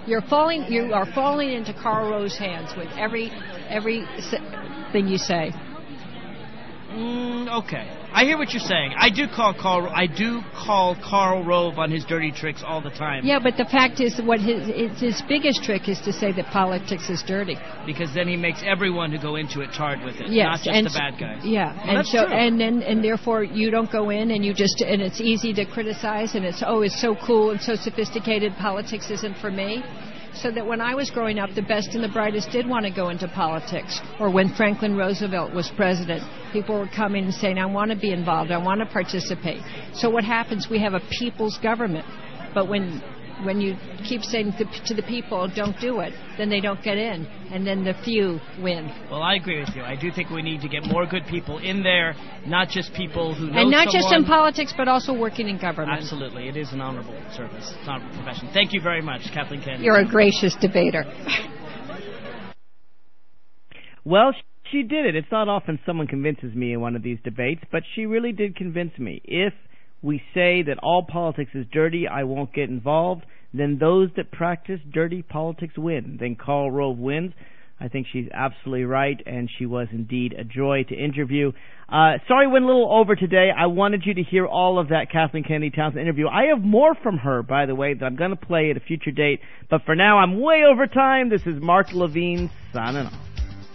You are falling into Karl Rove's hands with every thing you say. Okay, I hear what you're saying. I do call Karl Rove on his dirty tricks all the time. Yeah, but the fact is, his biggest trick is to say that politics is dirty. Because then he makes everyone who go into it tarred with it, yes, not just the bad guys. Yeah, well, that's true. and therefore you don't go in and and it's easy to criticize, and it's so cool and so sophisticated. Politics isn't for me. So that when I was growing up, the best and the brightest did want to go into politics. Or when Franklin Roosevelt was president, people were coming and saying, I want to be involved, I want to participate. So what happens, we have a people's government. But when you keep saying to the people, don't do it, then they don't get in, and then the few win. Well, I agree with you. I do think we need to get more good people in there, not just people who know and not someone. Just in politics, but also working in government. Absolutely. It is an honorable service. It's an honorable profession. Thank you very much, Kathleen Kennedy. You're a gracious debater. Well, she did it. It's not often someone convinces me in one of these debates, but she really did convince me. If we say that all politics is dirty, I won't get involved, then those that practice dirty politics win. Then Karl Rove wins. I think she's absolutely right, and she was indeed a joy to interview. Sorry, went a little over today. I wanted you to hear all of that Kathleen Kennedy Townsend interview. I have more from her, by the way, that I'm going to play at a future date. But for now, I'm way over time. This is Mark Levine signing off.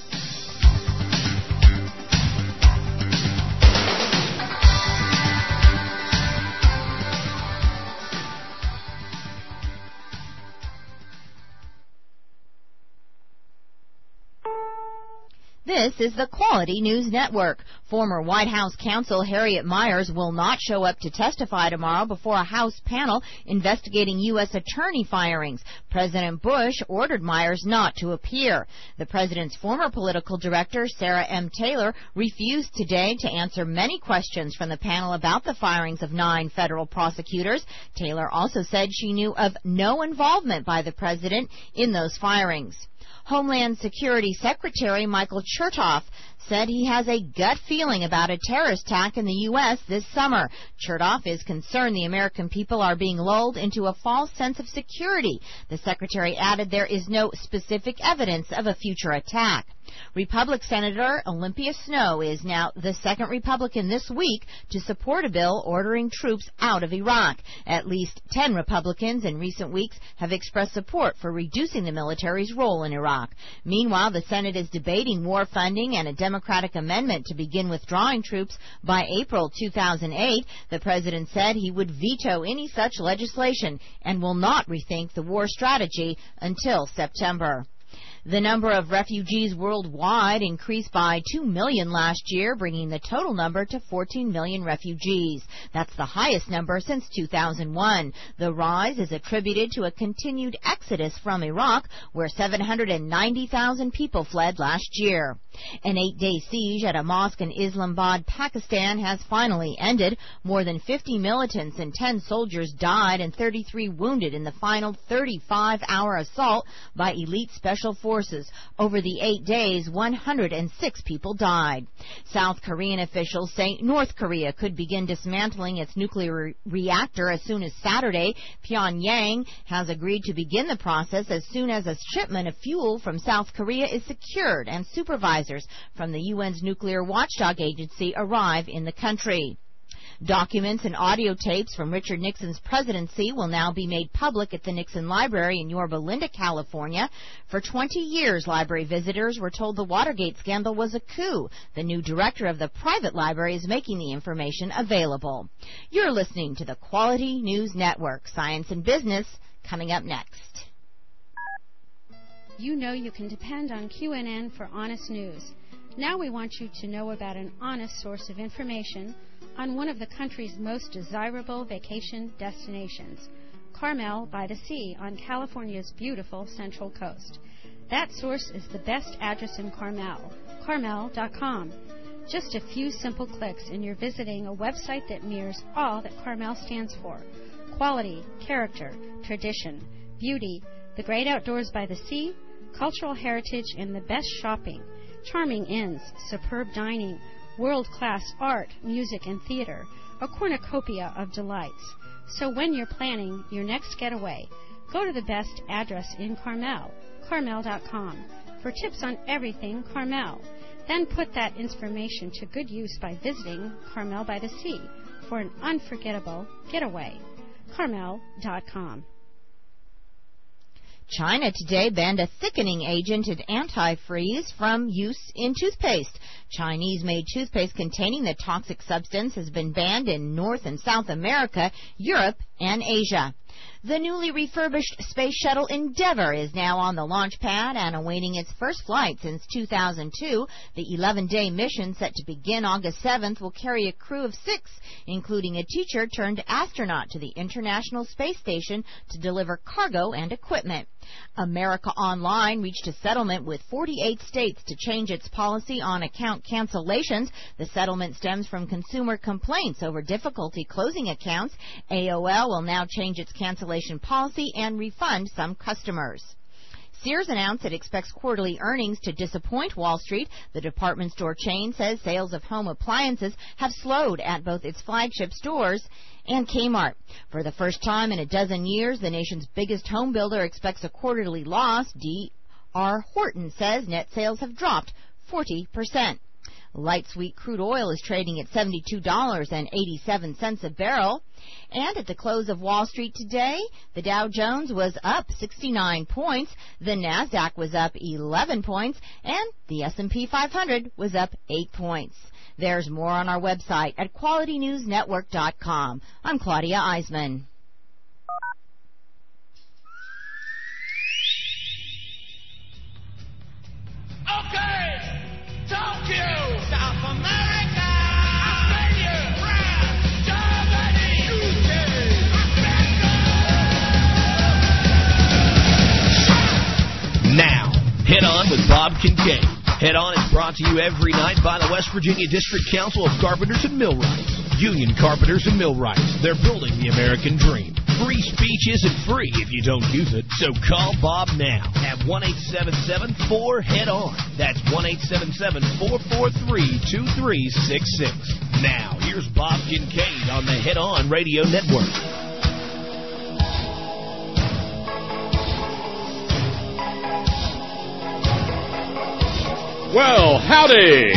This is the Quality News Network. Former White House counsel Harriet Miers will not show up to testify tomorrow before a House panel investigating U.S. attorney firings. President Bush ordered Miers not to appear. The president's former political director, Sarah M. Taylor, refused today to answer many questions from the panel about the firings of 9 federal prosecutors. Taylor also said she knew of no involvement by the president in those firings. Homeland Security Secretary Michael Chertoff said he has a gut feeling about a terrorist attack in the U.S. this summer. Chertoff is concerned the American people are being lulled into a false sense of security. The secretary added there is no specific evidence of a future attack. Republican Senator Olympia Snowe is now the second Republican this week to support a bill ordering troops out of Iraq. At least 10 Republicans in recent weeks have expressed support for reducing the military's role in Iraq. Meanwhile, the Senate is debating war funding and a Democratic amendment to begin withdrawing troops by April 2008. The president said he would veto any such legislation and will not rethink the war strategy until September. The number of refugees worldwide increased by 2 million last year, bringing the total number to 14 million refugees. That's the highest number since 2001. The rise is attributed to a continued exodus from Iraq, where 790,000 people fled last year. An 8-day siege at a mosque in Islamabad, Pakistan has finally ended. More than 50 militants and 10 soldiers died and 33 wounded in the final 35-hour assault by elite special forces. Over the 8 days, 106 people died. South Korean officials say North Korea could begin dismantling its nuclear reactor as soon as Saturday. Pyongyang has agreed to begin the process as soon as a shipment of fuel from South Korea is secured and supervisors from the UN's nuclear watchdog agency arrive in the country. Documents and audio tapes from Richard Nixon's presidency will now be made public at the Nixon Library in Yorba Linda, California. For 20 years, library visitors were told the Watergate scandal was a coup. The new director of the private library is making the information available. You're listening to the Quality News Network. Science and Business coming up next. You know you can depend on QNN for honest news. Now we want you to know about an honest source of information on one of the country's most desirable vacation destinations, Carmel by the Sea on California's beautiful Central Coast. That source is the best address in Carmel, carmel.com. Just a few simple clicks and you're visiting a website that mirrors all that Carmel stands for: quality, character, tradition, beauty, the great outdoors by the sea, cultural heritage, and the best shopping, charming inns, superb dining, world-class art, music, and theater, a cornucopia of delights. So when you're planning your next getaway, Go to the best address in Carmel, carmel.com, for tips on everything Carmel. Then put that information to good use by visiting Carmel by the Sea for an unforgettable getaway, carmel.com. China today banned a thickening agent and antifreeze from use in toothpaste. Chinese-made toothpaste containing the toxic substance has been banned in North and South America, Europe, and Asia. The newly refurbished Space Shuttle Endeavour is now on the launch pad and awaiting its first flight since 2002. The 11-day mission, set to begin August 7th, will carry a crew of 6, including a teacher turned astronaut to the International Space Station to deliver cargo and equipment. America Online reached a settlement with 48 states to change its policy on account cancellations. The settlement stems from consumer complaints over difficulty closing accounts. AOL will now change its cancellation policy and refund some customers. Sears announced it expects quarterly earnings to disappoint Wall Street. The department store chain says sales of home appliances have slowed at both its flagship stores and Kmart. For the first time in a dozen years, the nation's biggest home builder expects a quarterly loss. D.R. Horton says net sales have dropped 40%. Light sweet crude oil is trading at $72.87 a barrel. And at the close of Wall Street today, the Dow Jones was up 69 points, the Nasdaq was up 11 points, and the S&P 500 was up 8 points. There's more on our website at QualityNewsNetwork.com. I'm Claudia Eisman. Okay! Tokyo, South America, Australia, France, Germany, UK, America. Now, Head On with Bob Kincaid. Head On is brought to you every night by the West Virginia District Council of Carpenters and Millwrights. Union Carpenters and Millwrights. They're building the American dream. Free speech isn't free if you don't use it, so call Bob now at 1-877-4-HEAD-ON. That's 1-877-443-2366. Now, here's Bob Kincaid on the Head On Radio Network. Well, howdy!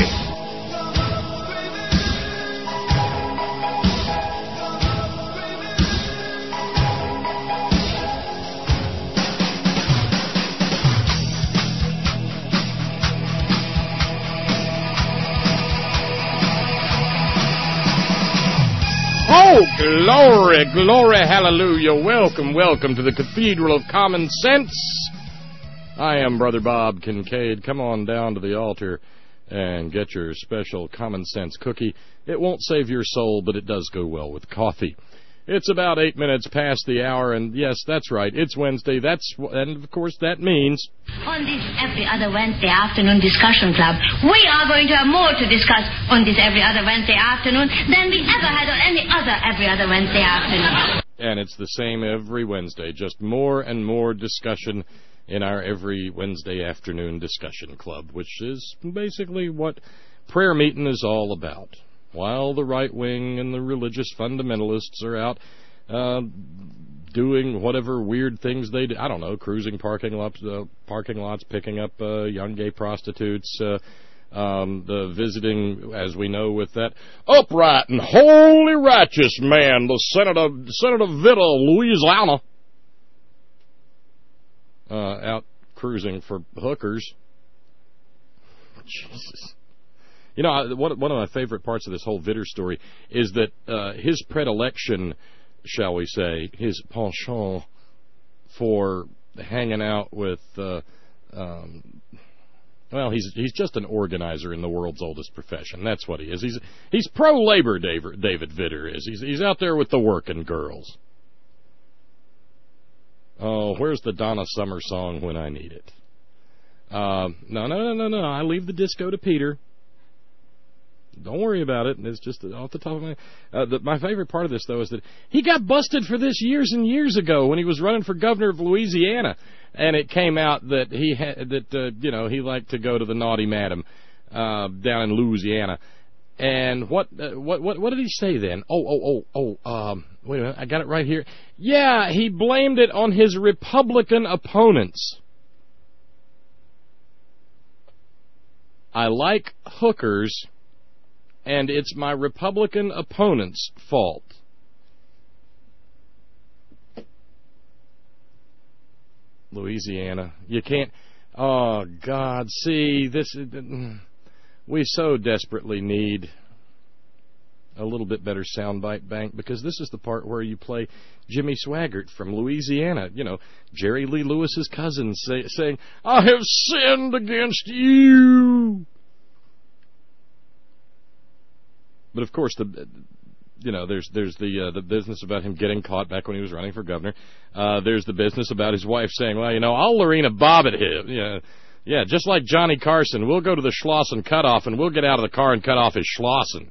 Oh, glory, glory, hallelujah. Welcome, welcome to the Cathedral of Common Sense. I am Brother Bob Kincaid. Come on down to the altar and get your special Common Sense cookie. It won't save your soul, but it does go well with coffee. It's about 8 minutes past the hour, and yes, that's right, it's Wednesday. And of course that means... On this Every Other Wednesday Afternoon Discussion Club, we are going to have more to discuss on this Every Other Wednesday Afternoon than we ever had on any other Every Other Wednesday Afternoon. And it's the same every Wednesday, just more and more discussion in our Every Wednesday Afternoon Discussion Club, which is basically what prayer meeting is all about. While the right wing and the religious fundamentalists are out doing whatever weird things they do, I don't know, cruising parking lots, picking up young gay prostitutes, the visiting, as we know, with that upright and holy righteous man, the Senator Vitta, Louisiana, out cruising for hookers. Jesus. You know, one of my favorite parts of this whole Vitter story is that his predilection, shall we say, his penchant for hanging out with, well, he's just an organizer in the world's oldest profession. That's what he is. He's pro-labor, David Vitter is. He's out there with the working girls. Oh, where's the Donna Summer song when I need it? No. I leave the disco to Peter. Don't worry about it. It's just off the top of my... my favorite part of this, though, is that he got busted for this years and years ago when he was running for governor of Louisiana, and it came out that he he liked to go to the Naughty Madam down in Louisiana. And what did he say then? Wait a minute, I got it right here. Yeah, he blamed it on his Republican opponents. I like hookers, and it's my Republican opponent's fault. Louisiana. You can't... Oh, God, see, this... We so desperately need a little bit better soundbite bank, because this is the part where you play Jimmy Swaggart from Louisiana, you know, Jerry Lee Lewis's cousin, saying, I have sinned against you. But, of course, there's the business about him getting caught back when he was running for governor. There's the business about his wife saying, well, you know, I'll Lorena Bobbitt him. Yeah, just like Johnny Carson, we'll go to the Schlosson cutoff and we'll get out of the car and cut off his Schlosson.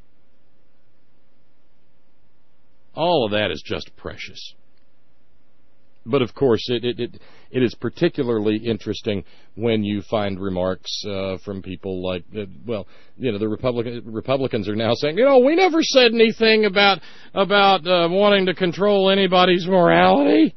All of that is just precious. But, of course, it is particularly interesting when you find remarks from people like, the Republicans are now saying, we never said anything about wanting to control anybody's morality.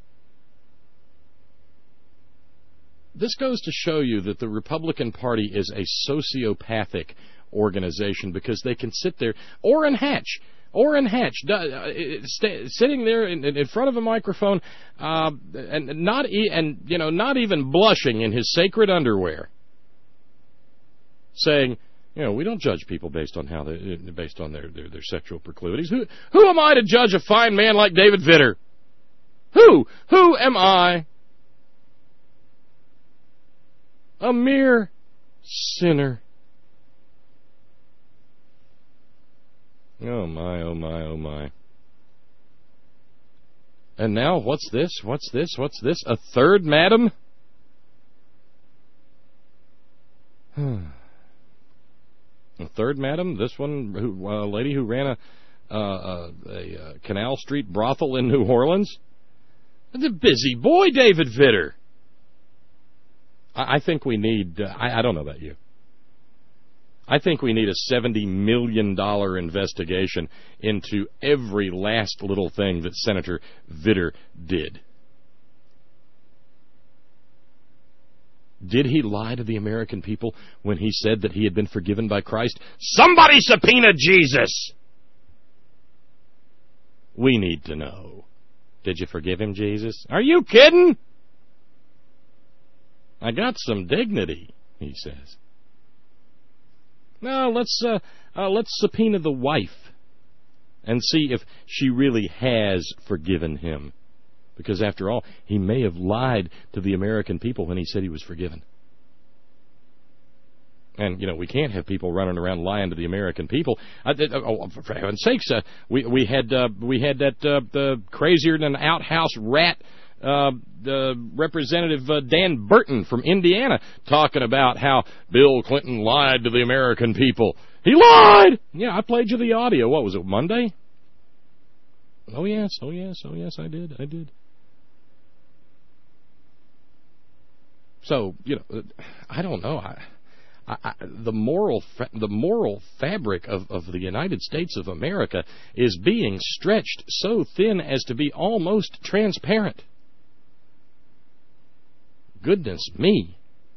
This goes to show you that the Republican Party is a sociopathic organization, because they can sit there, Orrin Hatch, sitting there in front of a microphone, and not even blushing in his sacred underwear, saying, we don't judge people based on their sexual proclivities. Who am I to judge a fine man like David Vitter? Who am I? A mere sinner. Oh my, oh my, oh my. And now, what's this? A third madam? A third madam? This one, a lady who ran a Canal Street brothel in New Orleans? The busy boy, David Vitter. I think we need, I don't know about you, I think we need a $70 million investigation into every last little thing that Senator Vitter did. Did he lie to the American people when he said that he had been forgiven by Christ? Somebody subpoena Jesus! We need to know. Did you forgive him, Jesus? Are you kidding? I got some dignity, he says. Now, let's subpoena the wife and see if she really has forgiven him. Because, after all, he may have lied to the American people when he said he was forgiven. And, we can't have people running around lying to the American people. For heaven's sakes, we had that the crazier than outhouse rat, Representative Dan Burton from Indiana, talking about how Bill Clinton lied to the American people. He lied! Yeah, I played you the audio. What was it, Monday? Oh, yes, I did. So, I don't know. The moral fabric of the United States of America is being stretched so thin as to be almost transparent. Goodness me!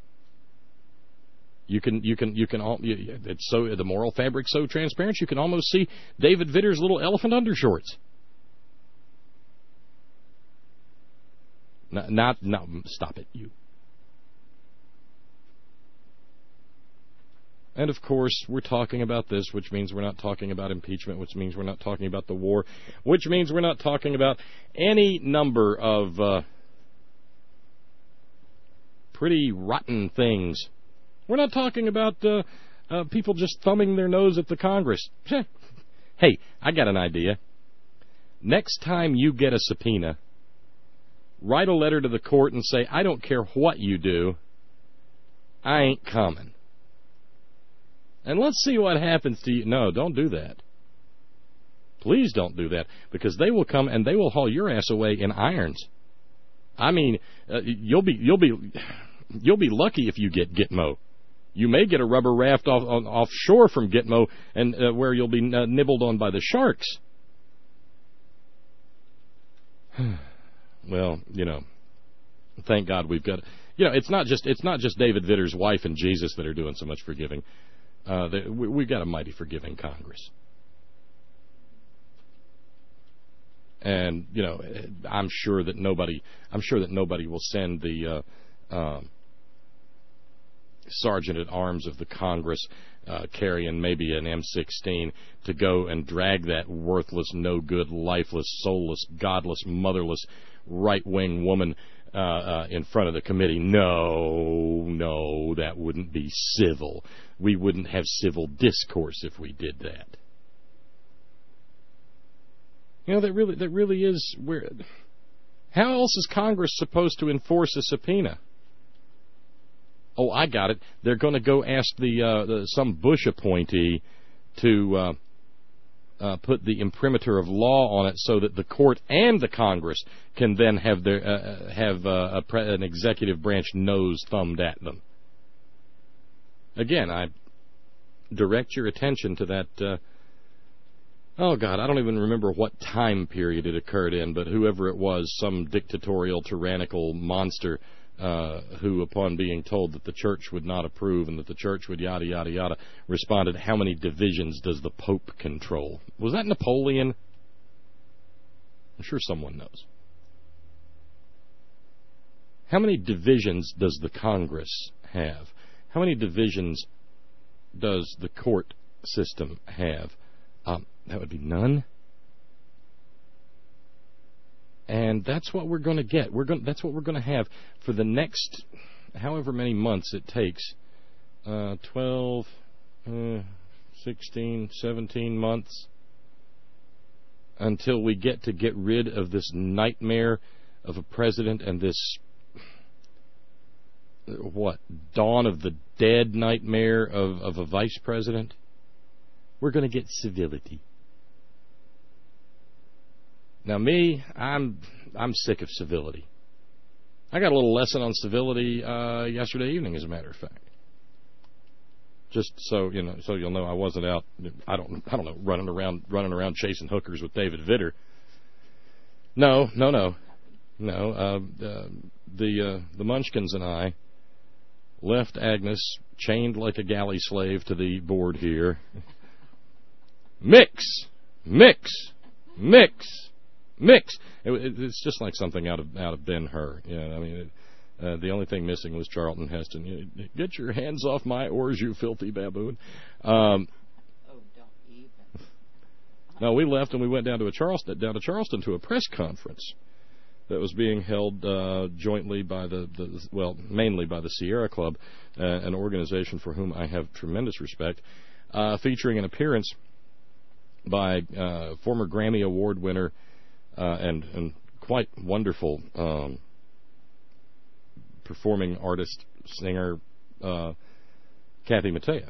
It's so, the moral fabric's so transparent you can almost see David Vitter's little elephant undershorts. Not stop it, you. And, of course, we're talking about this, which means we're not talking about impeachment, which means we're not talking about the war, which means we're not talking about any number of pretty rotten things. We're not talking about people just thumbing their nose at the Congress. Hey, I got an idea. Next time you get a subpoena, write a letter to the court and say, I don't care what you do, I ain't coming. And let's see what happens to you. No, don't do that. Please don't do that, because they will come and they will haul your ass away in irons. I mean, you'll be lucky if you get Gitmo. You may get a rubber raft offshore from Gitmo, and where you'll be nibbled on by the sharks. Well, thank God we've got. It's not just David Vitter's wife and Jesus that are doing so much forgiving. We've got a mighty forgiving Congress. And I'm sure that nobody will send the sergeant at arms of the Congress carrying maybe an M16 to go and drag that worthless, no good, lifeless, soulless, godless, motherless, right-wing woman in front of the committee. No, that wouldn't be civil. We wouldn't have civil discourse if we did that. That really is where. How else is Congress supposed to enforce a subpoena? Oh, I got it. They're going to go ask some Bush appointee to put the imprimatur of law on it, so that the court and the Congress can then have an executive branch nose thumbed at them. Again, I direct your attention to that. Oh, God, I don't even remember what time period it occurred in, but whoever it was, some dictatorial, tyrannical monster who, upon being told that the church would not approve and that the church would yada, yada, yada, responded, "How many divisions does the Pope control?" Was that Napoleon? I'm sure someone knows. How many divisions does the Congress have? How many divisions does the court system have? That would be none. And that's what we're going to get. That's what we're going to have for the next however many months it takes. 12, 16, 17 months until we get rid of this nightmare of a president and this, Dawn of the Dead nightmare of a vice president. We're going to get civility. Now, me, I'm sick of civility. I got a little lesson on civility yesterday evening, as a matter of fact. Just so you'll know, I wasn't out. I don't know, running around chasing hookers with David Vitter. No. The Munchkins and I left Agnes chained like a galley slave to the board here. Mix. It's just like something out of Ben-Hur. The only thing missing was Charlton Heston. Get your hands off my oars, you filthy baboon. Don't even. No, we left and we went down to Charleston to a press conference that was being held jointly by mainly by the Sierra Club, an organization for whom I have tremendous respect, featuring an appearance by former Grammy Award winner and quite wonderful performing artist, singer, Kathy Mattea,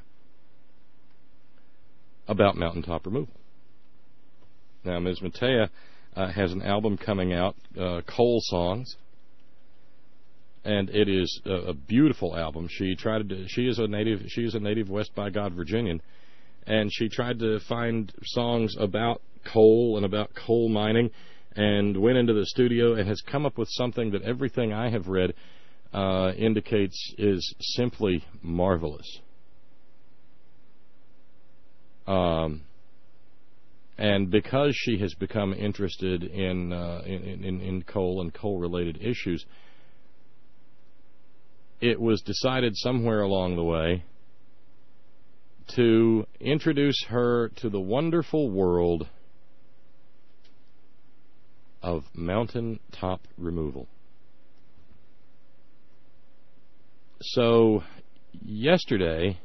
about mountaintop removal. Now, Ms. Mattea has an album coming out, Coal Songs, and it is a beautiful album. She is a native West by God Virginian, and she tried to find songs about coal and about coal mining, and went into the studio and has come up with something that everything I have read indicates is simply marvelous. And because she has become interested in coal and coal-related issues, it was decided somewhere along the way to introduce her to the wonderful world of mountaintop removal. So, yesterday,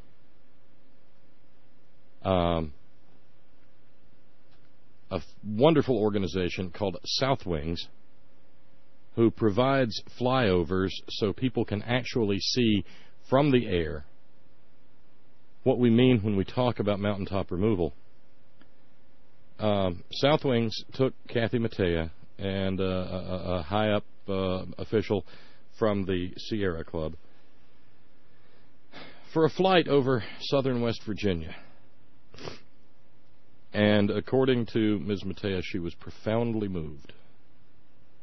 a wonderful organization called Southwings, who provides flyovers so people can actually see from the air what we mean when we talk about mountaintop removal. Southwings took Kathy Mattea and a high-up official from the Sierra Club for a flight over southern West Virginia. And according to Ms. Mattea, she was profoundly moved.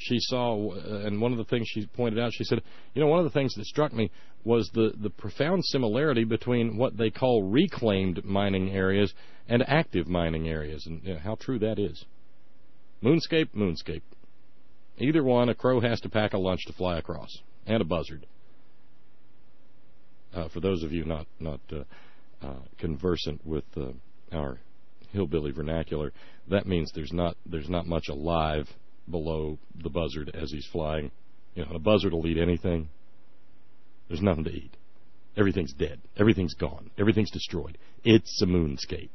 she saw, and one of the things she pointed out, she said, one of the things that struck me was the profound similarity between what they call reclaimed mining areas and active mining areas, and how true that is. Moonscape. Either one, a crow has to pack a lunch to fly across, and a buzzard. For those of you not conversant with our hillbilly vernacular, that means there's not much alive below the buzzard as he's flying. A buzzard will eat anything. There's nothing to eat. Everything's dead. Everything's gone. Everything's destroyed. It's a moonscape.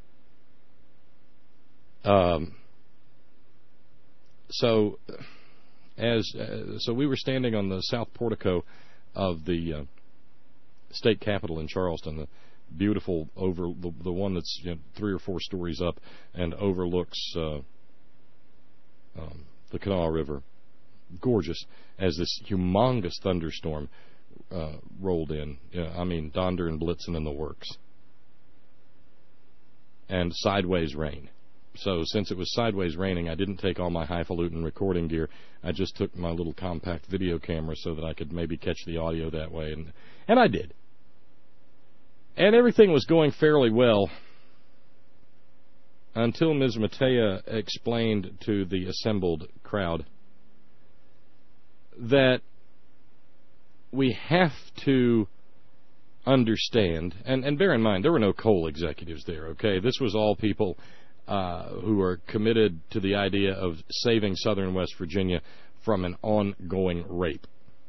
So we were standing on the south portico of the state capitol in Charleston, the beautiful the one that's 3 or 4 stories up and overlooks the Kanawha River. Gorgeous, as this humongous thunderstorm rolled in. Donder and Blitzen in the works. And sideways rain. So since it was sideways raining, I didn't take all my highfalutin recording gear. I just took my little compact video camera so that I could maybe catch the audio that way. And I did. And everything was going fairly well until Ms. Matea explained to the assembled crowd that we have to understand, and bear in mind, there were no coal executives there, okay? This was all people who are committed to the idea of saving southern West Virginia from an ongoing rape.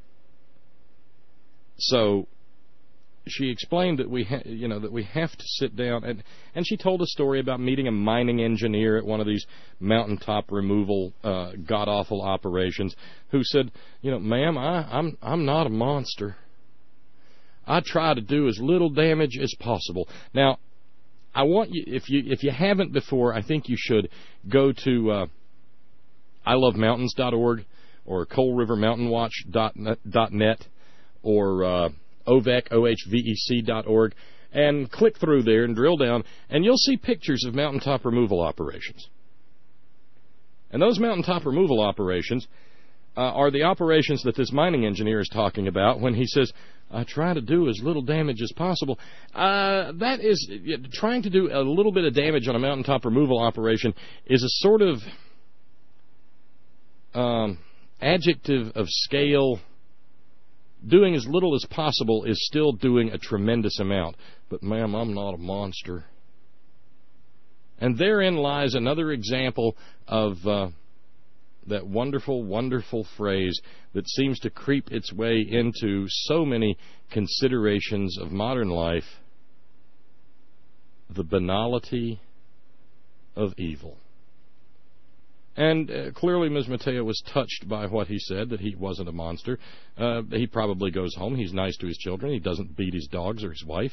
So she explained that we have to sit down, and she told a story about meeting a mining engineer at one of these mountaintop removal god-awful operations who said, ma'am, I'm not a monster. I try to do as little damage as possible. Now, I want you, if you haven't before, I think you should go to ilovemountains.org or coalrivermountainwatch.net or ohvec.org, and click through there and drill down, and you'll see pictures of mountaintop removal operations. And those mountaintop removal operations are the operations that this mining engineer is talking about when he says, I try to do as little damage as possible. That is, trying to do a little bit of damage on a mountaintop removal operation is a sort of adjective of scale. Doing as little as possible is still doing a tremendous amount. But, ma'am, I'm not a monster. And therein lies another example of that wonderful, wonderful phrase that seems to creep its way into so many considerations of modern life: the banality of evil. And clearly Ms. Matea was touched by what he said, that he wasn't a monster. He probably goes home. He's nice to his children. He doesn't beat his dogs or his wife.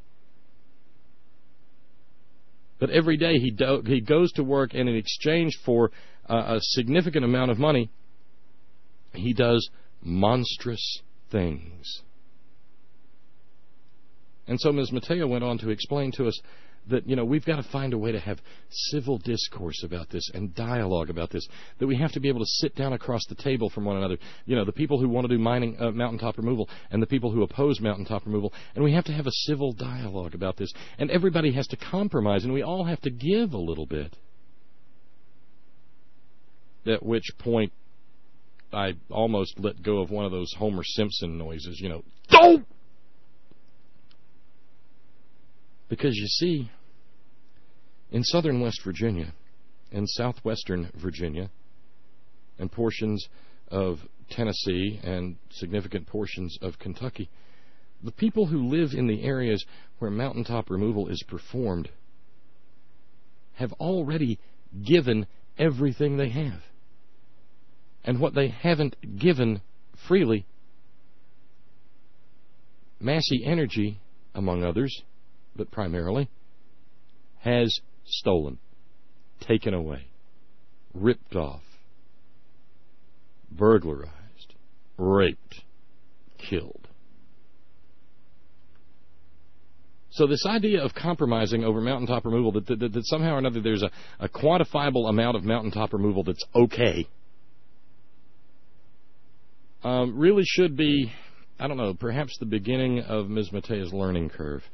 But every day he goes to work, and in exchange for a significant amount of money, he does monstrous things. And so Ms. Matea went on to explain to us that, we've got to find a way to have civil discourse about this and dialogue about this, that we have to be able to sit down across the table from one another, the people who want to do mining, mountaintop removal, and the people who oppose mountaintop removal, and we have to have a civil dialogue about this, and everybody has to compromise, and we all have to give a little bit. At which point I almost let go of one of those Homer Simpson noises, Don't! Because, you see, in southern West Virginia, in southwestern Virginia, and portions of Tennessee and significant portions of Kentucky, the people who live in the areas where mountaintop removal is performed have already given everything they have. And what they haven't given freely, Massey Energy, among others, but primarily, has stolen, taken away, ripped off, burglarized, raped, killed. So this idea of compromising over mountaintop removal, that somehow or another there's a quantifiable amount of mountaintop removal that's okay, really should be, I don't know, perhaps the beginning of Ms. Matea's learning curve.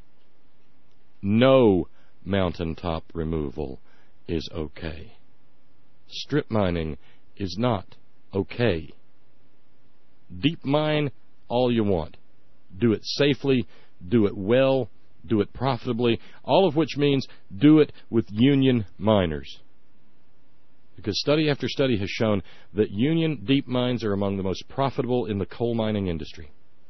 No mountaintop removal is okay. Strip mining is not okay. Deep mine all you want. Do it safely, do it well, do it profitably, all of which means do it with union miners. Because study after study has shown that union deep mines are among the most profitable in the coal mining industry.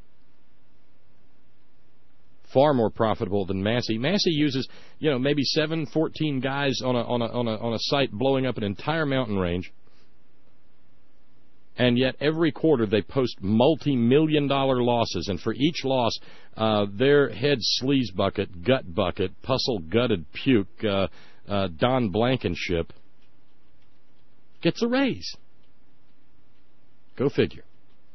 Far more profitable than Massey. Massey uses, maybe 14 guys on a site blowing up an entire mountain range. And yet every quarter they post multi-million-dollar losses, and for each loss, their head sleaze bucket, gut bucket, puzzle gutted puke, Don Blankenship gets a raise. Go figure.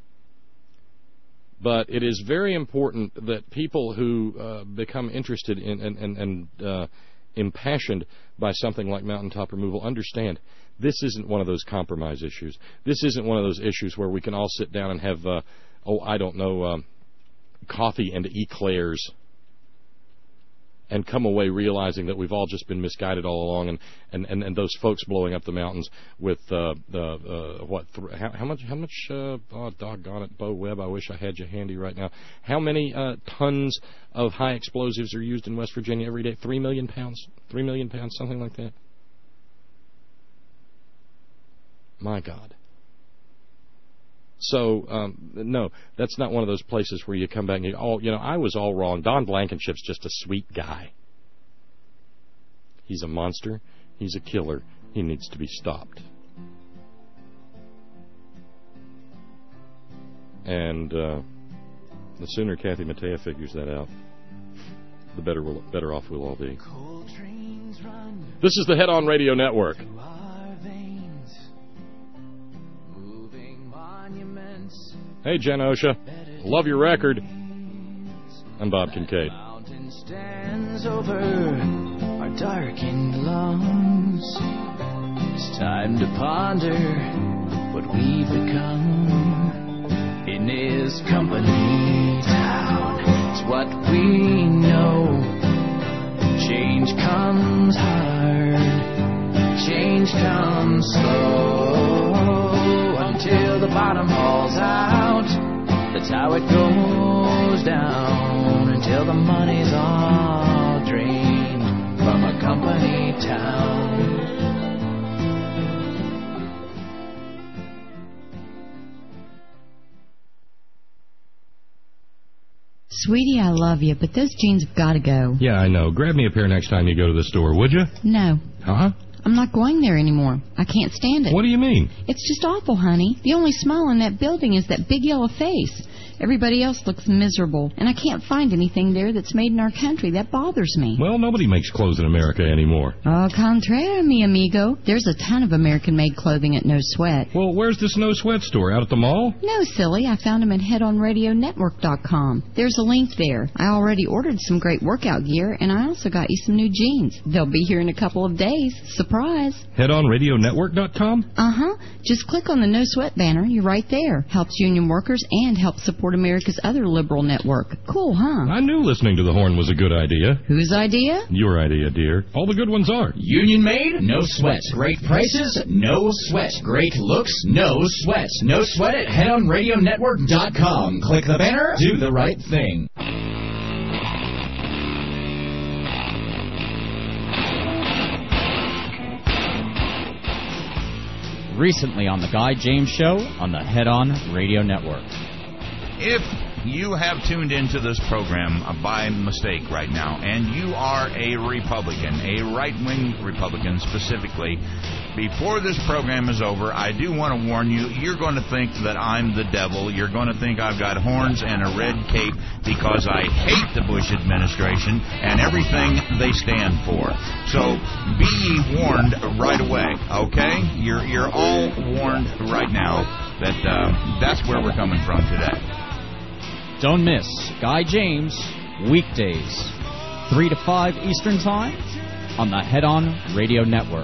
But it is very important that people who become interested in and impassioned by something like mountaintop removal understand this isn't one of those compromise issues. This isn't one of those issues where we can all sit down and have, coffee and eclairs and come away realizing that we've all just been misguided all along, and those folks blowing up the mountains with how much oh doggone it, Bo Webb, I wish I had you handy right now. How many tons of high explosives are used in West Virginia every day? 3 million pounds, something like that. My God. So, no, that's not one of those places where you come back and you go, I was all wrong. Don Blankenship's just a sweet guy. He's a monster. He's a killer. He needs to be stopped. And the sooner Kathy Mattea figures that out, the better off we'll all be. This is the Head On Radio Network. Hey, Jen Osha. Love your record. I'm Bob Kincaid. Mountain stands over our darkened lungs. It's time to ponder what we've become. In his company town, it's what we know. Change comes hard, change comes slow, until the bottom falls out. That's how it goes down, until the money's all drained from a company town. Sweetie, I love you, but those jeans have got to go. Yeah, I know. Grab me a pair next time you go to the store, would you? No. Huh? I'm not going there anymore. I can't stand it. What do you mean? It's just awful, honey. The only smile in that building is that big yellow face. Everybody else looks miserable, and I can't find anything there that's made in our country. That bothers me. Well, nobody makes clothes in America anymore. Au contraire, mi amigo. There's a ton of American-made clothing at No Sweat. Well, where's this No Sweat store? Out at the mall? No, silly. I found them at headonradionetwork.com. There's a link there. I already ordered some great workout gear, and I also got you some new jeans. They'll be here in a couple of days. Surprise. Headonradionetwork.com? Uh-huh. Just click on the No Sweat banner. You're right there. Helps union workers and helps support America's other liberal network. Cool, huh? I knew listening to the horn was a good idea. Whose idea? Your idea, dear. All the good ones are. Union made? No sweat. Great prices? No sweat. Great looks? No sweat. No sweat at headonradionetwork.com. Click the banner. Do the right thing. Recently on The Guy James Show on the Head On Radio Network. If you have tuned into this program by mistake right now, and you are a Republican, a right-wing Republican specifically, before this program is over, I do want to warn you, you're going to think that I'm the devil. You're going to think I've got horns and a red cape because I hate the Bush administration and everything they stand for. So be ye warned right away, okay? You're all warned right now that that's where we're coming from today. Don't miss Guy James, weekdays, 3 to 5 Eastern Time on the Head On Radio Network.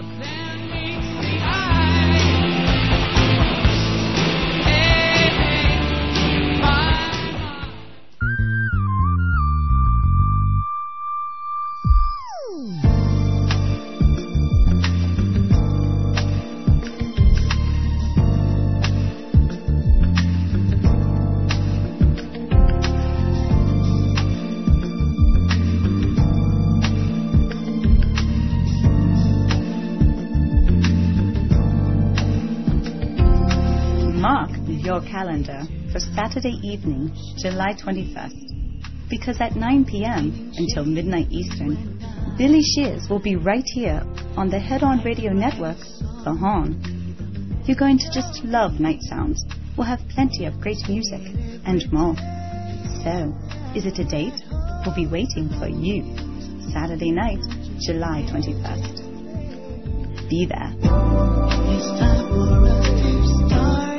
your calendar for Saturday evening, July 21st. Because at 9 p.m. until midnight Eastern, Billy Shears will be right here on the Head On Radio Network, The Horn. You're going to just love Night Sounds. We'll have plenty of great music and more. So, is it a date? We'll be waiting for you. Saturday night, July 21st. Be there. It's time for us to start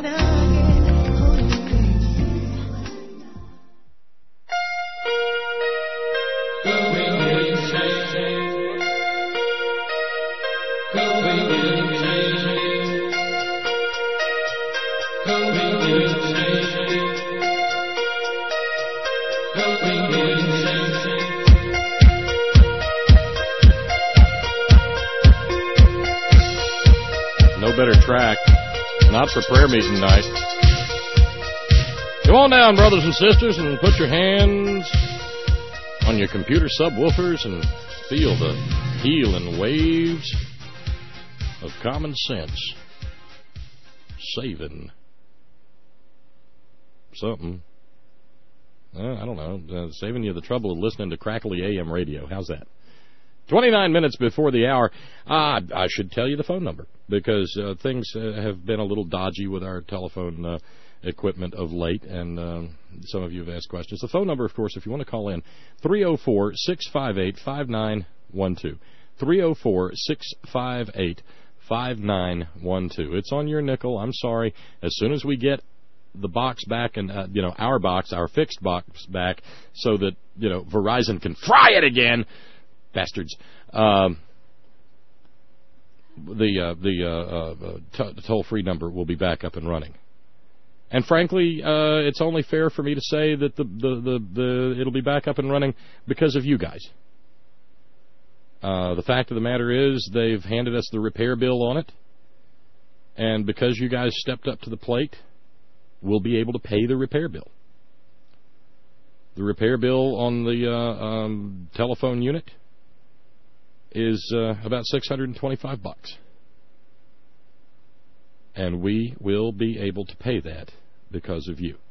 better track. Not for prayer meeting night. Come on down, brothers and sisters, and put your hands on your computer subwoofers and feel the healing waves of common sense. Saving something. I don't know. Saving you the trouble of listening to crackly AM radio. How's that? 29 minutes before the hour. I should tell you the phone number because things have been a little dodgy with our telephone equipment of late, and some of you have asked questions. The phone number, of course, if you want to call in, 304-658-5912. 304-658-5912. It's on your nickel. I'm sorry. As soon as we get the box back and, our fixed box back so that, Verizon can fry it again, bastards. The toll-free number will be back up and running. And frankly, it's only fair for me to say that it'll be back up and running because of you guys. The fact of the matter is they've handed us the repair bill on it, and because you guys stepped up to the plate, we'll be able to pay the repair bill. The repair bill on the telephone unit is about $625, and we will be able to pay that because of you.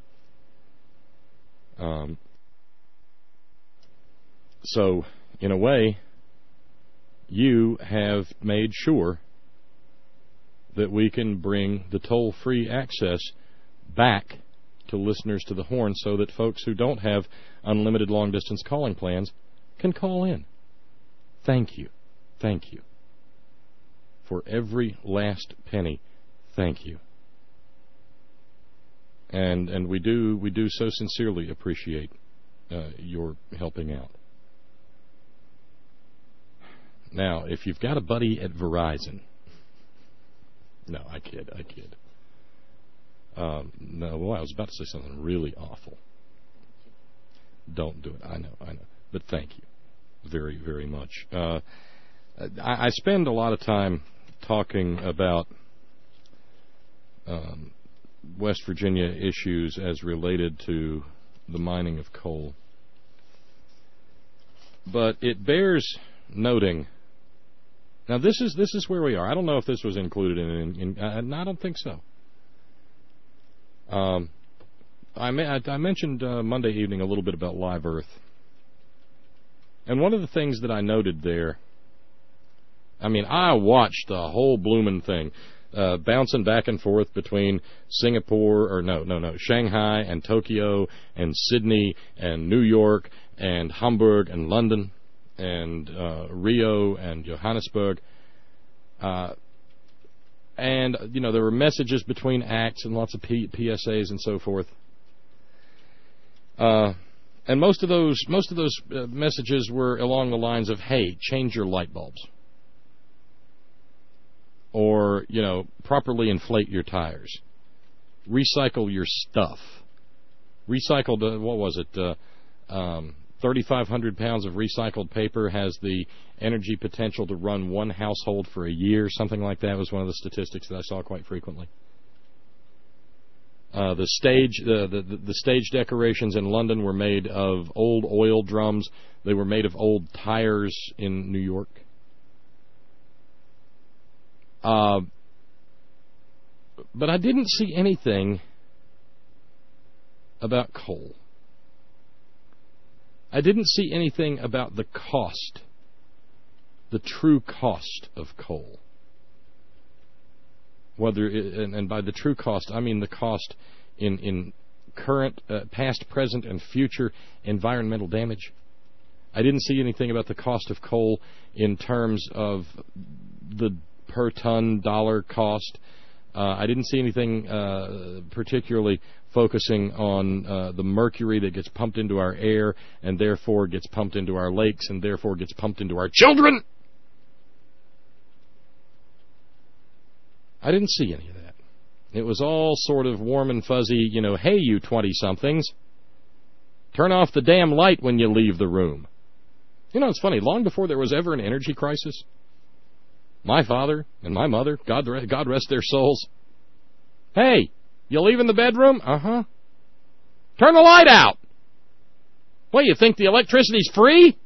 So, in a way, you have made sure that we can bring the toll-free access back to listeners to the Horn so that folks who don't have unlimited long-distance calling plans can call in. Thank you. Thank you. For every last penny, thank you. And we do so sincerely appreciate your helping out. Now, if you've got a buddy at Verizon, no, I kid. No, I was about to say something really awful. Don't do it. I know. But thank you very, very much. I spend a lot of time talking about West Virginia issues as related to the mining of coal. But it bears noting. Now, this is where we are. I don't know if this was included in I don't think so. I mentioned Monday evening a little bit about Live Earth. And one of the things that I noted there, I watched the whole bloomin' thing, bouncing back and forth between Shanghai and Tokyo and Sydney and New York and Hamburg and London and Rio and Johannesburg. And, there were messages between acts and lots of PSAs and so forth. And most of those messages were along the lines of, hey, change your light bulbs. Or, properly inflate your tires. Recycle your stuff. Recycled, 3,500 pounds of recycled paper has the energy potential to run one household for a year. Something like that was one of the statistics that I saw quite frequently. The stage decorations in London were made of old oil drums. They were made of old tires in New York. But I didn't see anything about coal. I didn't see anything about the cost, the true cost of coal. And by the true cost, I mean the cost in current, past, present, and future environmental damage. I didn't see anything about the cost of coal in terms of the per ton dollar cost. I didn't see anything particularly focusing on the mercury that gets pumped into our air and therefore gets pumped into our lakes and therefore gets pumped into our children. I didn't see any of that. It was all sort of warm and fuzzy, hey, you 20-somethings, turn off the damn light when you leave the room. It's funny, long before there was ever an energy crisis, my father and my mother, God rest their souls, hey, you leaving the bedroom? Uh-huh. Turn the light out. What, you think the electricity's free?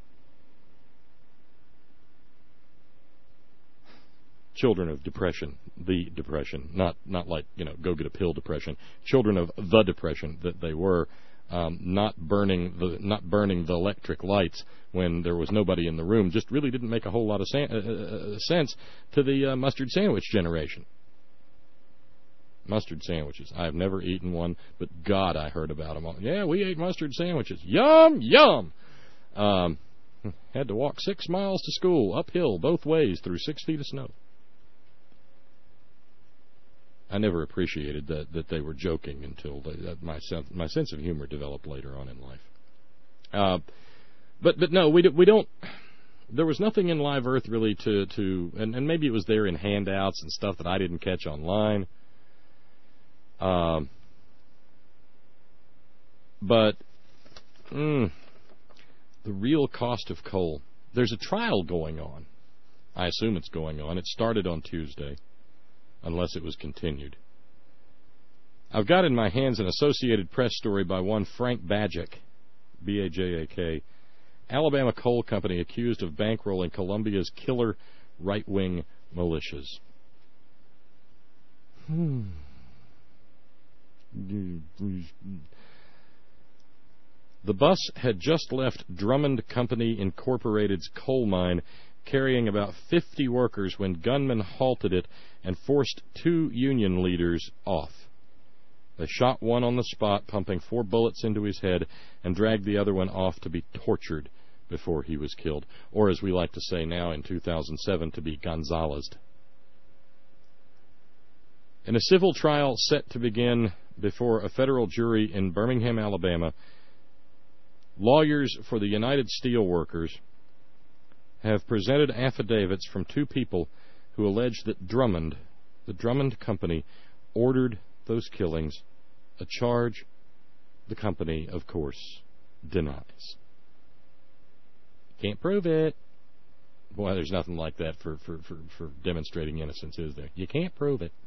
Children of depression, the depression, not like, go get a pill depression. Children of the depression that they were, not burning the electric lights when there was nobody in the room, just really didn't make a whole lot of sense to the mustard sandwich generation. Mustard sandwiches. I've never eaten one, but God, I heard about them all. Yeah, we ate mustard sandwiches. Yum, yum. Had to walk 6 miles to school, uphill, both ways, through 6 feet of snow. I never appreciated that they were joking until my sense of humor developed later on in life. But no, we don't. There was nothing in Live Earth really to and maybe it was there in handouts and stuff that I didn't catch online. But the real cost of coal. There's a trial going on. I assume it's going on. It started on Tuesday, unless it was continued. I've got in my hands an Associated Press story by one Frank Bajak, B-A-J-A-K, Alabama coal company accused of bankrolling Colombia's killer right-wing militias. The bus had just left Drummond Company Incorporated's coal mine, carrying about 50 workers when gunmen halted it and forced 2 union leaders off. They shot one on the spot, pumping 4 bullets into his head, and dragged the other one off to be tortured before he was killed, or as we like to say now in 2007, to be Gonzalez'd. In a civil trial set to begin before a federal jury in Birmingham, Alabama, lawyers for the United Steelworkers have presented affidavits from 2 people who allege that Drummond, the Drummond Company, ordered those killings, a charge the company, of course, denies. Can't prove it. Boy, there's nothing like that for demonstrating innocence, is there? You can't prove it.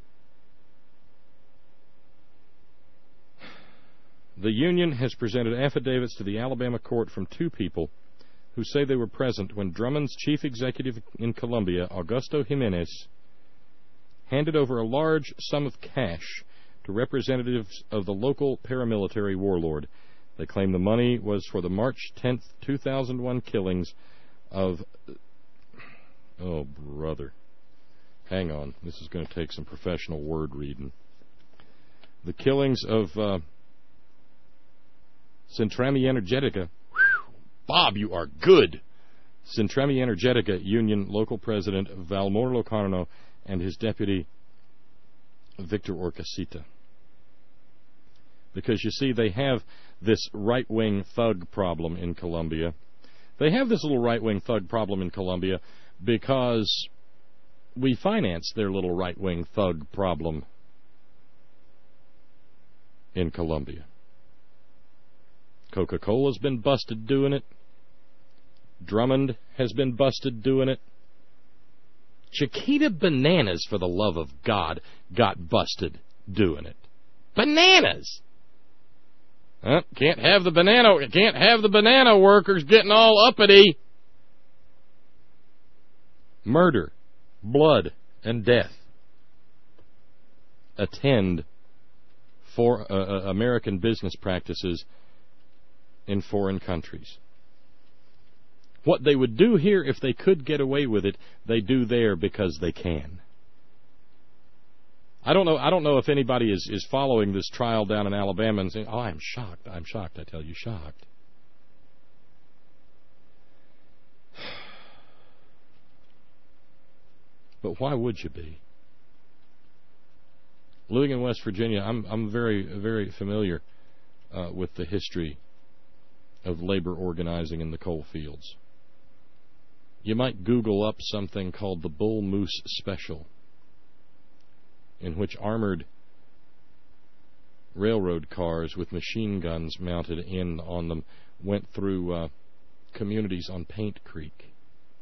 The union has presented affidavits to the Alabama court from 2 people who say they were present when Drummond's chief executive in Colombia, Augusto Jimenez, handed over a large sum of cash to representatives of the local paramilitary warlord. They claim the money was for the March 10th, 2001 killings of... Oh, brother. Hang on. This is going to take some professional word reading. The killings of Centrami Energetica. Bob, you are good. Centrami Energetica Union local president Valmor Locarno and his deputy Victor Orcasita. Because, you see, they have this right-wing thug problem in Colombia. They have this little right-wing thug problem in Colombia because we finance their little right-wing thug problem in Colombia. Coca-Cola's been busted doing it. Drummond has been busted doing it. Chiquita Bananas, for the love of God, got busted doing it. Bananas! Can't have the banana workers getting all uppity. Murder, blood, and death attend for American business practices in foreign countries. What they would do here if they could get away with it, they do there because they can. I don't know if anybody is following this trial down in Alabama and saying, "Oh, I'm shocked, I tell you, shocked." But why would you be? Living in West Virginia, I'm very, very familiar with the history of labor organizing in the coal fields. You might Google up something called the Bull Moose Special, in which armored railroad cars with machine guns mounted in on them went through communities on Paint Creek.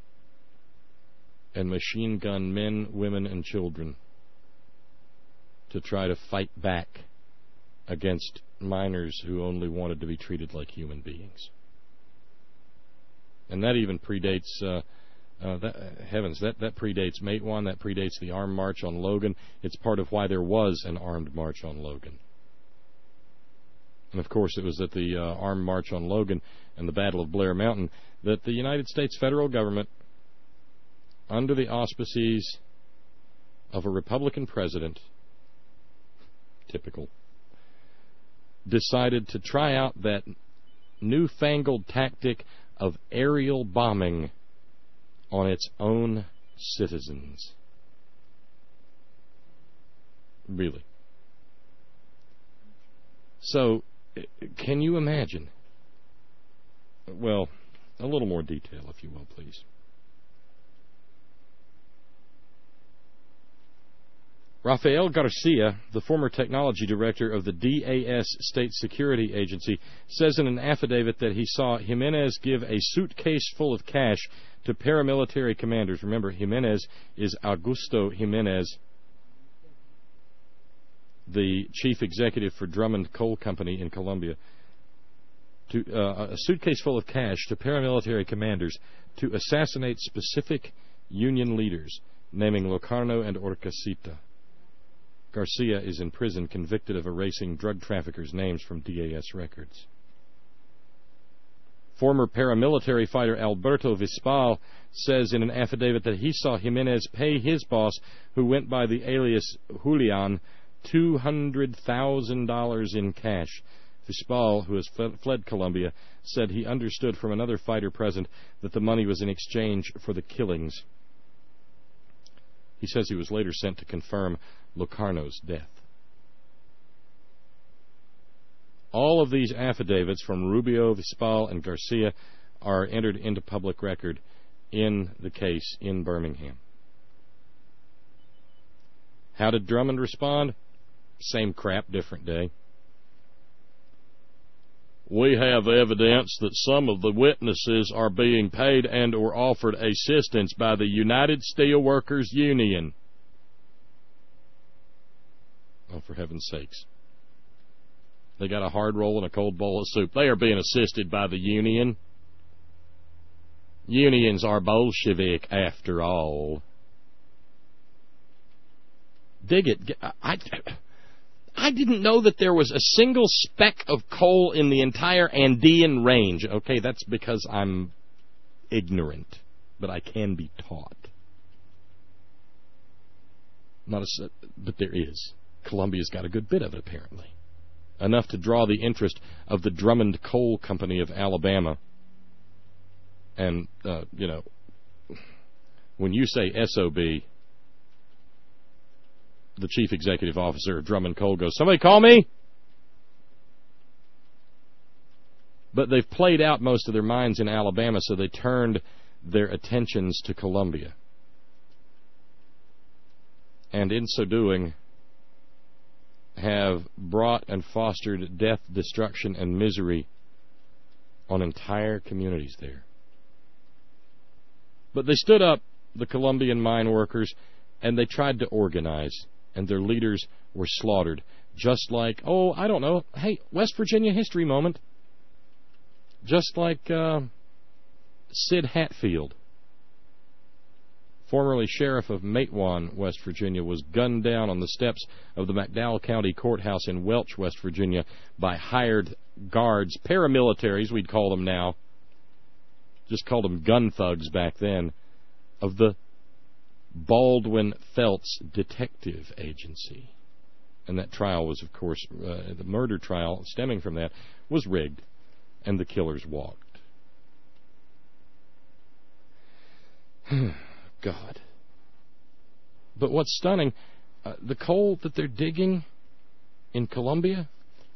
And machine gun men, women, and children to try to fight back against miners who only wanted to be treated like human beings. And that even predates, that predates Matewan, that predates the Armed March on Logan. It's part of why there was an Armed March on Logan. And of course it was at the Armed March on Logan and the Battle of Blair Mountain that the United States federal government, under the auspices of a Republican president, typical, decided to try out that newfangled tactic of aerial bombing on its own citizens. Really. So, can you imagine? Well, a little more detail, if you will, please. Rafael Garcia, the former technology director of the DAS State Security Agency, says in an affidavit that he saw Jimenez give a suitcase full of cash to paramilitary commanders. Remember, Jimenez is Augusto Jimenez, the chief executive for Drummond Coal Company in Colombia. A suitcase full of cash to paramilitary commanders to assassinate specific union leaders, naming Locarno and Orcasita. Garcia is in prison, convicted of erasing drug traffickers' names from DAS records. Former paramilitary fighter Alberto Vispal says in an affidavit that he saw Jimenez pay his boss, who went by the alias Julian, $200,000 in cash. Vispal, who has fled Colombia, said he understood from another fighter present that the money was in exchange for the killings. He says he was later sent to confirm Locarno's death. All of these affidavits from Rubio, Vispal, and Garcia are entered into public record in the case in Birmingham. How did Drummond respond? Same crap, different day. We have evidence that some of the witnesses are being paid and or offered assistance by the United Steelworkers Union. Oh, for heaven's sakes. They got a hard roll and a cold bowl of soup. They are being assisted by the union. Unions are Bolshevik, after all. Dig it. I didn't know that there was a single speck of coal in the entire Andean range. Okay, that's because I'm ignorant, but I can be taught. But there is. Colombia's got a good bit of it, apparently. Enough to draw the interest of the Drummond Coal Company of Alabama. And, when you say SOB, the chief executive officer of Drummond Coal goes, "Somebody call me?" But they've played out most of their minds in Alabama, so they turned their attentions to Colombia. And in so doing, have brought and fostered death, destruction, and misery on entire communities there. But they stood up, the Colombian mine workers, and they tried to organize, and their leaders were slaughtered. Just like, West Virginia history moment. Just like Sid Hatfield formerly sheriff of Matewan, West Virginia, was gunned down on the steps of the McDowell County Courthouse in Welch, West Virginia, by hired guards, paramilitaries, we'd call them now. Just called them gun thugs back then, of the Baldwin Felts Detective Agency. And that trial was, of course, the murder trial stemming from that was rigged, and the killers walked. God. But what's stunning, the coal that they're digging in Colombia,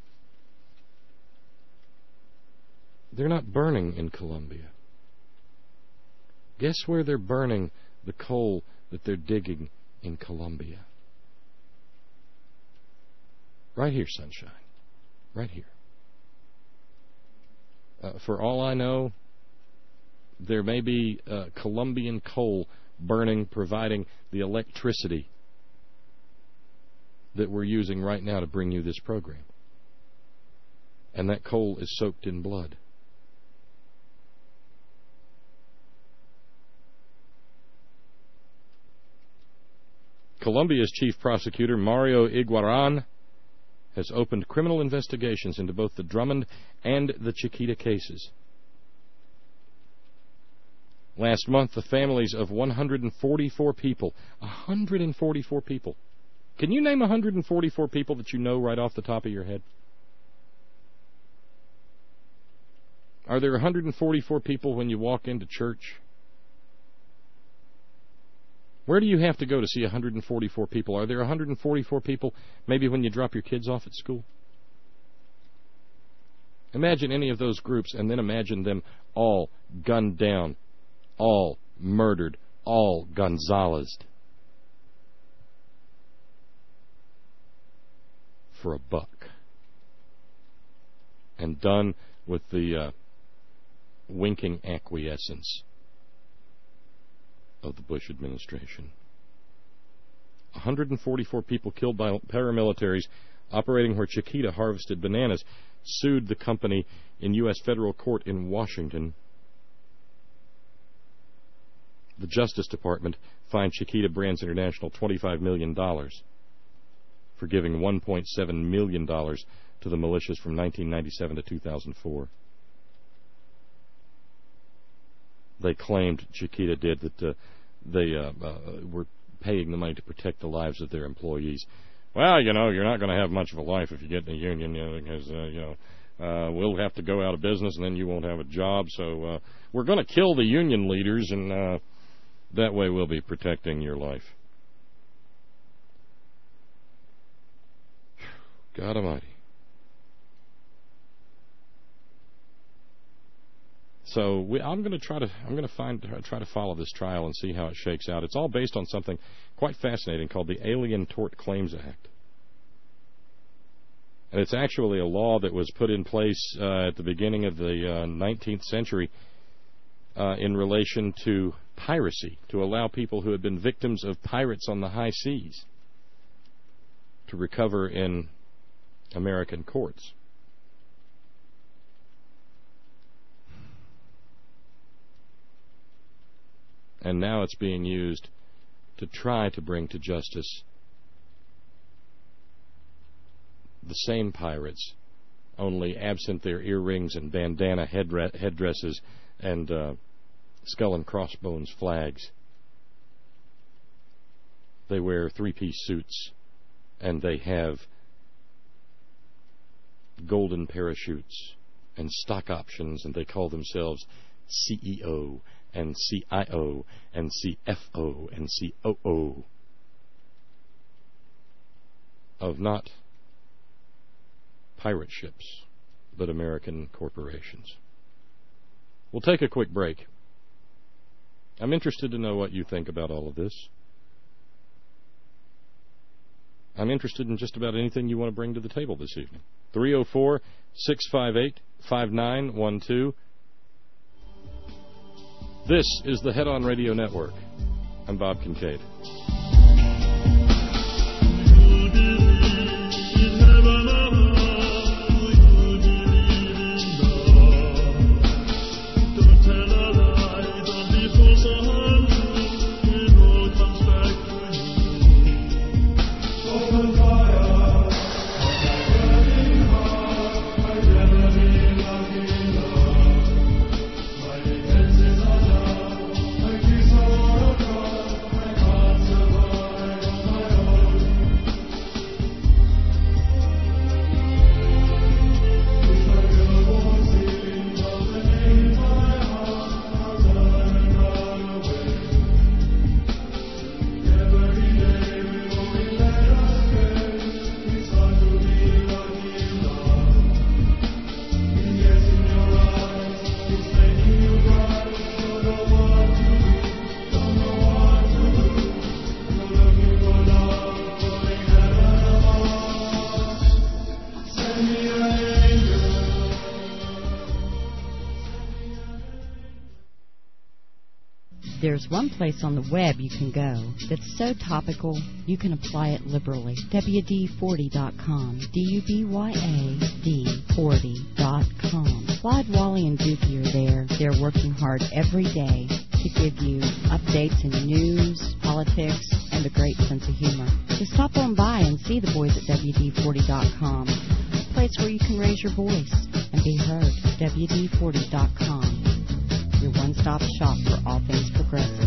they're not burning in Colombia. Guess where they're burning the coal that they're digging in Colombia? Right here, sunshine. Right here. For all I know, there may be Colombian coal burning, providing the electricity that we're using right now to bring you this program. And that coal is soaked in blood. Colombia's chief prosecutor, Mario Iguaran, has opened criminal investigations into both the Drummond and the Chiquita cases. Last month, the families of 144 people, 144 people. Can you name 144 people that you know right off the top of your head? Are there 144 people when you walk into church? Where do you have to go to see 144 people? Are there 144 people maybe when you drop your kids off at school? Imagine any of those groups, and then imagine them all gunned down, all murdered, all Gonzalez'd for $1. And done with the winking acquiescence of the Bush administration. 144 people killed by paramilitaries operating where Chiquita harvested bananas sued the company in U.S. federal court in Washington. The Justice Department fined Chiquita Brands International $25 million for giving $1.7 million to the militias from 1997 to 2004. They claimed, Chiquita did, that they were paying the money to protect the lives of their employees. Well, you know, you're not going to have much of a life if you get in a union, because, we'll have to go out of business and then you won't have a job. So we're going to kill the union leaders, and that way we'll be protecting your life. God Almighty. So I'm going to try to follow this trial and see how it shakes out. It's all based on something quite fascinating called the Alien Tort Claims Act. And it's actually a law that was put in place at the beginning of the 19th century in relation to piracy, to allow people who had been victims of pirates on the high seas to recover in American courts. And now it's being used to try to bring to justice the same pirates, only absent their earrings and bandana headdresses and skull and crossbones flags. They wear three-piece suits, and they have golden parachutes and stock options, and they call themselves CEO and CIO and CFO and COO of not pirate ships, but American corporations. We'll take a quick break. I'm interested to know what you think about all of this. I'm interested in just about anything you want to bring to the table this evening. 304-658-5912. This is the Head On Radio Network. I'm Bob Kincaid. There's one place on the web you can go that's so topical you can apply it liberally. WD40.com. DUBYAD40.com. Clyde, Wally, and Dookie are there. They're working hard every day to give you updates in news, politics, and a great sense of humor. So stop on by and see the boys at WD40.com. A place where you can raise your voice and be heard. WD40.com. Your one-stop shop for all things progressive.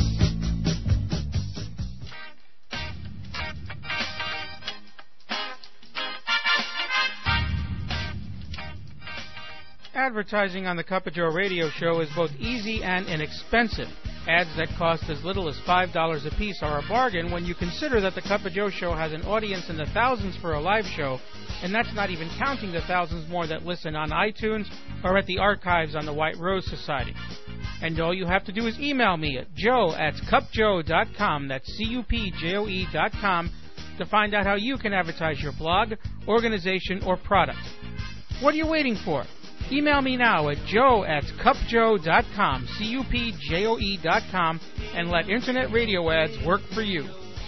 Advertising on the Cup of Joe radio show is both easy and inexpensive. Ads that cost as little as $5 a piece are a bargain when you consider that the Cup of Joe show has an audience in the thousands for a live show, and that's not even counting the thousands more that listen on iTunes or at the archives on the White Rose Society. And all you have to do is email me at joe@cupjoe.com, that's CUPJOE.com, to find out how you can advertise your blog, organization, or product. What are you waiting for? Email me now at joe@cupjoe.com, CUPJOE.com, and let Internet radio ads work for you.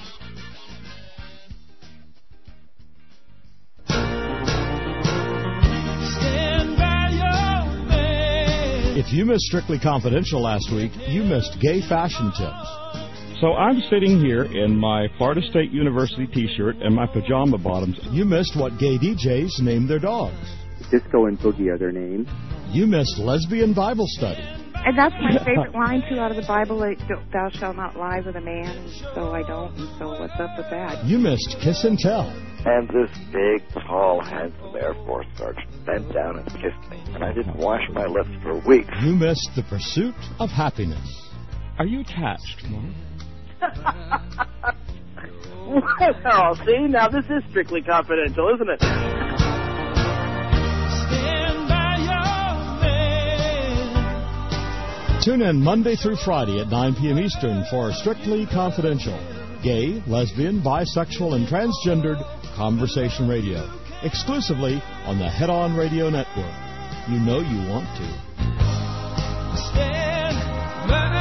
If you missed Strictly Confidential last week, you missed gay fashion tips. So I'm sitting here in my Florida State University T-shirt and my pajama bottoms. You missed what gay DJs named their dogs. Disco and Boogie are their names. You missed lesbian Bible study. And that's my favorite line, too, out of the Bible, like, thou shalt not lie with a man, and so I don't, and so what's up with that? You missed kiss and tell. And this big, tall, handsome Air Force sergeant bent down and kissed me, and I didn't wash my lips for weeks. You missed the pursuit of happiness. Are you attached, Mom? Well, see, now this is Strictly Confidential, isn't it? Tune in Monday through Friday at 9 p.m. Eastern for Strictly Confidential. Gay, lesbian, bisexual, and transgendered conversation radio. Exclusively on the Head On Radio Network. You know you want to. Stand by.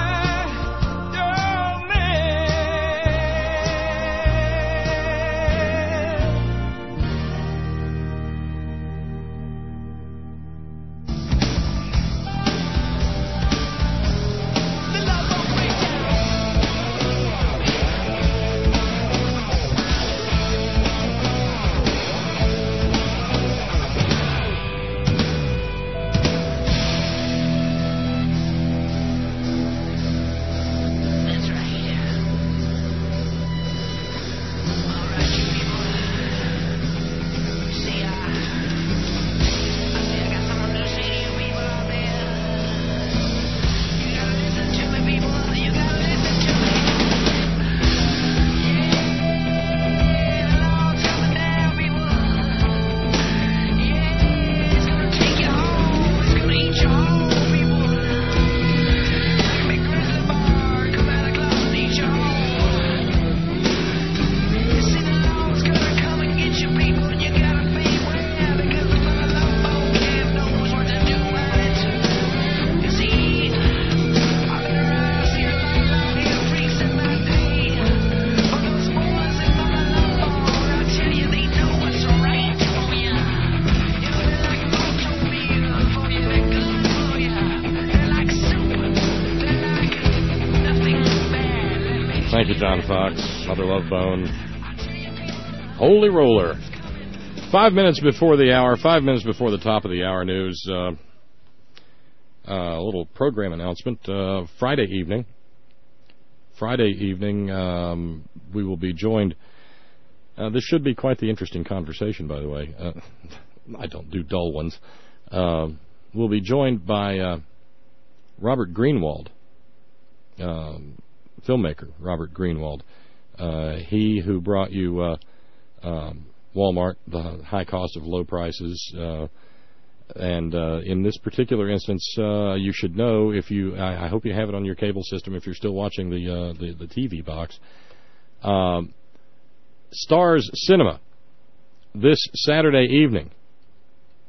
Thank you, John Fox. Mother Love Bone. Holy Roller. 5 minutes before the hour, 5 minutes before the top of the hour news, a little program announcement. Friday evening, we will be joined. This should be quite the interesting conversation, by the way. I don't do dull ones. We'll be joined by Robert Greenwald, filmmaker Robert Greenwald. He who brought you Walmart, the high cost of low prices. And in this particular instance, you should know, if you, I hope you have it on your cable system if you're still watching the TV box. Stars Cinema this Saturday evening,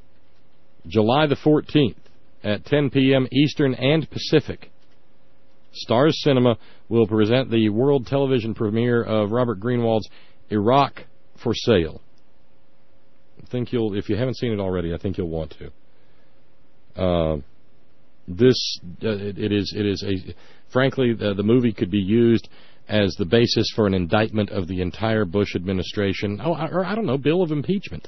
July the 14th at 10 p.m. Eastern and Pacific. Stars Cinema will present the world television premiere of Robert Greenwald's Iraq for Sale. If you haven't seen it already, I think you'll want to. Frankly, the movie could be used as the basis for an indictment of the entire Bush administration. Or I don't know, bill of impeachment.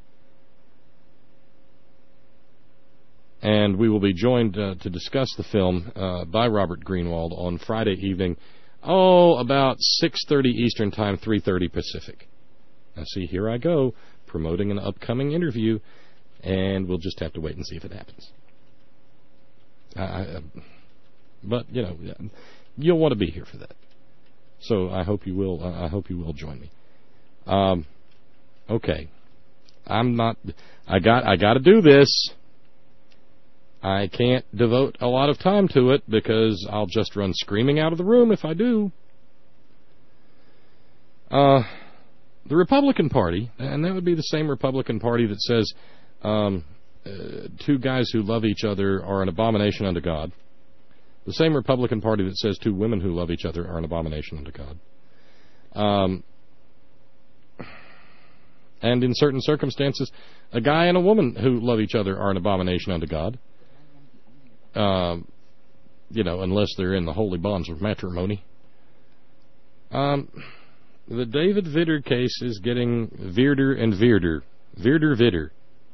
And we will be joined to discuss the film by Robert Greenwald on Friday evening, about 6:30 Eastern Time, 3:30 Pacific. Now, see, here I go, promoting an upcoming interview, and we'll just have to wait and see if it happens. But, you'll want to be here for that. So I hope you will. I hope you will join me. Okay. I got to do this. I can't devote a lot of time to it because I'll just run screaming out of the room if I do. The Republican Party, and that would be the same Republican Party that says two guys who love each other are an abomination unto God. The same Republican Party that says two women who love each other are an abomination unto God. And in certain circumstances, a guy and a woman who love each other are an abomination unto God. Unless they're in the holy bonds of matrimony. The David Vitter case is getting weirder and weirder. Vitter.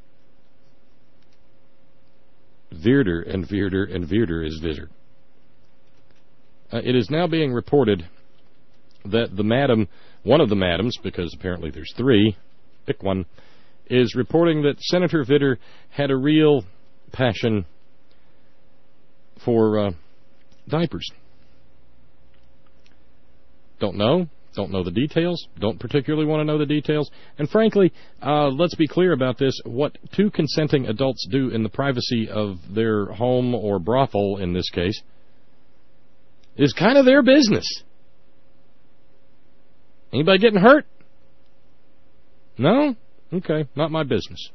Weirder and weirder and weirder is Vitter. It is now being reported that one of the madams, because apparently there's three, pick one, is reporting that Senator Vitter had a real passion for diapers. Don't know the details, don't particularly want to know the details, and frankly, let's be clear about this, what two consenting adults do in the privacy of their home or brothel, in this case, is kind of their business. Anybody getting hurt? No? Okay, not my business.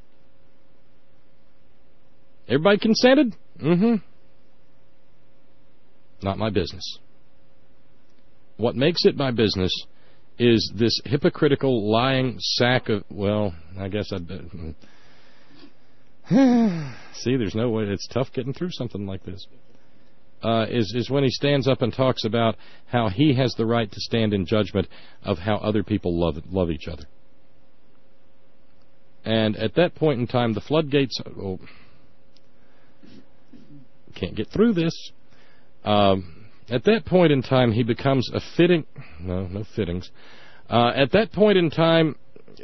Everybody consented? Mm-hmm. Not my business. What makes it my business is this hypocritical, lying sack of, I guess I'd... See, there's no way, it's tough getting through something like this. Is when he stands up and talks about how he has the right to stand in judgment of how other people love each other. And at that point in time, the floodgates... can't get through this. At that point in time, he becomes a fitting... No fittings. At that point in time,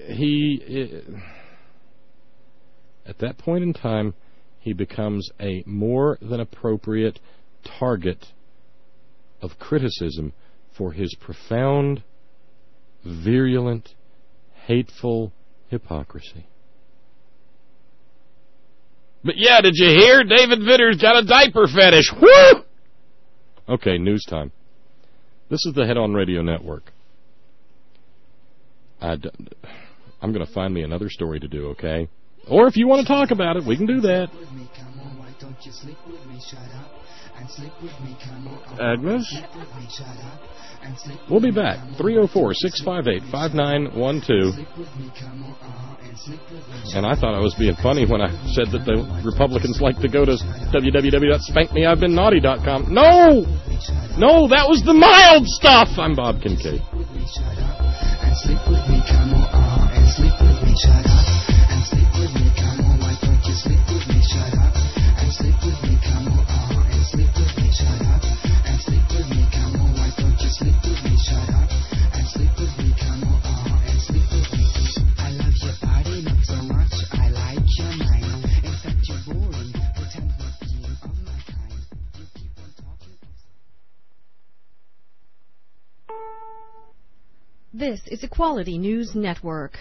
he becomes a more than appropriate target of criticism for his profound, virulent, hateful hypocrisy. But yeah, did you hear? David Vitter's got a diaper fetish. Woo! Okay, news time. This is the Head On Radio Network. I'm going to find me another story to do, okay? Or if you want to talk about it, we can do that. Agnes? We'll be back. 304-658-5912. And I thought I was being funny when I said that the Republicans like to go to www.spankmeI'vebeennaughty.com. No! No, that was the mild stuff! I'm Bob Kincaid. This is a Quality News Network.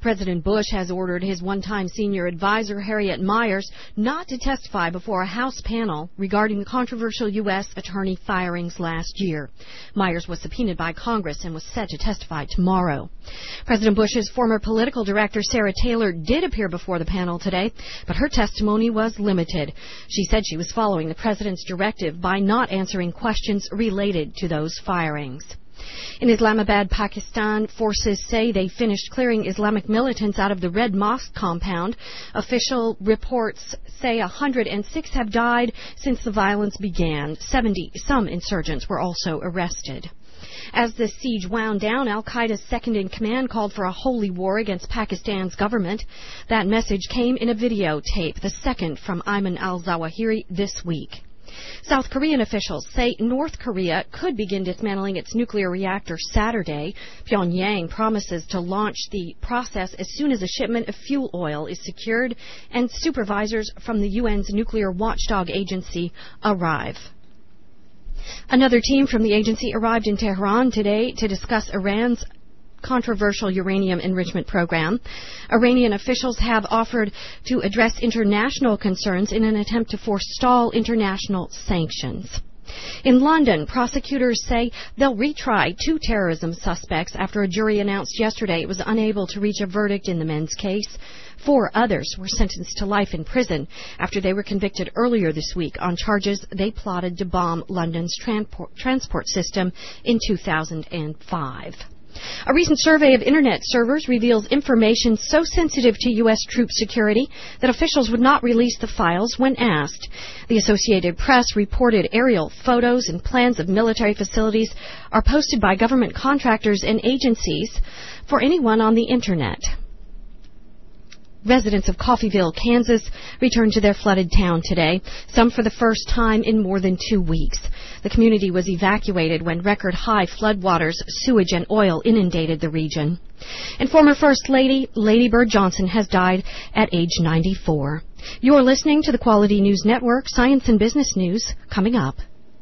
President Bush has ordered his one-time senior advisor, Harriet Miers, not to testify before a House panel regarding the controversial U.S. attorney firings last year. Miers was subpoenaed by Congress and was set to testify tomorrow. President Bush's former political director, Sarah Taylor, did appear before the panel today, but her testimony was limited. She said she was following the president's directive by not answering questions related to those firings. In Islamabad, Pakistan, forces say they finished clearing Islamic militants out of the Red Mosque compound. Official reports say 106 have died since the violence began. Some insurgents were also arrested. As the siege wound down, al-Qaeda's second-in-command called for a holy war against Pakistan's government. That message came in a videotape, the second from Ayman al-Zawahiri this week. South Korean officials say North Korea could begin dismantling its nuclear reactor Saturday. Pyongyang promises to launch the process as soon as a shipment of fuel oil is secured and supervisors from the UN's nuclear watchdog agency arrive. Another team from the agency arrived in Tehran today to discuss Iran's controversial uranium enrichment program. Iranian officials have offered to address international concerns in an attempt to forestall international sanctions. In London, prosecutors say they'll retry 2 terrorism suspects after a jury announced yesterday it was unable to reach a verdict in the men's case. 4 others were sentenced to life in prison after they were convicted earlier this week on charges they plotted to bomb London's transport system in 2005. A recent survey of Internet servers reveals information so sensitive to U.S. troop security that officials would not release the files when asked. The Associated Press reported aerial photos and plans of military facilities are posted by government contractors and agencies for anyone on the Internet. Residents of Coffeyville, Kansas, returned to their flooded town today, some for the first time in more than 2 weeks. The community was evacuated when record-high floodwaters, sewage, and oil inundated the region. And former First Lady, Lady Bird Johnson, has died at age 94. You're listening to the Quality News Network, Science and Business News, coming up.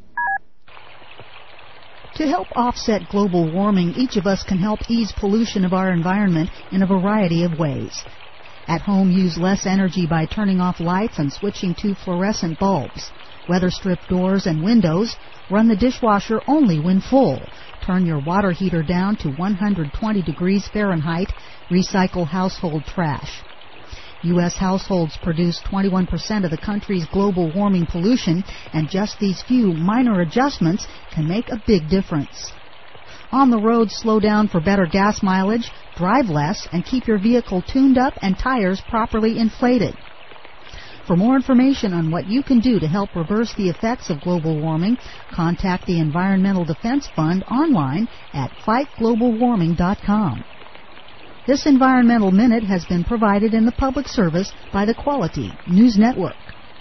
To help offset global warming, each of us can help ease pollution of our environment in a variety of ways. At home, use less energy by turning off lights and switching to fluorescent bulbs. Weather-strip doors and windows. Run the dishwasher only when full. Turn your water heater down to 120 degrees Fahrenheit. Recycle household trash. U.S. households produce 21% of the country's global warming pollution, and just these few minor adjustments can make a big difference. On the road, slow down for better gas mileage, drive less, and keep your vehicle tuned up and tires properly inflated. For more information on what you can do to help reverse the effects of global warming, contact the Environmental Defense Fund online at fightglobalwarming.com. This Environmental Minute has been provided in the public service by the Quality News Network.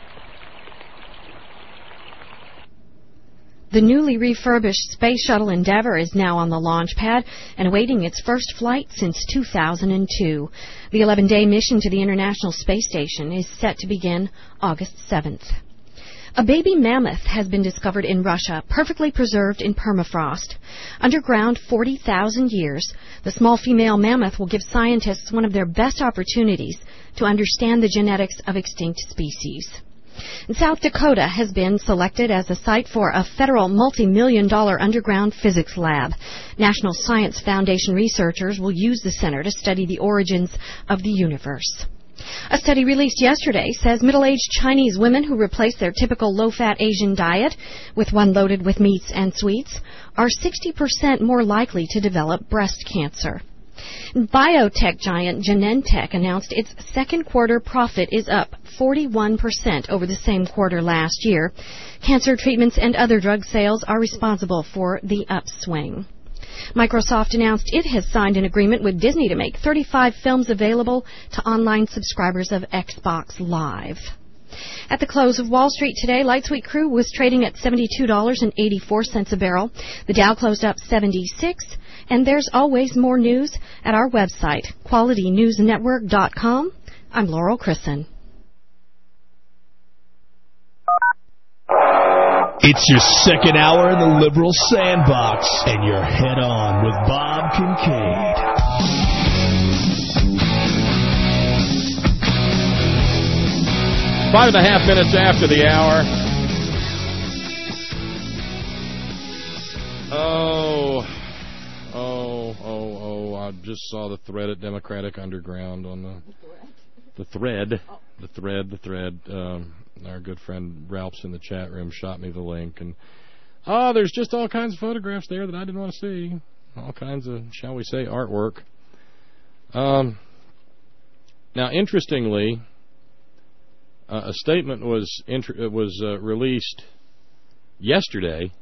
The newly refurbished Space Shuttle Endeavour is now on the launch pad and awaiting its first flight since 2002. The 11-day mission to the International Space Station is set to begin August 7th. A baby mammoth has been discovered in Russia, perfectly preserved in permafrost. Underground 40,000 years, the small female mammoth will give scientists one of their best opportunities to understand the genetics of extinct species. South Dakota has been selected as a site for a federal multi-million-dollar underground physics lab. National Science Foundation researchers will use the center to study the origins of the universe. A study released yesterday says middle-aged Chinese women who replace their typical low-fat Asian diet with one loaded with meats and sweets are 60% more likely to develop breast cancer. Biotech giant Genentech announced its second quarter profit is up 41% over the same quarter last year. Cancer treatments and other drug sales are responsible for the upswing. Microsoft announced it has signed an agreement with Disney to make 35 films available to online subscribers of Xbox Live. At the close of Wall Street today, light sweet crude was trading at $72.84 a barrel. The Dow closed up 76, and there's always more news at our website, QualityNewsNetwork.com. I'm Laurel Chrisson. It's your second hour in the Liberal Sandbox, and you're head on with Bob Kincaid. 5.5 minutes after the hour. I just saw the thread at Democratic Underground on the thread. Our good friend Ralph's in the chat room shot me the link. And there's just all kinds of photographs there that I didn't want to see. All kinds of, shall we say, artwork. Now, interestingly, a statement was released yesterday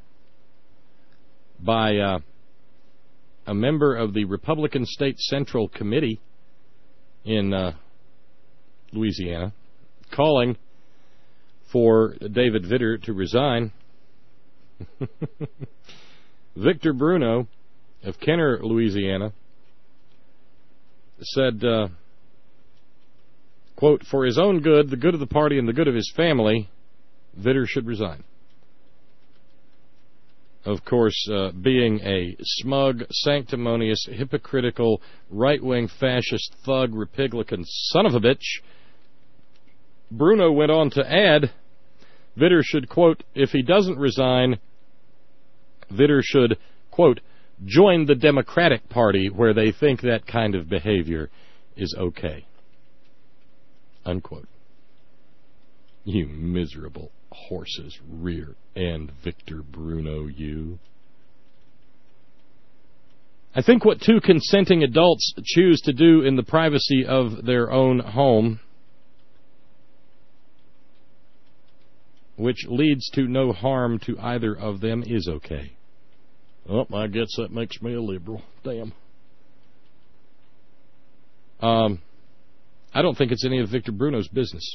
by a member of the Republican State Central Committee in Louisiana, calling for David Vitter to resign. Victor Bruno of Kenner, Louisiana, said, quote, "For his own good, the good of the party, and the good of his family, Vitter should resign." Of course, being a smug, sanctimonious, hypocritical, right-wing fascist thug, Republican son of a bitch, Bruno went on to add, Vitter should, quote, "If he doesn't resign, Vitter should, quote, join the Democratic Party where they think that kind of behavior is okay," unquote. You miserable horse's rear end, Victor Bruno, you. I think what two consenting adults choose to do in the privacy of their own home, which leads to no harm to either of them, is okay. Oh, I guess that makes me a liberal. Damn. I don't think it's any of Victor Bruno's business.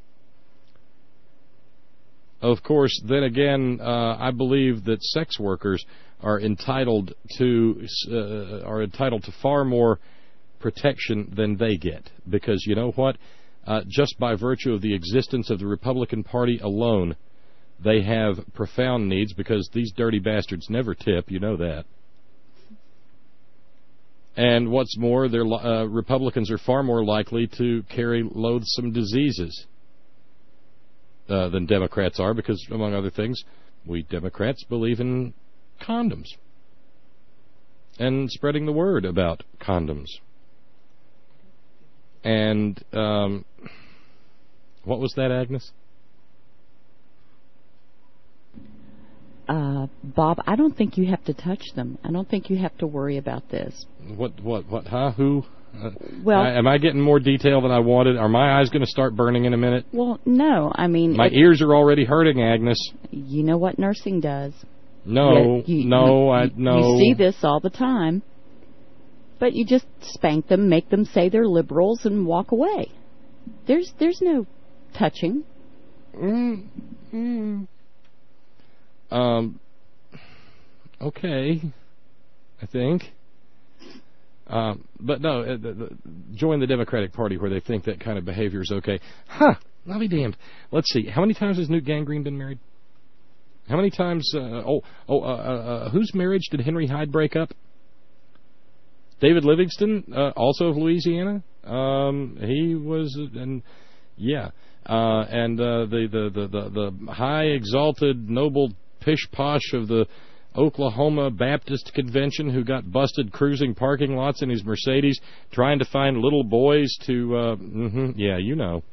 Of course, then again, I believe that sex workers are entitled to far more protection than they get, because you know what? Just by virtue of the existence of the Republican Party alone, they have profound needs, because these dirty bastards never tip, you know that. And what's more, Republicans are far more likely to carry loathsome diseases than Democrats are, because, among other things, we Democrats believe in condoms and spreading the word about condoms. And what was that, Agnes? Bob, I don't think you have to touch them. I don't think you have to worry about this. What, huh? Who? Well, am I getting more detail than I wanted? Are my eyes going to start burning in a minute? Well, no. I mean, my ears are already hurting, Agnes. You know what nursing does. No, You see this all the time. But you just spank them, make them say they're liberals, and walk away. There's no touching. Okay, I think. But no, join the Democratic Party where they think that kind of behavior is okay. Huh, I'll be damned. Let's see. How many times has Newt Gingrich been married? How many times, whose marriage did Henry Hyde break up? David Livingston, also of Louisiana. He was, and the high exalted noble pish posh of the Oklahoma Baptist Convention who got busted cruising parking lots in his Mercedes trying to find little boys to, yeah, you know.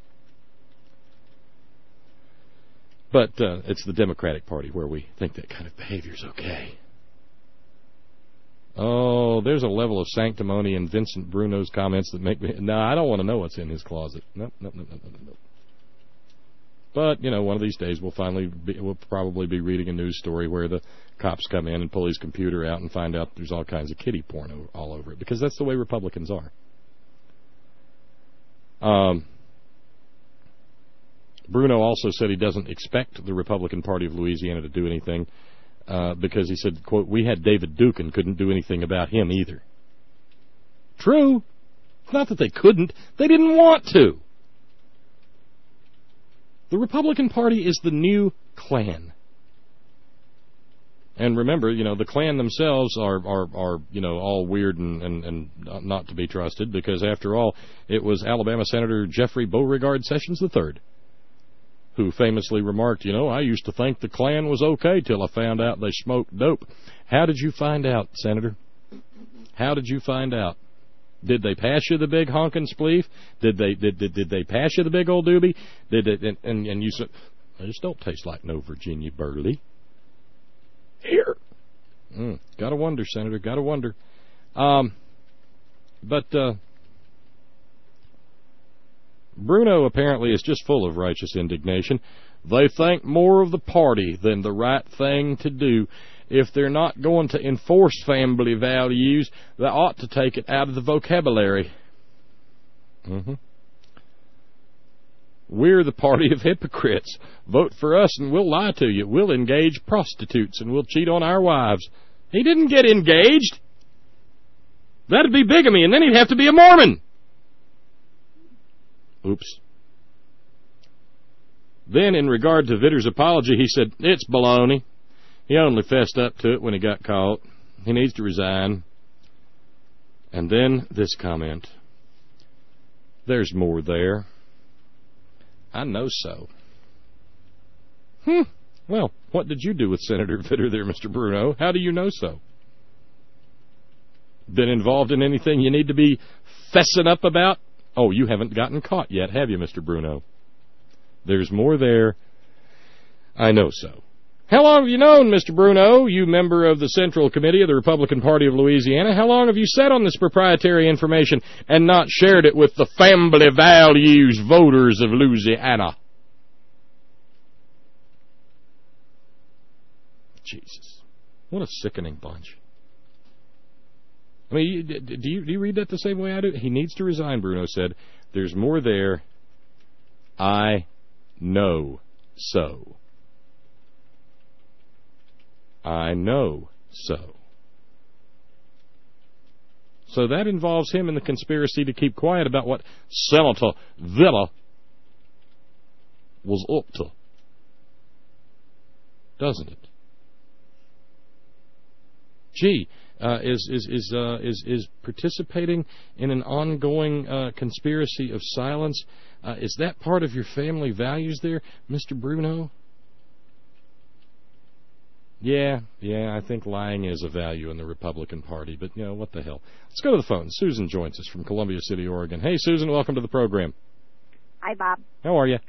But it's the Democratic Party where we think that kind of behavior is okay. Oh, there's a level of sanctimony in Vincent Bruno's comments that make me... No, I don't want to know what's in his closet. No. But, you know, one of these days we'll probably be reading a news story where the cops come in and pull his computer out and find out there's all kinds of kiddie porn all over it, because that's the way Republicans are. Bruno also said he doesn't expect the Republican Party of Louisiana to do anything because he said, quote, "We had David Duke and couldn't do anything about him either." True. It's not that they couldn't. They didn't want to. The Republican Party is the new Klan. And remember, you know, the Klan themselves are you know, all weird and not to be trusted, because after all, it was Alabama Senator Jeffrey Beauregard Sessions III who famously remarked, I used to think the Klan was okay till I found out they smoked dope. How did you find out, Senator? How did you find out? Did they pass you the big honkin' spleef? Did they pass you the big old doobie? And you said, they just don't taste like no Virginia Burley. Here. Gotta wonder, Senator, gotta wonder. But Bruno apparently is just full of righteous indignation. They think more of the party than the right thing to do. If they're not going to enforce family values, they ought to take it out of the vocabulary. We're the party of hypocrites. Vote for us and we'll lie to you. We'll engage prostitutes and we'll cheat on our wives. He didn't get engaged. That'd be bigamy, and then he'd have to be a Mormon. Oops. Then, in regard to Vitter's apology, he said, it's baloney. He only fessed up to it when he got caught. He needs to resign. And then this comment. There's more there. I know so. Well, what did you do with Senator Vitter there, Mr. Bruno? How do you know so? Been involved in anything you need to be fessing up about? Oh, you haven't gotten caught yet, have you, Mr. Bruno? There's more there. I know so. How long have you known, Mr. Bruno, you member of the Central Committee of the Republican Party of Louisiana? How long have you sat on this proprietary information and not shared it with the family values voters of Louisiana? Jesus. What a sickening bunch. I mean, do you read that the same way I do? He needs to resign, Bruno said. There's more there. I know so. I know so. So that involves him in the conspiracy to keep quiet about what Senator Villa was up to. Doesn't it? Gee, is participating in an ongoing conspiracy of silence, is that part of your family values there, Mr. Bruno? Yeah, I think lying is a value in the Republican Party, but, what the hell. Let's go to the phone. Susan joins us from Columbia City, Oregon. Hey, Susan, welcome to the program. Hi, Bob. How are you?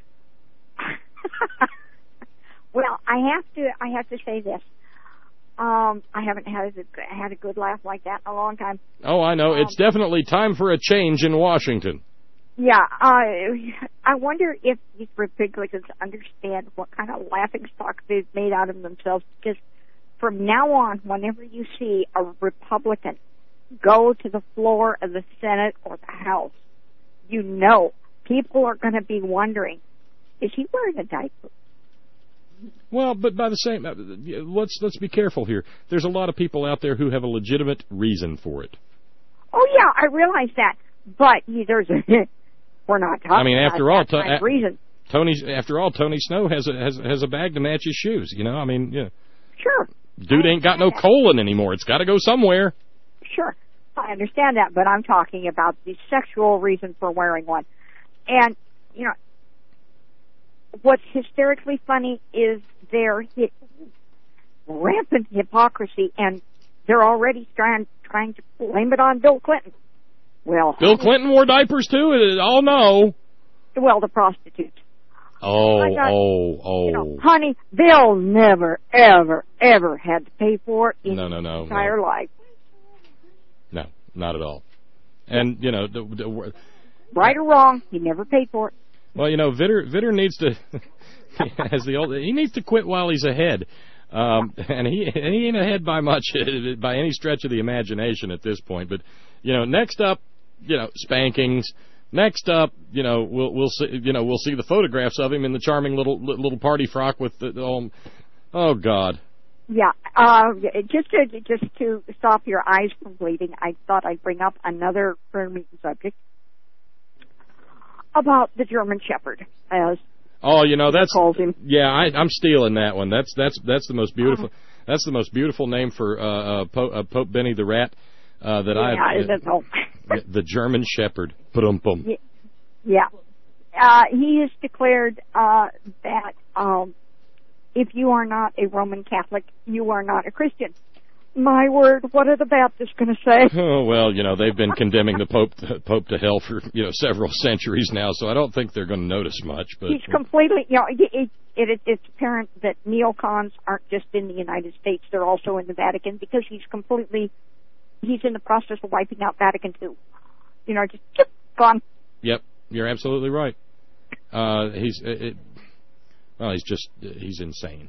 Well, I have to say this. I haven't had a good laugh like that in a long time. Oh, I know. It's definitely time for a change in Washington. Yeah, I wonder if these Republicans understand what kind of laughingstock they've made out of themselves, because from now on, whenever you see a Republican go to the floor of the Senate or the House, people are going to be wondering, is he wearing a diaper? Well, but by the same, let's be careful here. There's a lot of people out there who have a legitimate reason for it. Oh, yeah, I realize that, but we're not talking. I mean, after all, reason. Tony Snow has a bag to match his shoes. I mean, yeah. Sure. Dude ain't got no colon anymore. It's got to go somewhere. Sure, I understand that, but I'm talking about the sexual reason for wearing one. And what's hysterically funny is their rampant hypocrisy, and they're already trying to blame it on Bill Clinton. Well, Bill Clinton wore diapers too? Oh, no. Well, the prostitutes. Oh. Honey, Bill never, ever, ever had to pay for it in his entire life. No, not at all. And, right or wrong, he never paid for it. Well, Vitter needs to, he needs to quit while he's ahead. And he ain't ahead by much, by any stretch of the imagination at this point. But, next up, spankings. Next up, we'll see, we'll see the photographs of him in the charming little party frock with the, oh God. Yeah, just to stop your eyes from bleeding, I thought I'd bring up another current subject about the German Shepherd, as that's calls him. Yeah, I'm stealing that one. That's the most beautiful. That's the most beautiful name for Pope Benny the Rat the German Shepherd. Ba-dum-bum. Yeah. he has declared that if you are not a Roman Catholic, you are not a Christian. My word, what are the Baptists going to say? Oh, well, they've been condemning the Pope to hell for, several centuries now, so I don't think they're going to notice much. But he's completely, it's apparent that neocons aren't just in the United States, they're also in the Vatican, because he's in the process of wiping out Vatican II. Just gone. Yep, you're absolutely right. He's insane.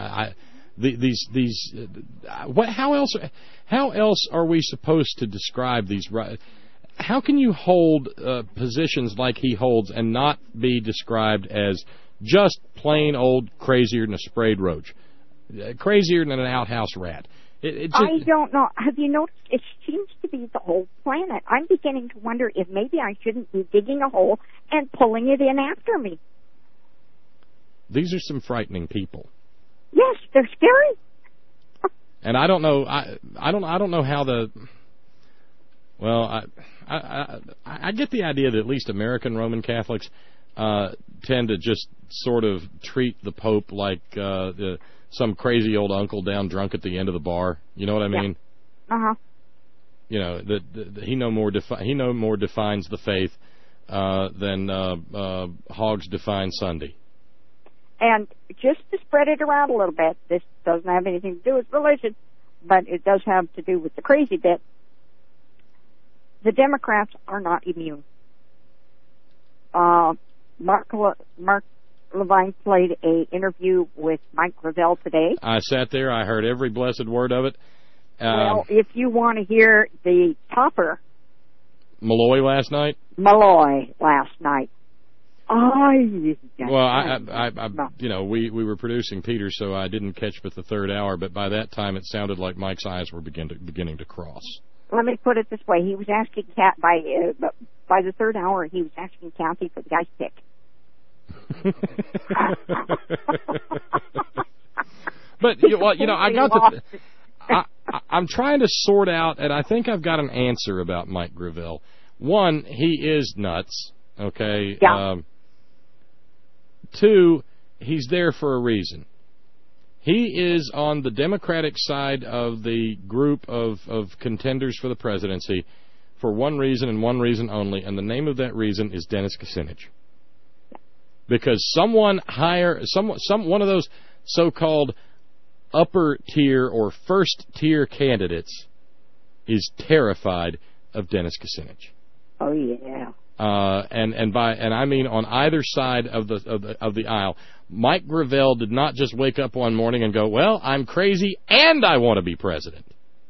How else are we supposed to describe these? How can you hold positions like he holds and not be described as just plain old crazier than a sprayed roach, crazier than an outhouse rat? I don't know. Have you noticed? It seems to be the whole planet. I'm beginning to wonder if maybe I shouldn't be digging a hole and pulling it in after me. These are some frightening people. Yes, they're scary. And I don't know. I don't know how the. Well, I get the idea that at least American Roman Catholics tend to just sort of treat the Pope like some crazy old uncle down drunk at the end of the bar. You know what I mean? Yeah. That he no more defines the faith than hogs define Sunday. And just to spread it around a little bit, this doesn't have anything to do with religion, but it does have to do with the crazy bit. The Democrats are not immune. Mark Levine played an interview with Mike Gravel today. I sat there. I heard every blessed word of it. Well, if you want to hear the topper. Malloy last night. Well, we were producing Peter, so I didn't catch but the third hour. But by that time, it sounded like Mike's eyes were beginning to cross. Let me put it this way: he was asking by the third hour, he was asking Kathy for the ice pick. But I'm trying to sort out, and I think I've got an answer about Mike Gravel. One, he is nuts. Okay. Yeah. Two, he's there for a reason. He is on the Democratic side of the group of contenders for the presidency for one reason and one reason only, and the name of that reason is Dennis Kucinich. Because one of those so-called upper tier or first tier candidates is terrified of Dennis Kucinich. Oh yeah. And I mean on either side of the aisle. Mike Gravel did not just wake up one morning and go, "Well, I'm crazy and I want to be president."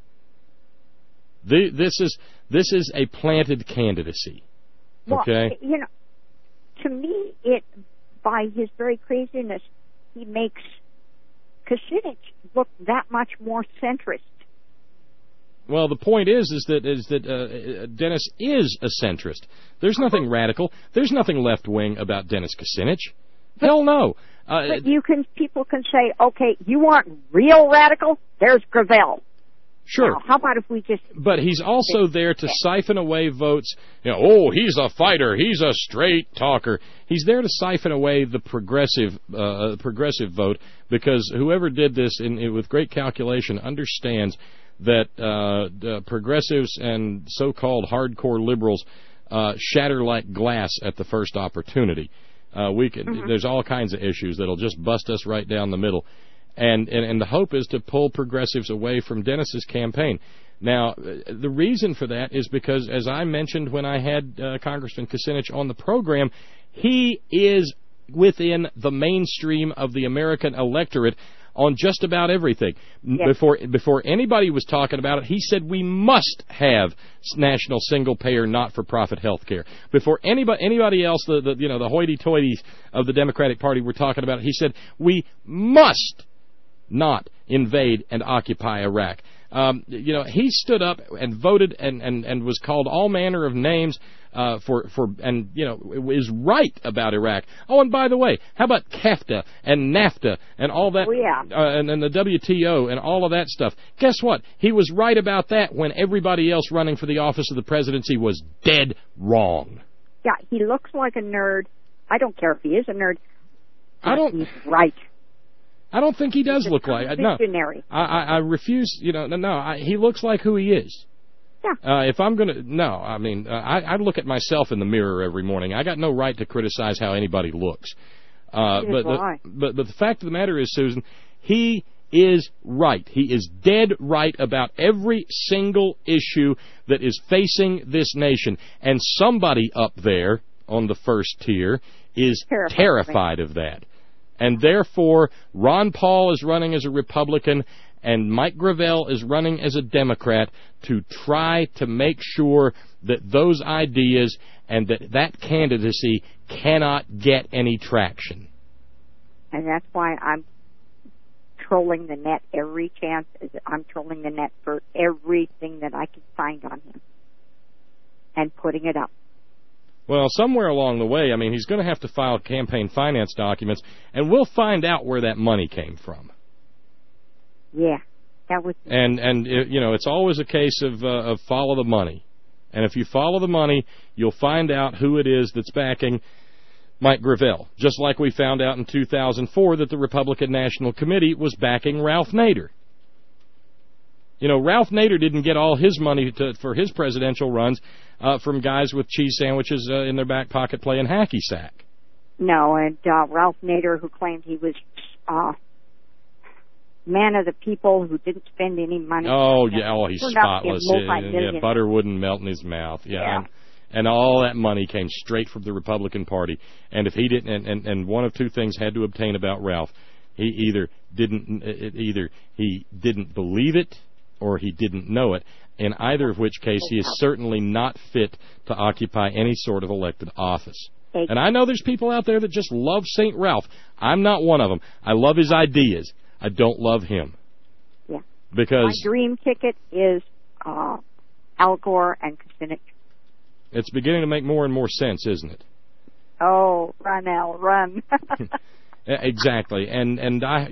This is a planted candidacy. Okay. Well, to me, by his very craziness, he makes Kucinich look that much more centrist. Well, the point is that Dennis is a centrist. There's nothing radical. There's nothing left-wing about Dennis Kucinich. Hell no. But people can say, okay, you want real radical? There's Gravel. Sure. Now, how about if we just... But he's also there to siphon away votes. He's a fighter. He's a straight talker. He's there to siphon away the progressive vote, because whoever did this with great calculation understands that progressives and so-called hardcore liberals shatter like glass at the first opportunity. There's all kinds of issues that'll just bust us right down the middle. And the hope is to pull progressives away from Dennis's campaign. Now, the reason for that is because, as I mentioned when I had Congressman Kucinich on the program, he is within the mainstream of the American electorate on just about everything. Yes. Before anybody was talking about it, he said we must have national single-payer, not-for-profit health care. Before anybody else, the hoity-toities of the Democratic Party were talking about it, he said we must not invade and occupy Iraq. He stood up and voted and was called all manner of names is right about Iraq. Oh, and by the way, how about CAFTA and NAFTA and all that, and the WTO and all of that stuff? Guess what? He was right about that when everybody else running for the office of the presidency was dead wrong. Yeah, he looks like a nerd I don't care if he is a nerd. He's right. I don't think he does look like visionary. No. I refuse. He looks like who he is. Yeah. If I'm gonna, I look at myself in the mirror every morning. I got no right to criticize how anybody looks. But the fact of the matter is, Susan, he is right. He is dead right about every single issue that is facing this nation. And somebody up there on the first tier is terrified of that. And therefore, Ron Paul is running as a Republican and Mike Gravel is running as a Democrat to try to make sure that those ideas and that candidacy cannot get any traction. And that's why I'm trolling the net every chance. I'm trolling the net for everything that I can find on him and putting it up. Well, somewhere along the way, he's going to have to file campaign finance documents, and we'll find out where that money came from. Yeah, that was. And it's always a case of follow the money, and if you follow the money, you'll find out who it is that's backing Mike Gravel. Just like we found out in 2004 that the Republican National Committee was backing Ralph Nader. Ralph Nader didn't get all his money for his presidential runs from guys with cheese sandwiches in their back pocket playing hacky sack. No, and Ralph Nader, who claimed he was man of the people who didn't spend any money. Oh, yeah. Oh, he's spotless. Yeah, butter wouldn't melt in his mouth. Yeah. And all that money came straight from the Republican Party. And if he didn't, and one of two things had to obtain about Ralph. He either didn't believe it or he didn't know it. In either of which case, he is certainly not fit to occupy any sort of elected office. And I know there's people out there that just love St. Ralph. I'm not one of them. I love his ideas. I don't love him. Yeah. Because my dream ticket is Al Gore and Kucinich. It's beginning to make more and more sense, isn't it? Oh, run, Al, run. Exactly. And I,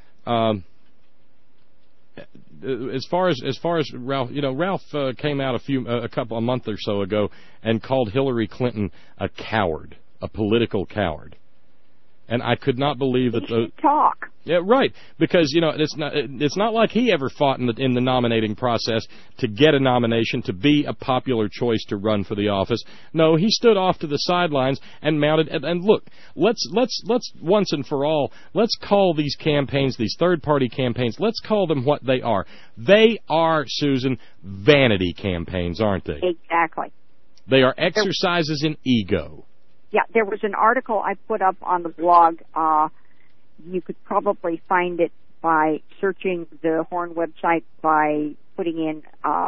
as far as Ralph, Ralph came out a month or so ago and called Hillary Clinton a coward, a political coward. And I could not believe that. He should talk. Yeah, right. Because it's not like he ever fought in the nominating process to get a nomination, to be a popular choice to run for the office. No, he stood off to the sidelines and mounted. And look, let's once and for all, let's call these campaigns, these third-party campaigns, let's call them what they are. They are, Susan, vanity campaigns, aren't they? Exactly. They are exercises in ego. Yeah, there was an article I put up on the blog. You could probably find it by searching the Horn website by putting in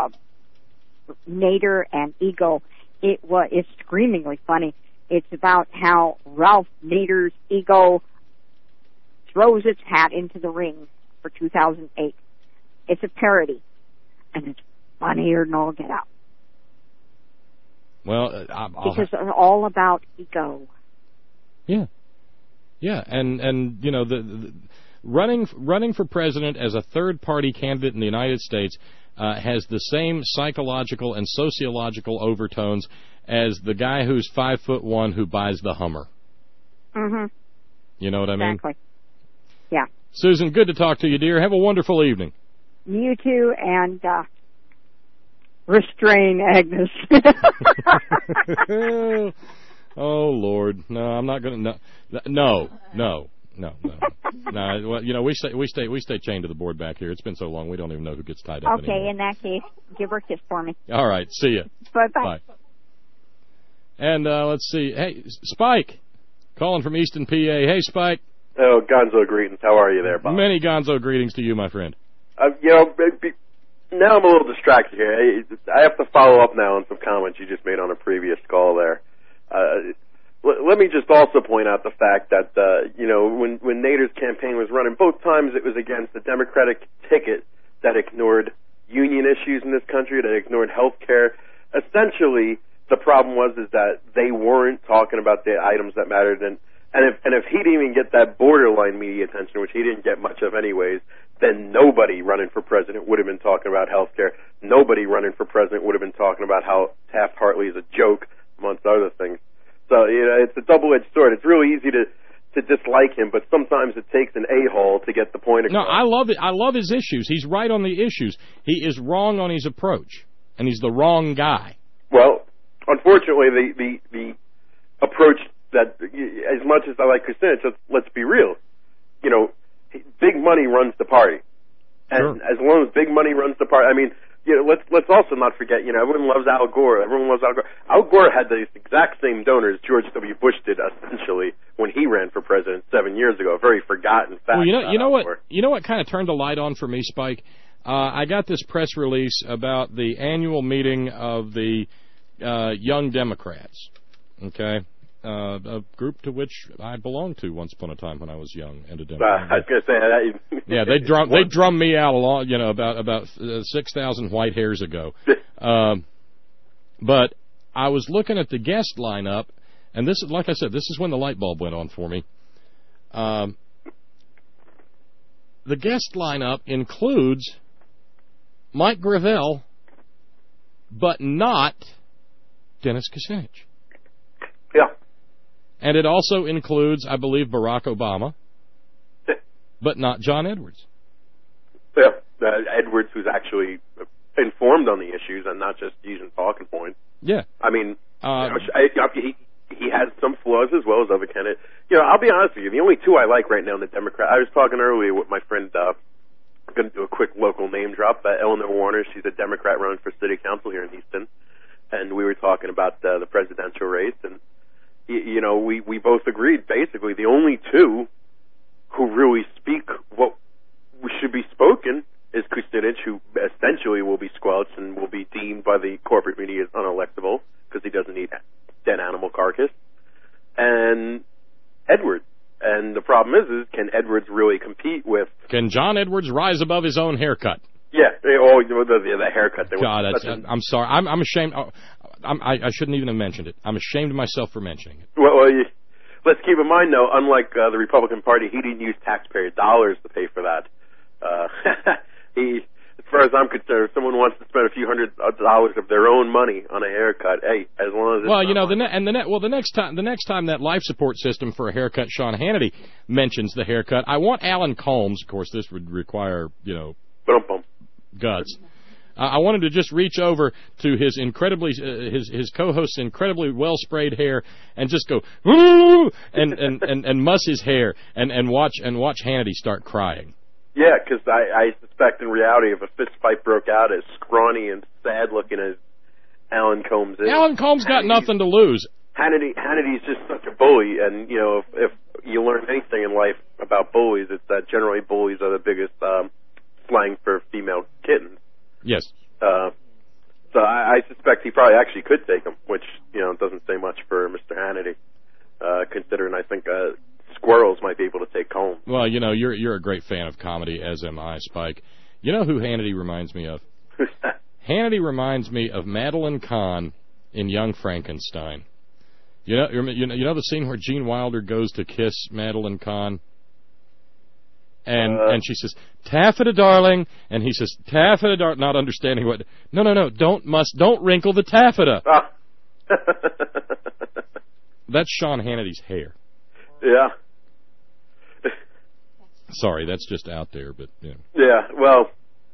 Nader and ego. It's screamingly funny. It's about how Ralph Nader's ego throws its hat into the ring for 2008. It's a parody, and it's funnier than all get out. Well, because it's all about ego. Yeah, and the running for president as a third-party candidate in the United States has the same psychological and sociological overtones as the guy who's 5'1" who buys the Hummer. Mm-hmm. You know what I mean? Exactly. Yeah. Susan, good to talk to you, dear. Have a wonderful evening. You too, and restrain Agnes. Oh Lord, no, I'm not going to. No. Well, we stay chained to the board back here. It's been so long, we don't even know who gets tied up. Okay, anymore. In that case, give her a kiss for me. All right, see ya. Bye. And let's see. Hey, Spike, calling from Easton, PA. Hey, Spike. Oh, Gonzo greetings. How are you there, Bob? Many Gonzo greetings to you, my friend. Now I'm a little distracted here. I have to follow up now on some comments you just made on a previous call there. Let me just also point out the fact that, when Nader's campaign was running, both times it was against the Democratic ticket that ignored union issues in this country, that ignored health care. Essentially, the problem was that they weren't talking about the items that mattered. And if he didn't even get that borderline media attention, which he didn't get much of anyways, then nobody running for president would have been talking about health care. Nobody running for president would have been talking about how Taft-Hartley is a joke, amongst other things. So, it's a double-edged sword. It's real easy to dislike him, but sometimes it takes an a-hole to get the point across. No, I love it. I love his issues. He's right on the issues. He is wrong on his approach, and he's the wrong guy. Well, unfortunately, the approach that, as much as I like Kucinich, let's be real, big money runs the party. And as long as big money runs the party, I mean, let's also not forget, everyone loves Al Gore. Everyone loves Al Gore. Al Gore had the exact same donors George W. Bush did, essentially, when he ran for president 7 years ago. A very forgotten fact. Well, you know what kind of turned the light on for me, Spike? I got this press release about the annual meeting of the Young Democrats. Okay. A group to which I belonged to once upon a time when I was young and a Democrat. I was going to say that. Yeah, they drummed me out about 6,000 white hairs ago. But I was looking at the guest lineup, and this is, like I said, this is when the light bulb went on for me. The guest lineup includes Mike Gravel, but not Dennis Kucinich. Yeah. And it also includes, I believe, Barack Obama, but not John Edwards. Yeah, Edwards, who's actually informed on the issues and not just using talking points. Yeah. I mean, he has some flaws as well as other candidates. I'll be honest with you, the only two I like right now in the Democrat, I was talking earlier with my friend, I'm going to do a quick local name drop, Eleanor Warner. She's a Democrat running for city council here in Easton. And we were talking about the presidential race, and we both agreed, basically, the only two who really speak what should be spoken is Kucinich, who essentially will be squelched and will be deemed by the corporate media as unelectable because he doesn't eat dead animal carcass, and Edwards. And the problem is can Edwards really compete with... Can John Edwards rise above his own haircut? Yeah, the haircut. God, I'm sorry. I'm ashamed. I shouldn't even have mentioned it. I'm ashamed of myself for mentioning it. Well, let's keep in mind, though, unlike the Republican Party, he didn't use taxpayer dollars to pay for that. As far as I'm concerned, if someone wants to spend a few $100s of their own money on a haircut, hey, as long as it's the next time that life support system for a haircut, Sean Hannity mentions the haircut, I want Alan Colmes. Of course, this would require guts. I wanted to just reach over to his incredibly his co-host's incredibly well sprayed hair and just go woo and muss his hair and watch Hannity start crying. Yeah, because I suspect in reality, if a fist fight broke out, as scrawny and sad looking as Alan Colmes is, Alan Colmes got nothing to lose. Hannity's just such a bully, and if you learn anything in life about bullies, it's that generally bullies are the biggest slang for female kittens. Yes. So I suspect he probably actually could take him, which doesn't say much for Mr. Hannity, considering I think squirrels might be able to take Colmes. Well, you're a great fan of comedy, as am I, Spike. You know who Hannity reminds me of? Hannity reminds me of Madeline Kahn in Young Frankenstein. You know the scene where Gene Wilder goes to kiss Madeline Kahn? And she says, "Taffeta, darling," and he says, "Taffeta, darling," not understanding what. No, don't wrinkle the taffeta. That's Sean Hannity's hair. Yeah. Sorry, that's just out there, but Yeah, well,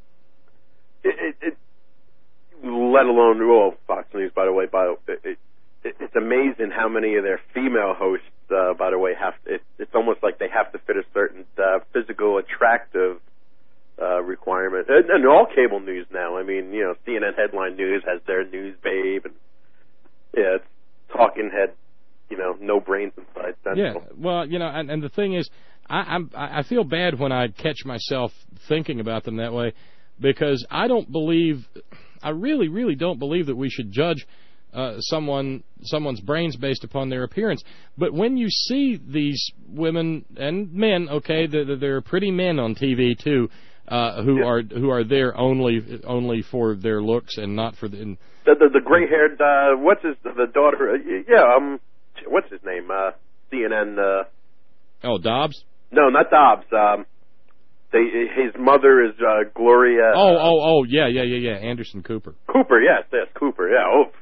it let alone Fox News, by the way. It's amazing how many of their female hosts, by the way, it's almost like they have to fit a certain physical attractive requirement. And all cable news now. I mean, CNN Headline News has their news babe, and it's talking head, no brains inside central. Yeah, well, and the thing is, I feel bad when I catch myself thinking about them that way, because I really, really don't believe that we should judge someone's brains based upon their appearance. But when you see these women and men, okay, there are pretty men on TV too, who are there only for their looks and not for the gray-haired the daughter? What's his name? CNN. Dobbs? No, not Dobbs. His mother is Gloria. Yeah. Anderson Cooper. Cooper, yes, Cooper. Yeah.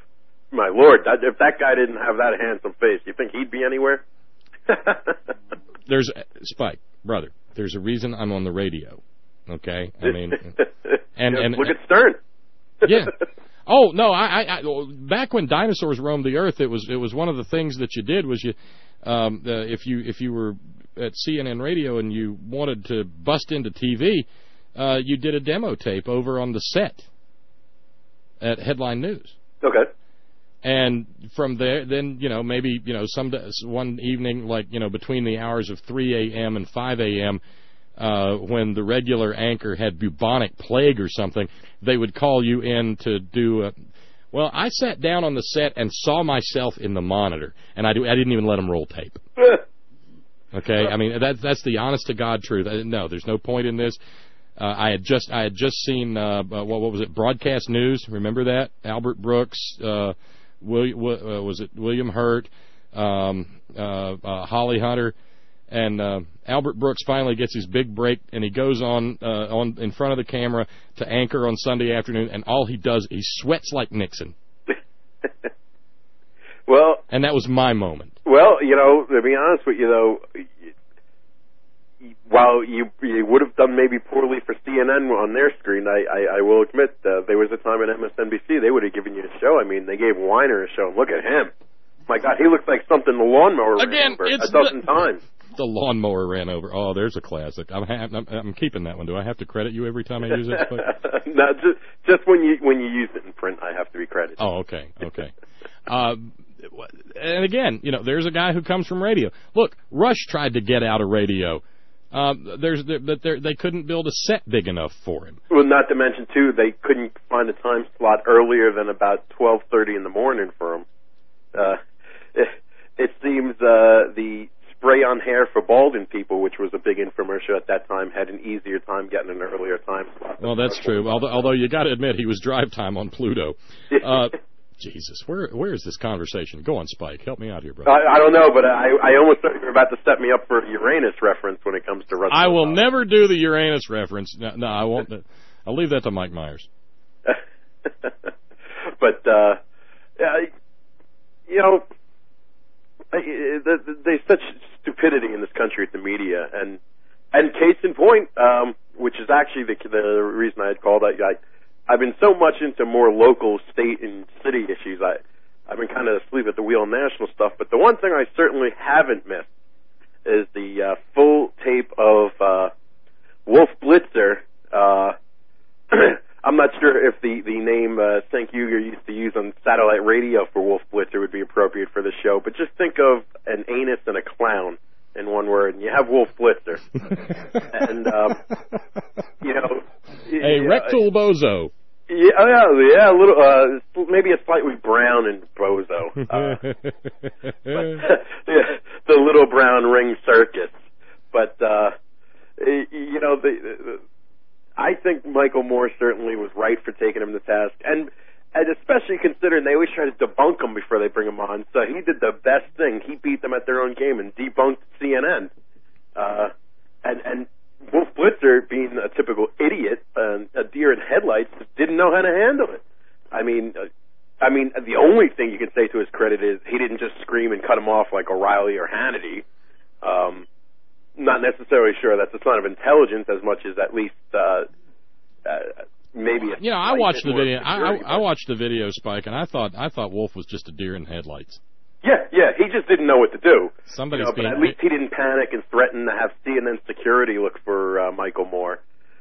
My Lord, if that guy didn't have that handsome face, you think he'd be anywhere? There's Spike, brother. There's a reason I'm on the radio. Okay, I mean, and look at Stern. Yeah. Oh no, I back when dinosaurs roamed the earth, it was one of the things that you did was you, if you were at CNN Radio and you wanted to bust into TV, you did a demo tape over on the set at Headline News. Okay. And from there, then, maybe, one evening, like, between the hours of 3 a.m. and 5 a.m., when the regular anchor had bubonic plague or something, they would call you in to do well, I sat down on the set and saw myself in the monitor, and I didn't even let them roll tape. Okay? I mean, that's the honest-to-God truth. No, there's no point in this. I had just seen, what was it, Broadcast News, remember that? Albert Brooks, was it William Hurt, Holly Hunter, and Albert Brooks finally gets his big break, and he goes on in front of the camera to anchor on Sunday afternoon, and all he does, he sweats like Nixon. Well, and that was my moment. Well, to be honest with you, though, while you would have done maybe poorly for CNN on their screen, I will admit there was a time at MSNBC they would have given you a show. I mean, they gave Weiner a show. Look at him. My God, he looks like something the lawnmower ran over a dozen times. The lawnmower ran over. Oh, there's a classic. I'm keeping that one. Do I have to credit you every time I use it? No, just when you use it in print, I have to be credited. Oh, okay. And again, there's a guy who comes from radio. Look, Rush tried to get out of radio. They couldn't build a set big enough for him. Well, not to mention too, they couldn't find a time slot earlier than about 12:30 in the morning for him. It seems the spray-on hair for balding people, which was a big infomercial at that time, had an easier time getting an earlier time slot. Well, that's true. Although you got to admit, he was drive time on Pluto. Jesus, where is this conversation? Go on, Spike. Help me out here, brother. I don't know, but I almost thought you were about to set me up for a Uranus reference when it comes to Russell. I will never do the Uranus reference. No, I won't. I'll leave that to Mike Myers. But, there's such stupidity in this country at the media, and case in point, which is actually the reason I had called. I've been so much into more local, state, and city issues. I've been kind of asleep at the wheel on national stuff. But the one thing I certainly haven't missed is the full tape of Wolf Blitzer. I'm not sure if the name Cenk Uygur used to use on satellite radio for Wolf Blitzer would be appropriate for the show. But just think of an anus and a clown in one word, and you have Wolf Blitzer. And, a rectal bozo. Yeah, a little, maybe a slightly brown and bozo. The little brown ring circus. But, I think Michael Moore certainly was right for taking him to task, and especially considering they always try to debunk him before they bring him on. So he did the best thing. He beat them at their own game and debunked CNN. And Wolf Blitzer, being a typical idiot, a deer in headlights, didn't know how to handle it. I mean, the only thing you can say to his credit is he didn't just scream and cut him off like O'Reilly or Hannity. Not necessarily sure that's a sign of intelligence as much as at least maybe. I watched the video. I watched the video, Spike, and I thought Wolf was just a deer in headlights. Yeah, he just didn't know what to do. But at least he didn't panic and threaten to have CNN security look for Michael Moore.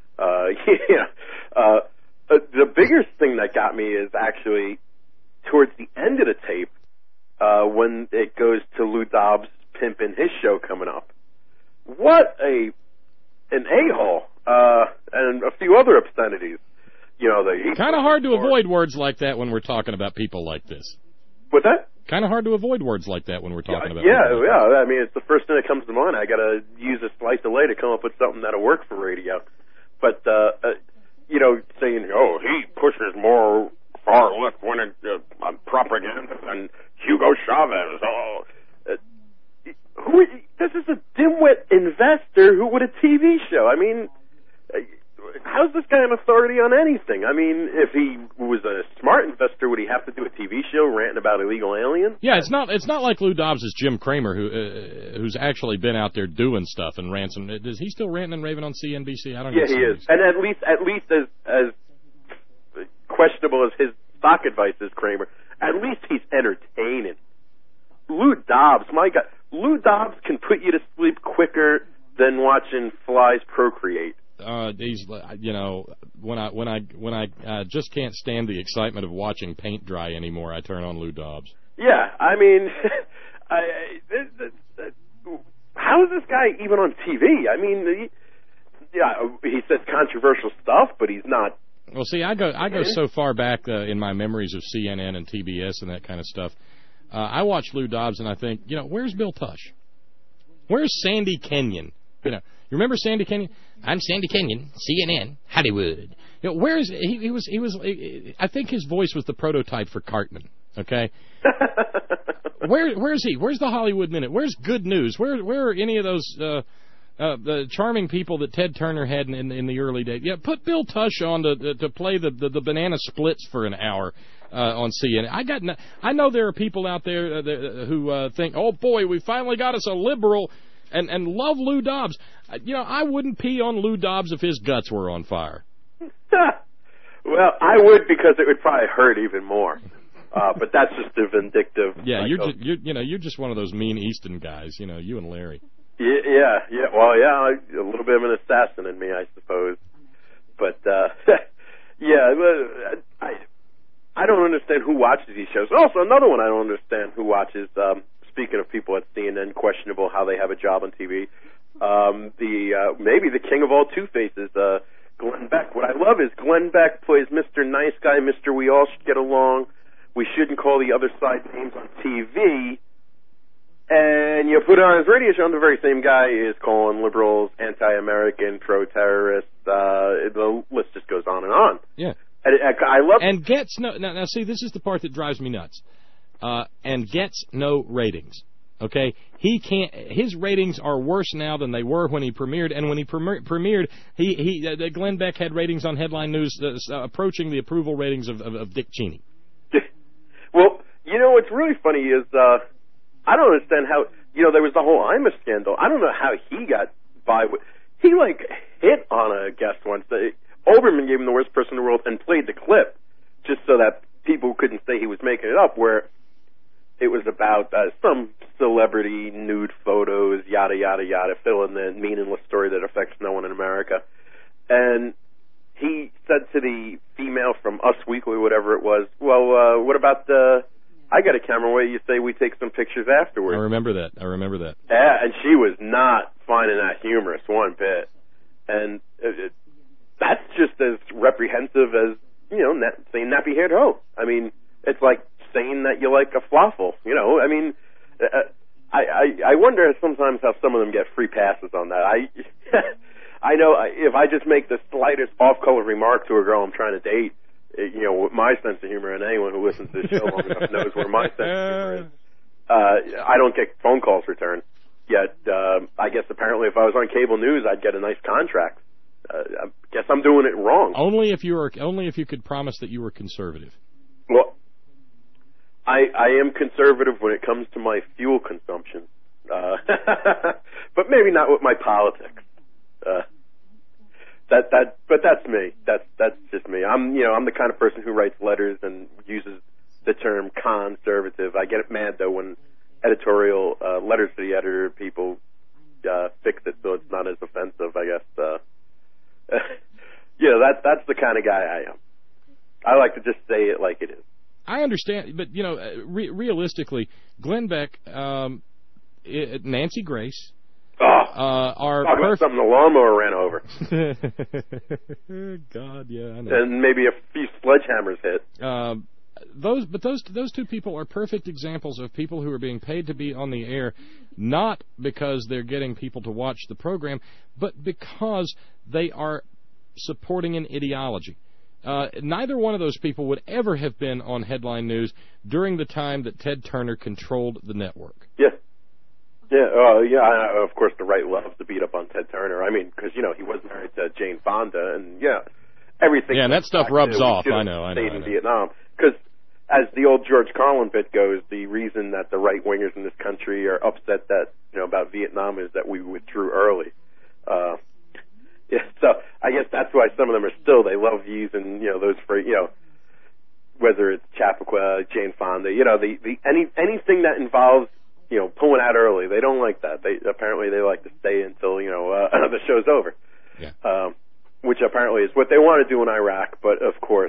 The biggest thing that got me is actually towards the end of the tape when it goes to Lou Dobbs pimping his show coming up. What an a-hole, and a few other obscenities. Kind of hard to avoid words like that when we're talking about people like this. What's that? Kind of hard to avoid words like that when we're talking about. Yeah. I mean, it's the first thing that comes to mind. I got to use a slice of delay to come up with something that'll work for radio. But saying, he pushes more far left wing propaganda than Hugo Chavez. This is a dimwit investor with a TV show. I mean, how's this guy an authority on anything? I mean, if he was a smart investor, would he have to do a TV show ranting about illegal aliens? Yeah, it's not like Lou Dobbs is Jim Cramer, who's actually been out there doing stuff and ranting. Is he still ranting and raving on CNBC? I don't know. Yeah, he is. And at least as questionable as his stock advice is, Cramer, at least he's entertaining. Lou Dobbs, my God, Lou Dobbs can put you to sleep quicker than watching flies procreate. He's, when I just can't stand the excitement of watching paint dry anymore, I turn on Lou Dobbs. Yeah, I mean, how is this guy even on TV? I mean, he says controversial stuff, but he's not. Well, see, I go so far back in my memories of CNN and TBS and that kind of stuff. I watch Lou Dobbs and I think, where's Bill Tush? Where's Sandy Kenyon? You remember Sandy Kenyon? I'm Sandy Kenyon, CNN, Hollywood. Where is he? Was. I think his voice was the prototype for Cartman. Okay. Where is he? Where's the Hollywood Minute? Where's Good News? Where are any of those the charming people that Ted Turner had in the early days? Yeah, put Bill Tush on to play the banana splits for an hour on CNN. I know there are people out there who think, oh boy, we finally got us a liberal. And love Lou Dobbs. I wouldn't pee on Lou Dobbs if his guts were on fire. Well, I would, because it would probably hurt even more. But that's just a vindictive. Yeah, you're just one of those mean Easton guys. You and Larry. Yeah. Well, yeah, a little bit of an assassin in me, I suppose. But yeah, I don't understand who watches these shows. Also, another one I don't understand who watches. Speaking of people at CNN, questionable how they have a job on TV. Maybe the king of all Two-Faces, Glenn Beck. What I love is Glenn Beck plays Mr. Nice Guy, Mr. We All Should Get Along. We shouldn't call the other side names on TV. And you put it on his radio show, and the very same guy is calling liberals anti-American, pro-terrorist. The list just goes on and on. Yeah. And I love. And gets no. Now, see, this is the part that drives me nuts. And gets no ratings. Okay, he can't. His ratings are worse now than they were when he premiered. And when he premiered, Glenn Beck had ratings on Headline News approaching the approval ratings of Dick Cheney. Well, what's really funny is I don't understand how there was the whole Imus scandal. I don't know how he got by with. He hit on a guest once. Olbermann gave him the worst person in the world and played the clip just so that people couldn't say he was making it up. Where it was about some celebrity nude photos, yada, yada, yada, fill in the meaningless story that affects no one in America. And he said to the female from Us Weekly, whatever it was, well, what about I got a camera where you say we take some pictures afterwards. I remember that. Yeah, and she was not finding that humorous one bit. And that's just as reprehensive as, saying nappy-haired hoe. I mean, it's like saying that you like a falafel, I mean, I wonder sometimes how some of them get free passes on that. I know if I just make the slightest off-color remark to a girl I'm trying to date, with my sense of humor, and anyone who listens to this show long enough knows where my sense of humor is, I don't get phone calls returned. Yet, I guess apparently if I was on cable news, I'd get a nice contract. I guess I'm doing it wrong. Only if you could promise that you were conservative. Well, I am conservative when it comes to my fuel consumption, but maybe not with my politics. But that's me. That's just me. I'm the kind of person who writes letters and uses the term conservative. I get mad though when editorial letters to the editor people fix it so it's not as offensive. I guess. That's the kind of guy I am. I like to just say it like it is. I understand, but realistically, Glenn Beck, Nancy Grace, are talk about something the lawnmower ran over. God, yeah, I know. And maybe a few sledgehammers hit. Those two people are perfect examples of people who are being paid to be on the air, not because they're getting people to watch the program, but because they are supporting an ideology. Neither one of those people would ever have been on Headline News during the time that Ted Turner controlled the network. Yeah. Yeah. Of course, the right loves to beat up on Ted Turner. I mean, because, he was married to Jane Fonda, and, everything. Yeah, and that stuff rubs off. I know. Stayed in Vietnam. Because, as the old George Carlin bit goes, the reason that the right-wingers in this country are upset that, about Vietnam is that we withdrew early. So I guess that's why some of them are still, they love using, those phrases, whether it's Chappaqua, Jane Fonda, anything that involves, pulling out early. They don't like that. Apparently they like to stay until, the show's over. Yeah. Which apparently is what they want to do in Iraq, but of course,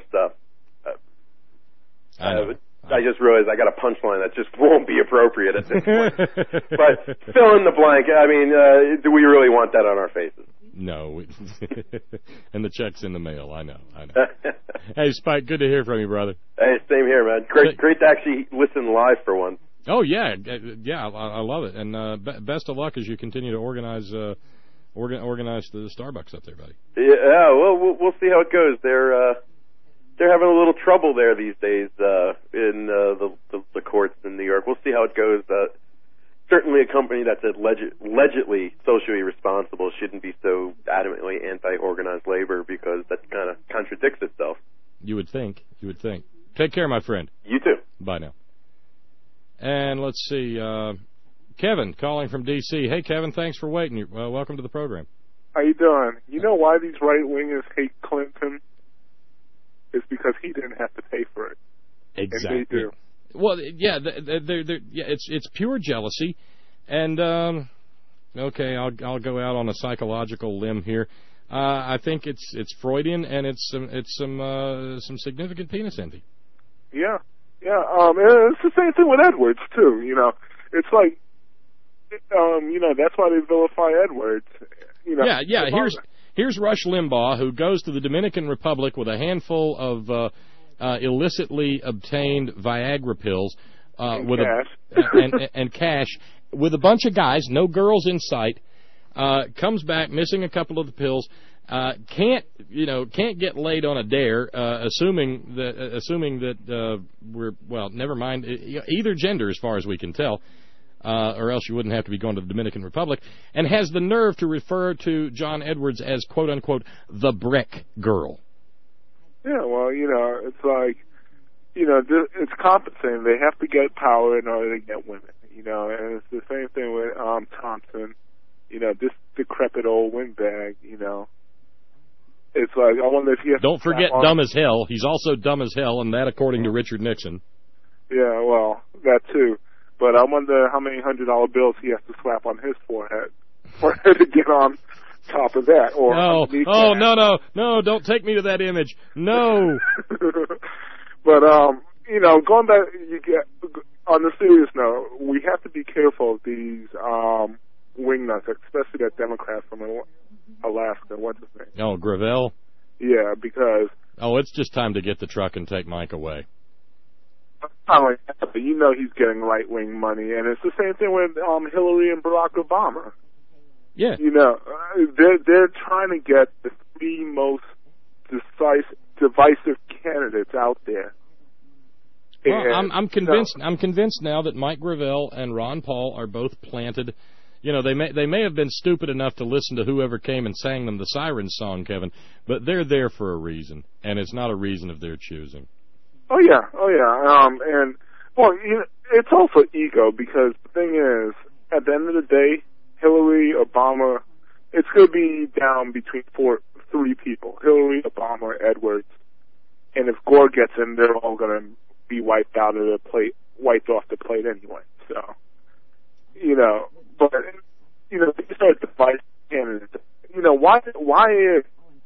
I just realized I got a punchline that just won't be appropriate at this point. But fill in the blank. I mean, do we really want that on our faces? No. And the check's in the mail. I know. Hey, Spike, good to hear from you, brother. Hey, same here, man. Great to actually listen live for once. Oh, yeah. Yeah, I love it. And best of luck as you continue to organize the Starbucks up there, buddy. Yeah, well, we'll see how it goes. They're having a little trouble there these days in the courts in New York. We'll see how it goes. Certainly a company that's allegedly socially responsible shouldn't be so adamantly anti-organized labor, because that kind of contradicts itself. You would think. Take care, my friend. You too. Bye now. And let's see, Kevin calling from D.C. Hey, Kevin, thanks for waiting. Welcome to the program. How you doing? You know why these right-wingers hate Clinton? It's because he didn't have to pay for it. Exactly. And they do. Well, yeah, it's pure jealousy, and okay, I'll go out on a psychological limb here. I think it's Freudian, and it's some significant penis envy. Yeah. It's the same thing with Edwards too. It's like, that's why they vilify Edwards. Yeah. Here's Rush Limbaugh, who goes to the Dominican Republic with a handful of illicitly obtained Viagra pills with cash. and cash, with a bunch of guys, no girls in sight. Comes back missing a couple of the pills. Can't get laid on a dare, assuming that never mind, either gender as far as we can tell. Or else you wouldn't have to be going to the Dominican Republic, and has the nerve to refer to John Edwards as, quote-unquote, the Breck girl. Yeah, well, it's like, it's compensating. They have to get power in order to get women, and it's the same thing with Thompson, this decrepit old windbag, It's like, I wonder if he has Don't forget dumb as hell. He's also dumb as hell, and that according to Richard Nixon. Yeah, well, that too. But I wonder how many $100 bills he has to slap on his forehead to get on top of that. Or no, don't take me to that image. No. But, going back, on the serious note, we have to be careful of these wingnuts, especially that Democrat from Alaska. What's his name? Oh, Gravel? Yeah, because... Oh, it's just time to get the truck and take Mike away. He's getting right-wing money, and it's the same thing with Hillary and Barack Obama. Yeah. They're trying to get the three most divisive candidates out there. Well, I'm convinced. I'm convinced now that Mike Gravel and Ron Paul are both planted. They may have been stupid enough to listen to whoever came and sang them the Siren song, Kevin, but they're there for a reason, and it's not a reason of their choosing. Oh yeah. It's also ego, because the thing is, at the end of the day, Hillary, Obama, it's going to be down between three people: Hillary, Obama, Edwards, and if Gore gets in, they're all going to be wiped off the plate anyway. So, but these are divisive candidates. Why is?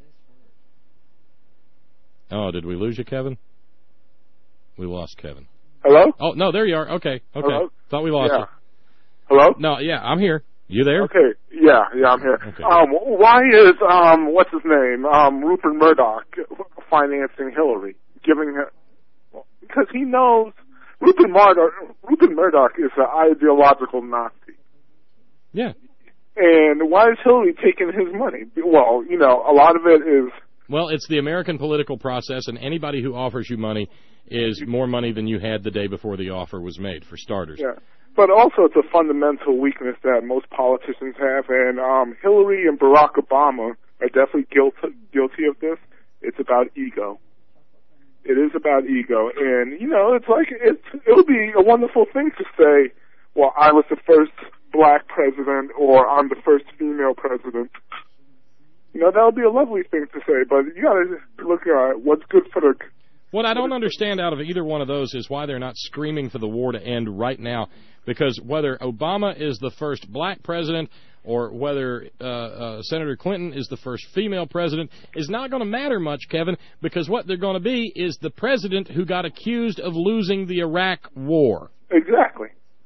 Oh, did we lose you, Kevin? We lost Kevin. Hello? Oh, no, there you are. Okay. Hello? Thought we lost you. Hello? No, yeah, I'm here. You there? Okay. Yeah, I'm here. Okay. Why is, what's his name, Rupert Murdoch financing Hillary? Giving her... Because he knows Rupert Murdoch is an ideological Nazi. Yeah. And why is Hillary taking his money? Well, a lot of it is... Well, it's the American political process, and anybody who offers you money is more money than you had the day before the offer was made, for starters. Yeah. but also it's a fundamental weakness that most politicians have, and Hillary and Barack Obama are definitely guilty of this. It's about ego. It is about ego, and, you know, it's like, it'll be a wonderful thing to say, well, I was the first black president, or I'm the first female president. You know, that would be a lovely thing to say, but you gotta look at what's good for the... What I don't understand out of either one of those is why they're not screaming for the war to end right now, because whether Obama is the first black president or whether Senator Clinton is the first female president is not going to matter much, Kevin, because what they're going to be is the president who got accused of losing the Iraq war. Exactly.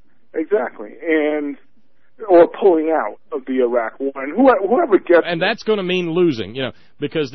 And or pulling out of the Iraq war, and whoever gets, and that's going to mean losing, you know, because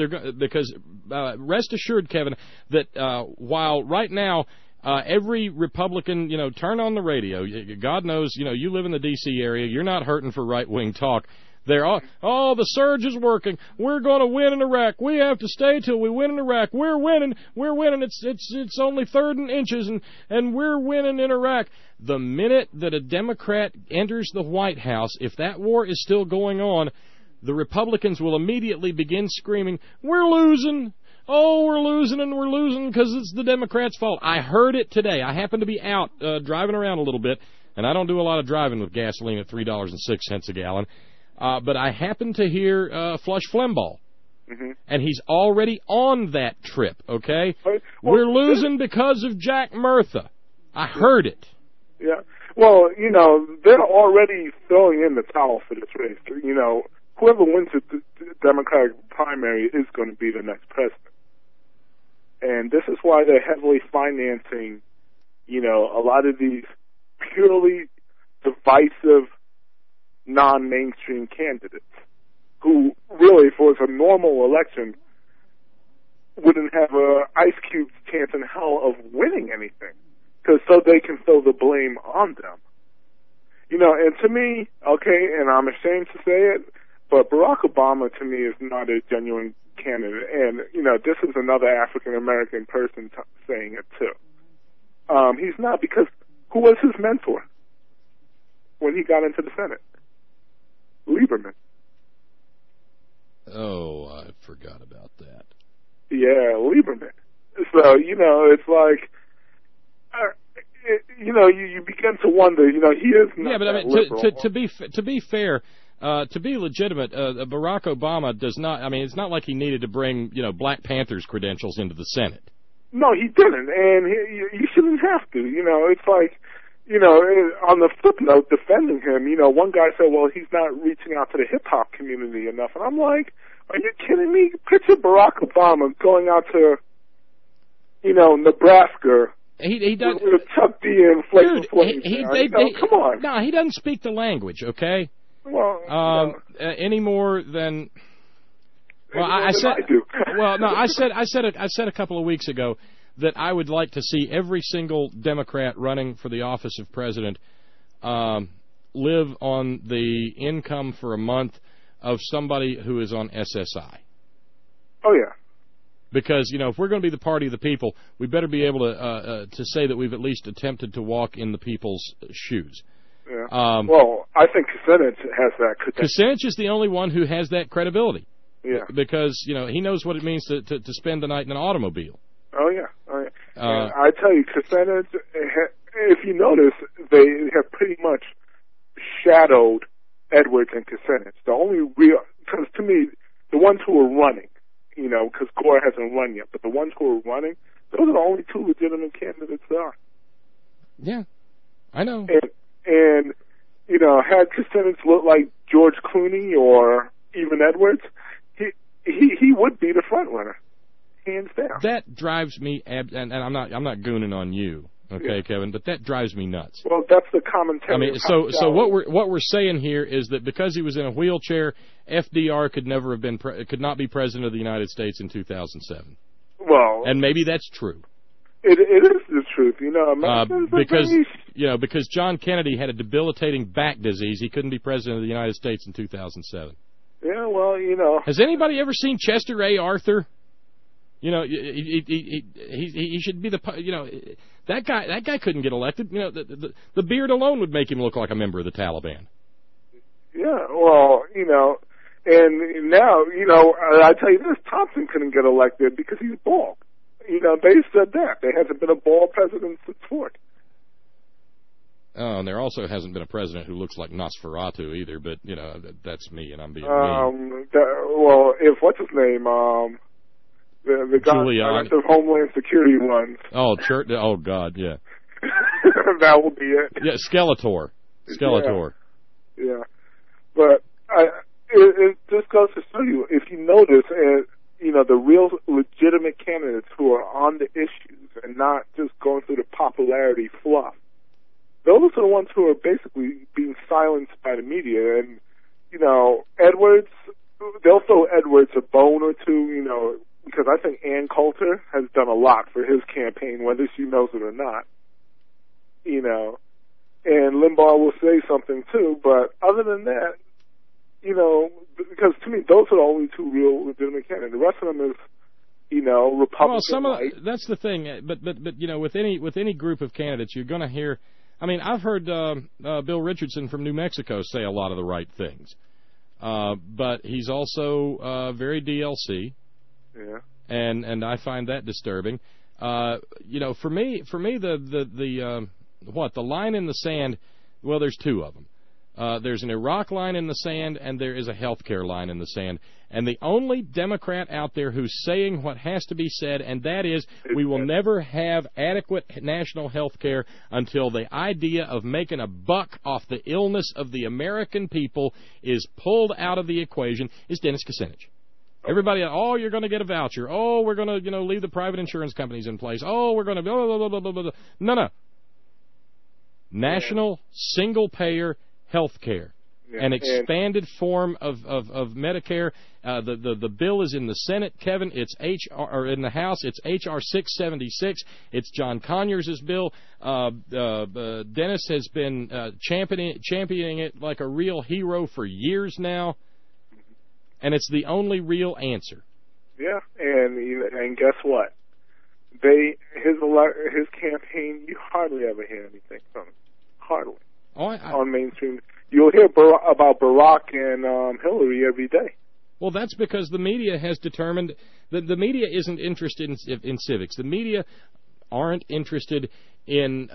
rest assured, Kevin, that while right now every Republican, you know, turn on the radio, God knows, you know, you live in the D.C. area, you're not hurting for right-wing talk. They're all, the surge is working. We're going to win in Iraq. We have to stay till we win in Iraq. We're winning. It's only third and inches, and we're winning in Iraq. The minute that a Democrat enters the White House, if that war is still going on, the Republicans will immediately begin screaming, "We're losing. Oh, we're losing, and we're losing because it's the Democrats' fault." I heard it today. I happened to be out driving around a little bit, and I don't do a lot of driving with gasoline at $3.06 a gallon. But I happened to hear Flush Flembaugh, and he's already on that trip, okay? We're losing because of Jack Murtha. I heard it. Yeah. Well, you know, they're already throwing in the towel for this race. You know, whoever wins the Democratic primary is going to be the next president. And this is why they're heavily financing, you know, a lot of these purely divisive, non-mainstream candidates who really, if it was a normal election, wouldn't have a Ice Cube's chance in hell of winning anything, because so they can throw the blame on them. You know, and to me, okay, and I'm ashamed to say it, but Barack Obama to me is not a genuine candidate, and, you know, this is another African-American person saying it too. He's not, because who was his mentor when he got into the Senate? Lieberman. Oh, I forgot about that. Yeah, Lieberman. So, you know, it's like, you know, you begin to wonder, you know, he is not. Yeah, but I mean, to be fair, to be legitimate, Barack Obama does not. I mean, it's not like he needed to bring, you know, Black Panthers credentials into the Senate. No, he didn't, and you shouldn't have to. You know, it's like, you know, on the footnote defending him, you know, one guy said, well, he's not reaching out to the hip-hop community enough. And I'm like, are you kidding me? Picture Barack Obama going out to, you know, Nebraska. He does with Chuck D and Flavor Flav. Come on. No, he doesn't speak the language, okay? Well, any more than... Well, I said a couple of weeks ago that I would like to see every single Democrat running for the office of president live on the income for a month of somebody who is on SSI. Oh, yeah. Because, you know, if we're going to be the party of the people, we better be able to say that we've at least attempted to walk in the people's shoes. Yeah. Well, I think Kucinich has that credential. Kucinich is the only one who has that credibility. Yeah. Because, you know, he knows what it means to spend the night in an automobile. Oh, yeah. I tell you, Kucinich, if you notice, they have pretty much shadowed Edwards and Kucinich. The only real, because to me, the ones who are running, you know, because Gore hasn't run yet, but the ones who are running, those are the only two legitimate candidates there are. Yeah, I know. And you know, had Kucinich looked like George Clooney or even Edwards, he would be the front runner, hands down. That drives me, and I'm not gooning on you, okay, yeah. Kevin, but that drives me nuts. Well, that's the commentary. I mean, so what we're saying here is that because he was in a wheelchair, FDR could not be president of the United States in 2007. Well, and maybe that's true. It is the truth, you know. Because John Kennedy had a debilitating back disease, he couldn't be president of the United States in 2007. Yeah, well, you know. Has anybody ever seen Chester A. Arthur? You know, he should be the, you know, that guy couldn't get elected. You know, the beard alone would make him look like a member of the Taliban. Yeah, well, you know, and now, you know, I tell you this, Thompson couldn't get elected because he's bald. You know, they said that. There hasn't been a bald president since Ford. Oh, and there also hasn't been a president who looks like Nosferatu either, but, you know, that's me, and I'm being mean. Well, if, what's his name, the guy of Homeland Security runs. Oh, oh, God, yeah. That will be it. Yeah, Skeletor. Yeah. But it just goes to show you, if you notice, you know, the real legitimate candidates who are on the issues and not just going through the popularity fluff, those are the ones who are basically being silenced by the media. And, you know, Edwards, they'll throw Edwards a bone or two, you know, because I think Ann Coulter has done a lot for his campaign, whether she knows it or not. You know, and Limbaugh will say something too, but other than that, you know, because to me, those are the only two real legitimate candidates. The rest of them is, you know, Republican. Well, that's the thing. But you know, with any group of candidates, you're going to hear. I mean, I've heard Bill Richardson from New Mexico say a lot of the right things, but he's also very DLC. Yeah. And I find that disturbing. You know, for me, the line in the sand. Well, there's two of them. There's an Iraq line in the sand, and there is a health care line in the sand. And the only Democrat out there who's saying what has to be said, and that is we will never have adequate national health care until the idea of making a buck off the illness of the American people is pulled out of the equation, is Dennis Kucinich. Everybody, oh, you're going to get a voucher. Oh, we're going to, you know, leave the private insurance companies in place. Oh, we're going to blah, blah, blah, blah, blah. No. National single-payer health care, an expanded form of Medicare. The bill is in the Senate, Kevin. It's in the House. It's H.R. 676. It's John Conyers' bill. Dennis has been championing it like a real hero for years now, and it's the only real answer. Yeah, and guess what? His campaign, you hardly ever hear anything from him. Hardly. On mainstream. You'll hear about Barack and Hillary every day. Well, that's because the media has determined that the media isn't interested in civics. The media aren't interested in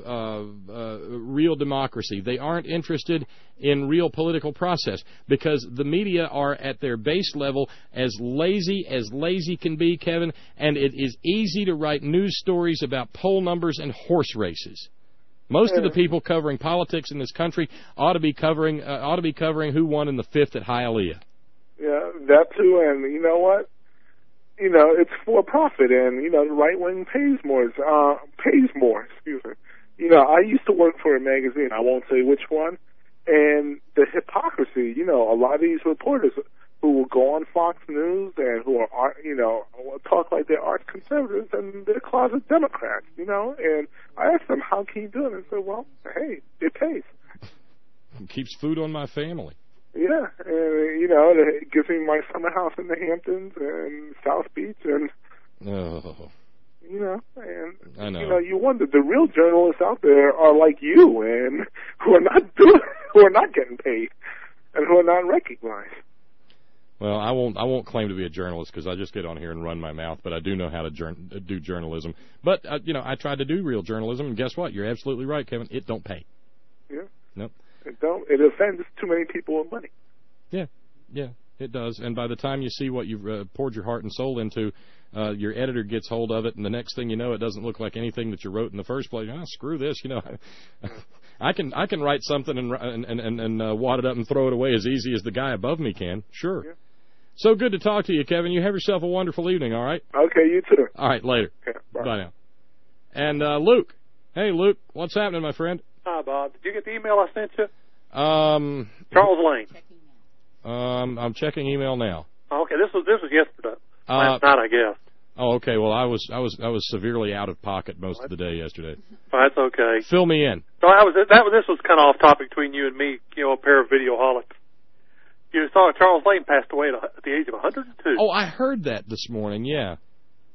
real democracy. They aren't interested in real political process because the media are at their base level as lazy can be, Kevin, and it is easy to write news stories about poll numbers and horse races. Most of the people covering politics in this country ought to be covering who won in the fifth at Hialeah. Yeah, that too, and you know what? You know, it's for profit, and you know the right wing pays more. Excuse me. You know, I used to work for a magazine. I won't say which one, and the hypocrisy. You know, a lot of these reporters who will go on Fox News and who are, you know, talk like they're arch conservatives and they're closet Democrats, you know. And I asked them, how can you do it? And they said, well, hey, it pays. It keeps food on my family. Yeah, and, you know, it gives me my summer house in the Hamptons and South Beach and, you know, and, I know. You know, you wonder, the real journalists out there are like you and who are not getting paid and who are not recognized. Well, I won't claim to be a journalist because I just get on here and run my mouth, but I do know how to do journalism. But, you know, I tried to do real journalism, and guess what? You're absolutely right, Kevin. It don't pay. Yeah. Nope. It offends too many people with money. Yeah, it does. And by the time you see what you've poured your heart and soul into, your editor gets hold of it, and the next thing you know, it doesn't look like anything that you wrote in the first place. Screw this, you know. I can write something and wad it up and throw it away as easy as the guy above me can. Sure. Yeah. So good to talk to you, Kevin. You have yourself a wonderful evening, all right? Okay, you too. All right, later. Okay, bye now. And Luke. Hey, Luke, what's happening, my friend? Hi, Bob. Did you get the email I sent you? Charles Lane. I'm checking email now. Oh, okay, this was yesterday. Last night, I guess. Oh, okay. Well, I was severely out of pocket most of the day yesterday. Oh, that's okay. Fill me in. So this was kind of off topic between you and me. You know, a pair of videoholics. You saw Charles Lane passed away at the age of 102. Oh, I heard that this morning. Yeah.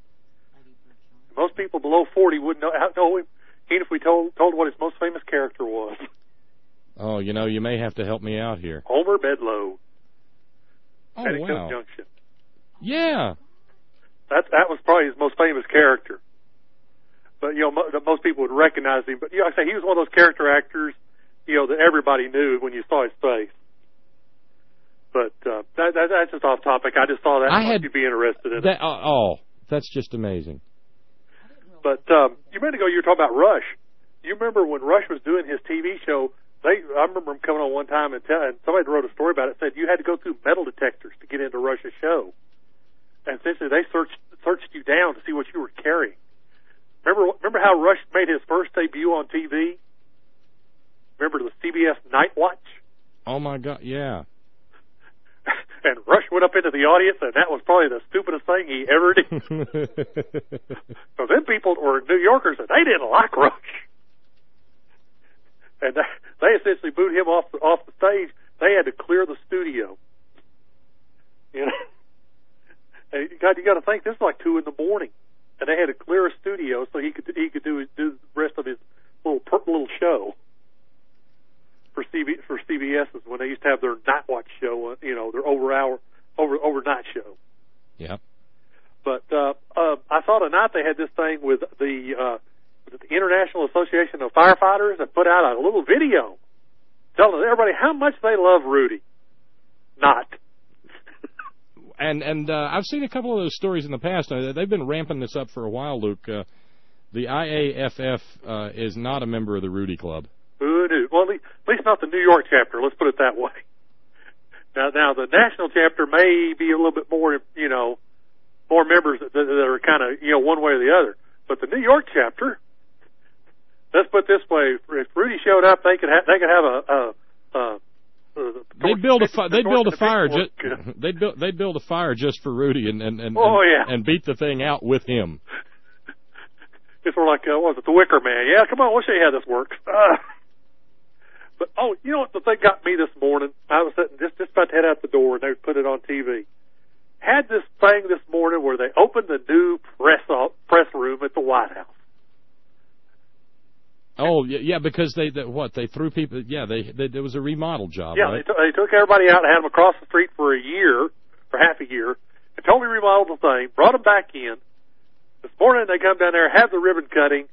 Most people below 40 wouldn't know him, even if we told what his most famous character was. Oh, you may have to help me out here. Homer Bedloe. Oh, Petticoat wow. Junction. Yeah. That was probably his most famous character. But, most people would recognize him. But, like I say, he was one of those character actors, that everybody knew when you saw his face. But that's just off topic. I just saw that. You'd be interested in it. That's just amazing. But you a minute ago, you were talking about Rush. You remember when Rush was doing his TV show, I remember him coming on one time and somebody wrote a story about it, said you had to go through metal detectors to get into Rush's show. And essentially they searched you down to see what you were carrying. Remember how Rush made his first debut on TV? Remember the CBS Night Watch? Oh, my God, yeah. And Rush went up into the audience, and that was probably the stupidest thing he ever did. So then people were New Yorkers, and they didn't like Rush. And they essentially booed him off the stage. They had to clear the studio. And you got to think, this is like 2 a.m, and they had to clear a studio so he could do the rest of his little show for CBS's when they used to have their Night Watch show, their overnight show. Yeah. But I saw tonight they had this thing with the International Association of Firefighters that put out a little video telling everybody how much they love Rudy. Not. And I've seen a couple of those stories in the past. They've been ramping this up for a while, Luke. The IAFF is not a member of the Rudy Club. Who knew? Well, at least not the New York chapter. Let's put it that way. Now the national chapter may be a little bit more, more members that are kind of, one way or the other. But the New York chapter, let's put it this way: if Rudy showed up, they could have They'd build a fire. They'd build a fire just for Rudy and beat the thing out with him. It's sort of like what was it, the Wicker Man? Yeah, come on, we'll show you how this works. But you know what the thing got me this morning? I was sitting just about to head out the door, and they put it on TV. Had this thing this morning where they opened the new press room at the White House. Oh yeah, because they threw people. Yeah, there was a remodel job. Yeah, right? They took everybody out and had them across the street for half a year, and totally remodeled the thing. Brought them back in. This morning they come down there, have the ribbon cutting.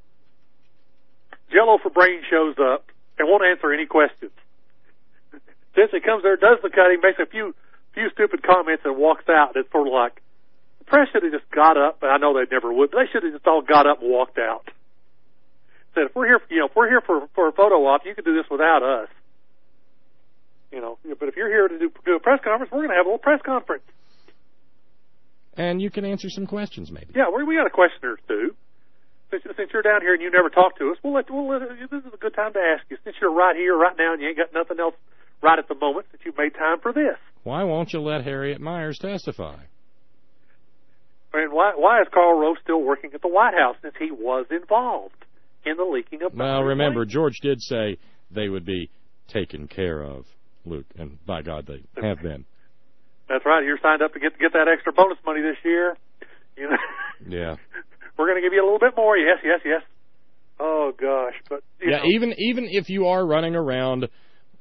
Jello for Brain shows up and won't answer any questions. Since he comes there, does the cutting, makes a few stupid comments, and walks out. It's sort of like the press should have just got up. But I know they never would. But they should have just all got up and walked out. Said, if we're here for a photo op, you can do this without us. But if you're here to do a press conference, we're going to have a little press conference. And you can answer some questions, maybe. Yeah, we got a question or two. Since you're down here and you never talk to us, this is a good time to ask you. Since you're right here, right now, and you ain't got nothing else right at the moment, that you've made time for this. Why won't you let Harriet Myers testify? And why is Karl Rove still working at the White House since he was involved in the leaking of... Well, remember, George did say they would be taken care of, Luke, and by God, they have been. That's right. You're signed up to get that extra bonus money this year. Yeah. We're going to give you a little bit more. Yes. Oh gosh, but even if you are running around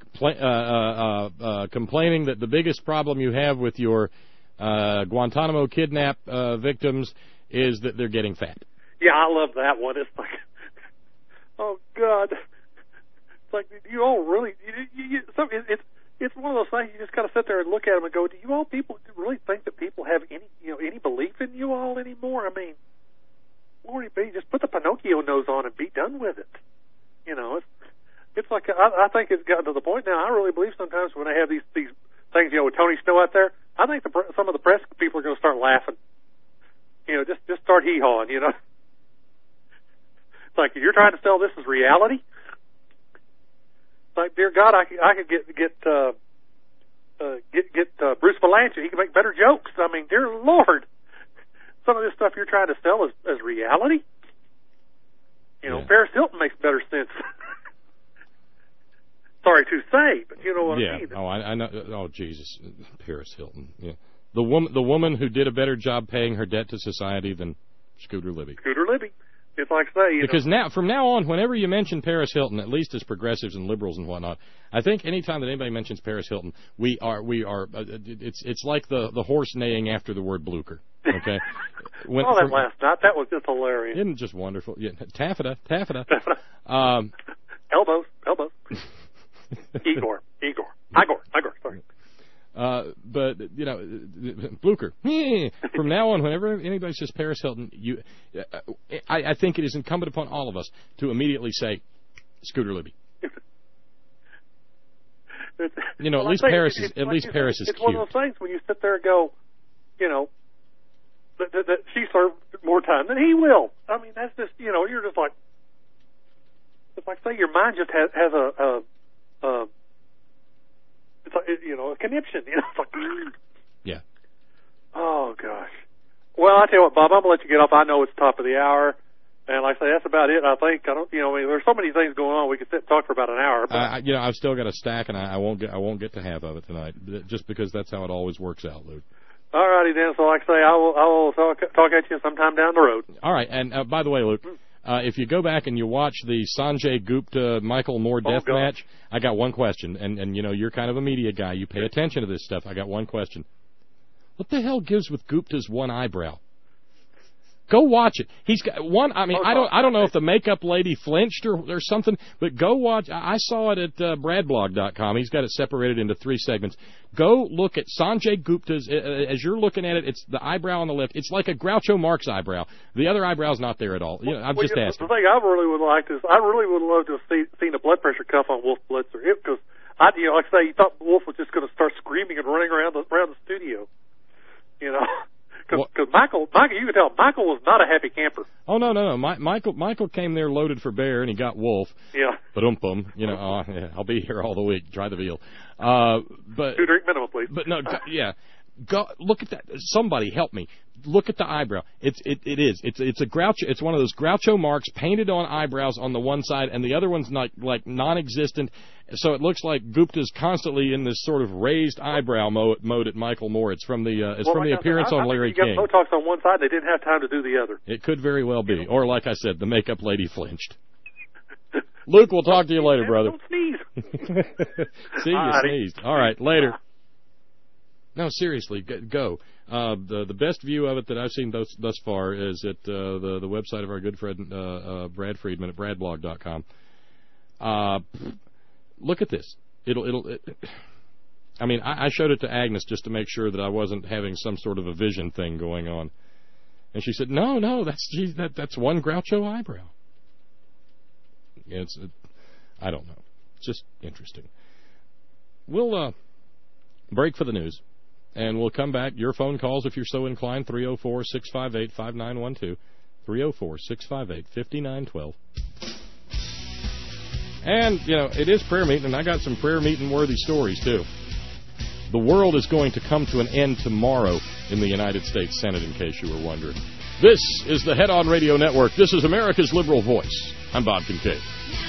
complaining that the biggest problem you have with your Guantanamo kidnap victims is that they're getting fat. Yeah, I love that one. It's like, oh God, it's like, do you all really? It's one of those things you just got to sit there and look at them and go, do you all people really think that people have any belief in you all anymore? I mean, Lordy B, just put the Pinocchio nose on and be done with it. It's like I think it's gotten to the point now. I really believe sometimes when I have these things, with Tony Snow out there, I think some of the press people are going to start laughing. Just start hee-hawing. It's like, you're trying to sell this as reality. Like, dear God, I could get Bruce Valanche. He can make better jokes. I mean, dear Lord, some of this stuff you're trying to sell as reality. Paris Hilton makes better sense. Sorry to say, but you know what I mean. Oh, I know. Oh, Jesus, Paris Hilton. Yeah, the woman who did a better job paying her debt to society than Scooter Libby. Scooter Libby. It's like say, because now, from now on, whenever you mention Paris Hilton, at least as progressives and liberals and whatnot, I think anytime that anybody mentions Paris Hilton, we are. It's like the horse neighing after the word Blucher. Okay. That last night, that was just hilarious. Isn't it just wonderful? Yeah, taffeta. Elbows. Igor. Sorry. But, Blucher. From now on, whenever anybody says Paris Hilton, I think it is incumbent upon all of us to immediately say Scooter Libby. At least Paris is cute. It's one of those things when you sit there and go, that she served more time than he will. I mean, that's just, you're just like, it's like, say your mind just has it's like, a conniption. It's like, yeah. Oh gosh. Well, I tell you what, Bob, I'm gonna let you get off. I know it's top of the hour, and like I say, that's about it. I think there's so many things going on. We could sit and talk for about an hour. But I've still got a stack, and I won't get to half of it tonight, just because that's how it always works out, Luke. All righty then. So, like I say, I will talk at you sometime down the road. All right. And by the way, Luke, if you go back and you watch the Sanjay Gupta Michael Moore death match, I got one question. And you're kind of a media guy. You pay attention to this stuff. I got one question. What the hell gives with Gupta's one eyebrow? Go watch it. He's got one. I mean, I don't know if the makeup lady flinched or something, but go watch. I saw it at bradblog.com. He's got it separated into 3 segments. Go look at Sanjay Gupta's. As you're looking at it, it's the eyebrow on the left. It's like a Groucho Marx eyebrow. The other eyebrow's not there at all. I'm just asking. The thing I really would like is, I really would love to have seen a blood pressure cuff on Wolf Blitzer, because like I say, you thought Wolf was just going to start screaming and running around the studio, Because Michael, you can tell Michael was not a happy camper. Oh no! Michael came there loaded for bear, and he got wolf. Yeah. Ba-dum-bum. I'll be here all the week. Try the veal. But 2 drink minimum, please. But no, yeah. Go look at that. Somebody help me. Look at the eyebrow. It's a Groucho. It's one of those Groucho Marx painted on eyebrows on the one side, and the other one's like non-existent. So it looks like Gupta's constantly in this sort of raised eyebrow mode at Michael Moore. It's from the appearance on Larry King. You got Botox on one side, they didn't have time to do the other. It could very well be, or like I said, the makeup lady flinched. Luke, we'll talk to you later, brother. Don't sneeze. See, you sneezed. All right, later. No, seriously, go. The best view of it that I've seen thus far is at the website of our good friend Brad Friedman at bradblog.com. Look at this. I showed it to Agnes just to make sure that I wasn't having some sort of a vision thing going on, and she said, "No, that's one Groucho eyebrow." I don't know. It's just interesting. We'll break for the news. And we'll come back. Your phone calls, if you're so inclined, 304-658-5912, 304-658-5912. And, it is prayer meeting, and I got some prayer meeting-worthy stories, too. The world is going to come to an end tomorrow in the United States Senate, in case you were wondering. This is the Head On Radio Network. This is America's Liberal Voice. I'm Bob Kincaid.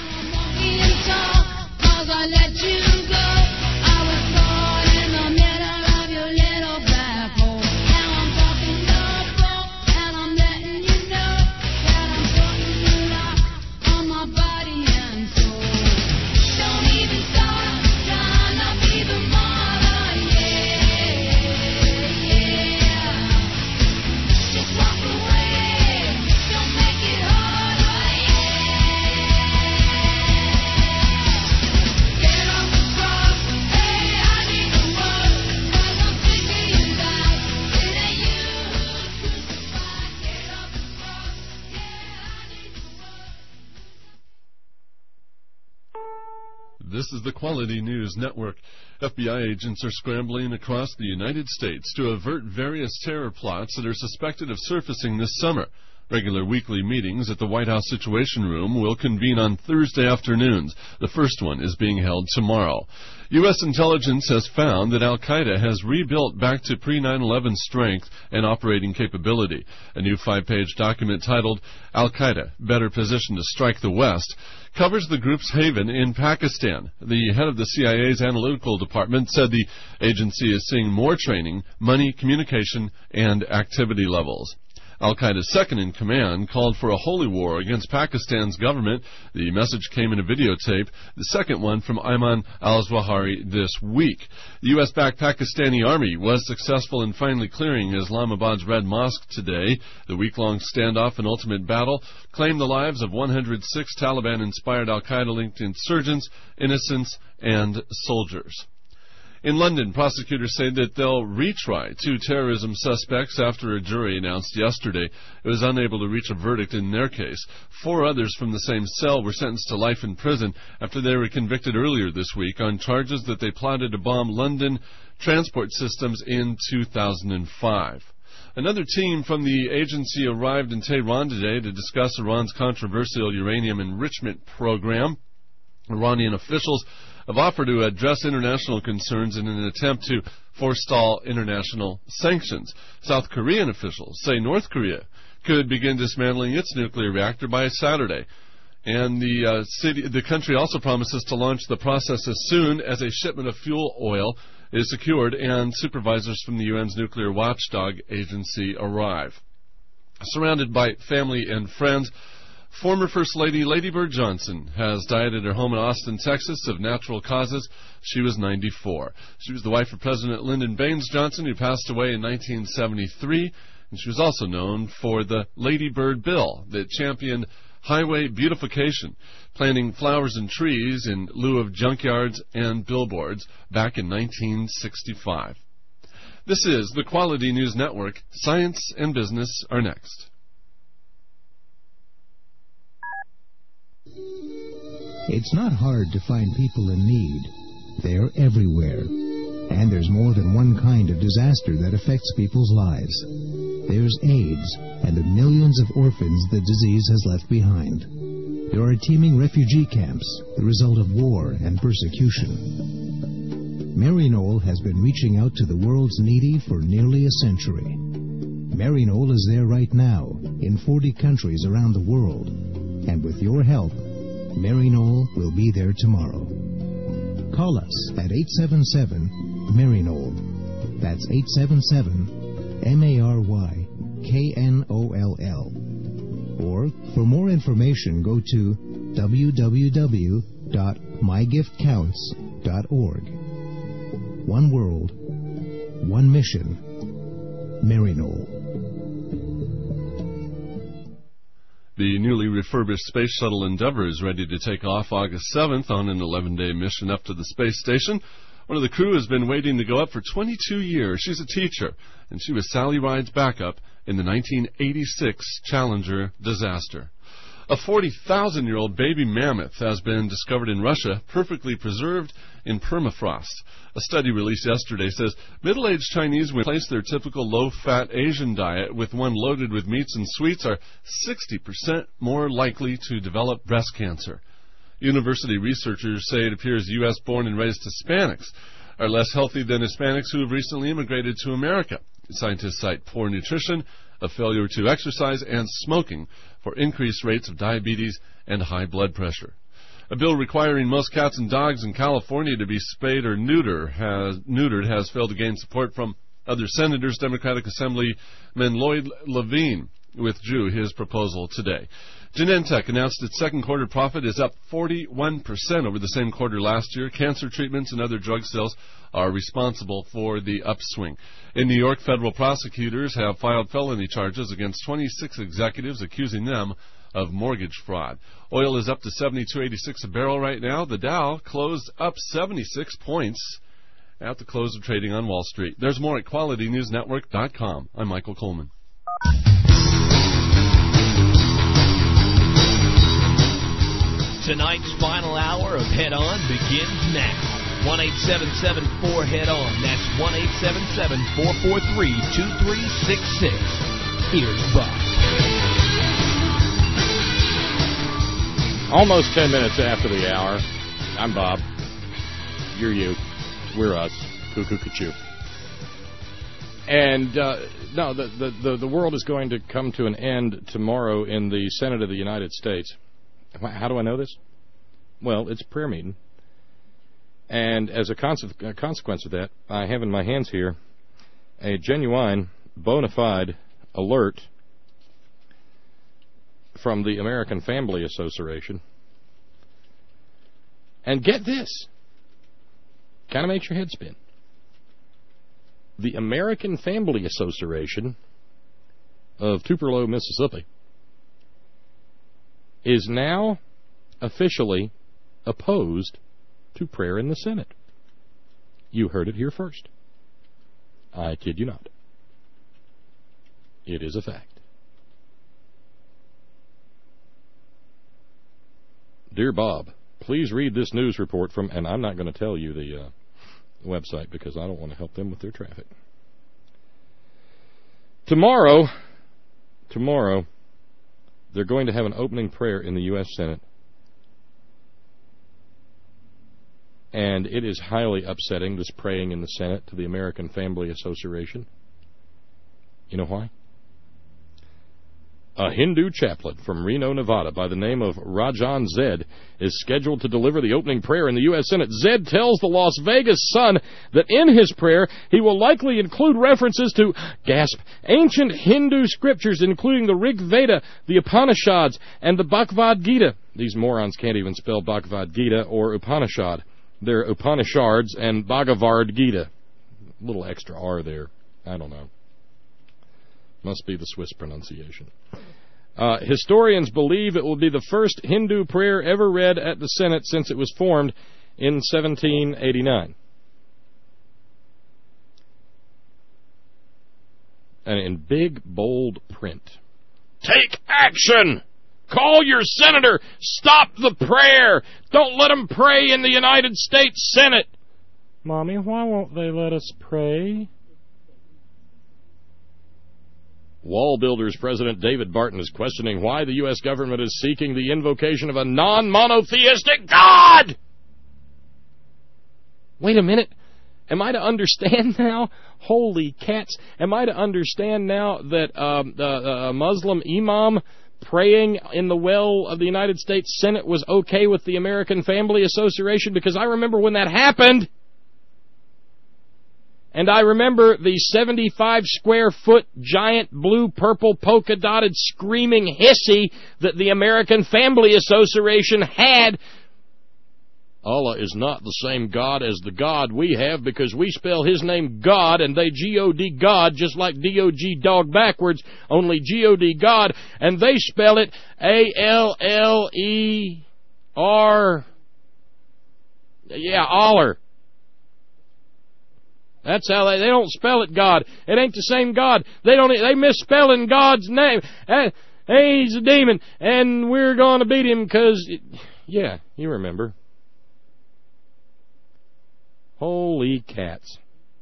This is the Quality News Network. FBI agents are scrambling across the United States to avert various terror plots that are suspected of surfacing this summer. Regular weekly meetings at the White House Situation Room will convene on Thursday afternoons. The first one is being held tomorrow. U.S. intelligence has found that al-Qaeda has rebuilt back to pre-9/11 strength and operating capability. A new 5-page document titled Al-Qaeda, Better Positioned to Strike the West, covers the group's haven in Pakistan. The head of the CIA's analytical department said the agency is seeing more training, money, communication, and activity levels. Al-Qaeda's second-in-command called for a holy war against Pakistan's government. The message came in a videotape, the second one from Ayman al-Zawahiri this week. The U.S.-backed Pakistani army was successful in finally clearing Islamabad's Red Mosque today. The week-long standoff and ultimate battle claimed the lives of 106 Taliban-inspired Al-Qaeda-linked insurgents, innocents, and soldiers. In London, prosecutors say that they'll retry 2 terrorism suspects after a jury announced yesterday it was unable to reach a verdict in their case. 4 others from the same cell were sentenced to life in prison after they were convicted earlier this week on charges that they plotted to bomb London transport systems in 2005. Another team from the agency arrived in Tehran today to discuss Iran's controversial uranium enrichment program. Iranian officials have offered to address international concerns in an attempt to forestall international sanctions. South Korean officials say North Korea could begin dismantling its nuclear reactor by Saturday. And the country also promises to launch the process as soon as a shipment of fuel oil is secured and supervisors from the UN's nuclear watchdog agency arrive. Surrounded by family and friends, former First Lady Lady Bird Johnson has died at her home in Austin, Texas, of natural causes. She was 94. She was the wife of President Lyndon Baines Johnson, who passed away in 1973, and she was also known for the Lady Bird Bill that championed highway beautification, planting flowers and trees in lieu of junkyards and billboards back in 1965. This is the Quality News Network. Science and business are next. It's not hard to find people in need. They're everywhere. And there's more than one kind of disaster that affects people's lives. There's AIDS and the millions of orphans the disease has left behind. There are teeming refugee camps, the result of war and persecution. Maryknoll has been reaching out to the world's needy for nearly a century. Maryknoll is there right now, in 40 countries around the world. And with your help, Maryknoll will be there tomorrow. Call us at 877-MARYKNOLL. That's 877-MARYKNOLL. Or, for more information, go to www.mygiftcounts.org. One world, one mission, Maryknoll. The newly refurbished Space Shuttle Endeavour is ready to take off August 7th on an 11-day mission up to the space station. One of the crew has been waiting to go up for 22 years. She's a teacher, and she was Sally Ride's backup in the 1986 Challenger disaster. A 40,000-year-old baby mammoth has been discovered in Russia, perfectly preserved in permafrost. A study released yesterday says middle-aged Chinese women replace their typical low-fat Asian diet with one loaded with meats and sweets are 60% more likely to develop breast cancer. University researchers say it appears U.S.-born and raised Hispanics are less healthy than Hispanics who have recently immigrated to America. Scientists cite poor nutrition, a failure to exercise, and smoking for increased rates of diabetes and high blood pressure. A bill requiring most cats and dogs in California to be spayed or neutered has failed to gain support from other senators. Democratic Assemblyman Lloyd Levine withdrew his proposal today. Genentech announced its second quarter profit is up 41% over the same quarter last year. Cancer treatments and other drug sales are responsible for the upswing. In New York, federal prosecutors have filed felony charges against 26 executives, accusing them of mortgage fraud. Oil is up to $72.86 a barrel right now. The Dow closed up 76 points at the close of trading on Wall Street. There's more at QualityNewsNetwork.com. I'm Michael Coleman. Tonight's final hour of Head On begins now. 1-877-4-HEAD-ON. That's 1-877-443-2366. Here's Bob. Almost 10 minutes after the hour. I'm Bob. You're you. We're us. Cuckoo-cuckoo. And, no, the world is going to come to an end tomorrow in the Senate of the United States. How do I know this? Well, it's a prayer meeting. And as a consequence of that, I have in my hands here a genuine, bona fide alert from the American Family Association. And get this. Kind of makes your head spin. The American Family Association of Tupelo, Mississippi, is now officially opposed to prayer in the Senate. You heard it here first. I kid you not. It is a fact. Dear Bob, please read this news report from, and I'm not going to tell you the website because I don't want to help them with their traffic. Tomorrow, they're going to have an opening prayer in the U.S. Senate. And it is highly upsetting, this praying in the Senate to the American Family Association. You know why? A Hindu chaplain from Reno, Nevada, by the name of Rajan Zed, is scheduled to deliver the opening prayer in the U.S. Senate. Zed tells the Las Vegas Sun that in his prayer he will likely include references to, gasp, ancient Hindu scriptures, including the Rig Veda, the Upanishads, and the Bhagavad Gita. These morons can't even spell Bhagavad Gita or Upanishad. They're Upanishads and Bhagavad Gita. A little extra R there. I don't know. Must be the Swiss pronunciation. Historians believe it will be the first Hindu prayer ever read at the Senate since it was formed in 1789. And in big, bold print. Take action! Call your senator! Stop the prayer! Don't let them pray in the United States Senate! Mommy, why won't they let us pray? Wall Builders President David Barton is questioning why the U.S. government is seeking the invocation of a non-monotheistic God! Wait a minute. Am I to understand now? Holy cats. Am I to understand now that a Muslim imam praying in the well of the United States Senate was okay with the American Family Association? Because I remember when that happened. And I remember the 75-square-foot giant blue-purple polka-dotted screaming hissy that the American Family Association had. Allah is not the same God as the God we have because we spell his name God and they G-O-D God just like D-O-G dog backwards, only G-O-D God, and they spell it A-L-L-E-R. Yeah, Aller. That's how they don't spell it God. It ain't the same God. They misspelling God's name. Hey, he's a demon, and we're going to beat him because, yeah, you remember. Holy cats.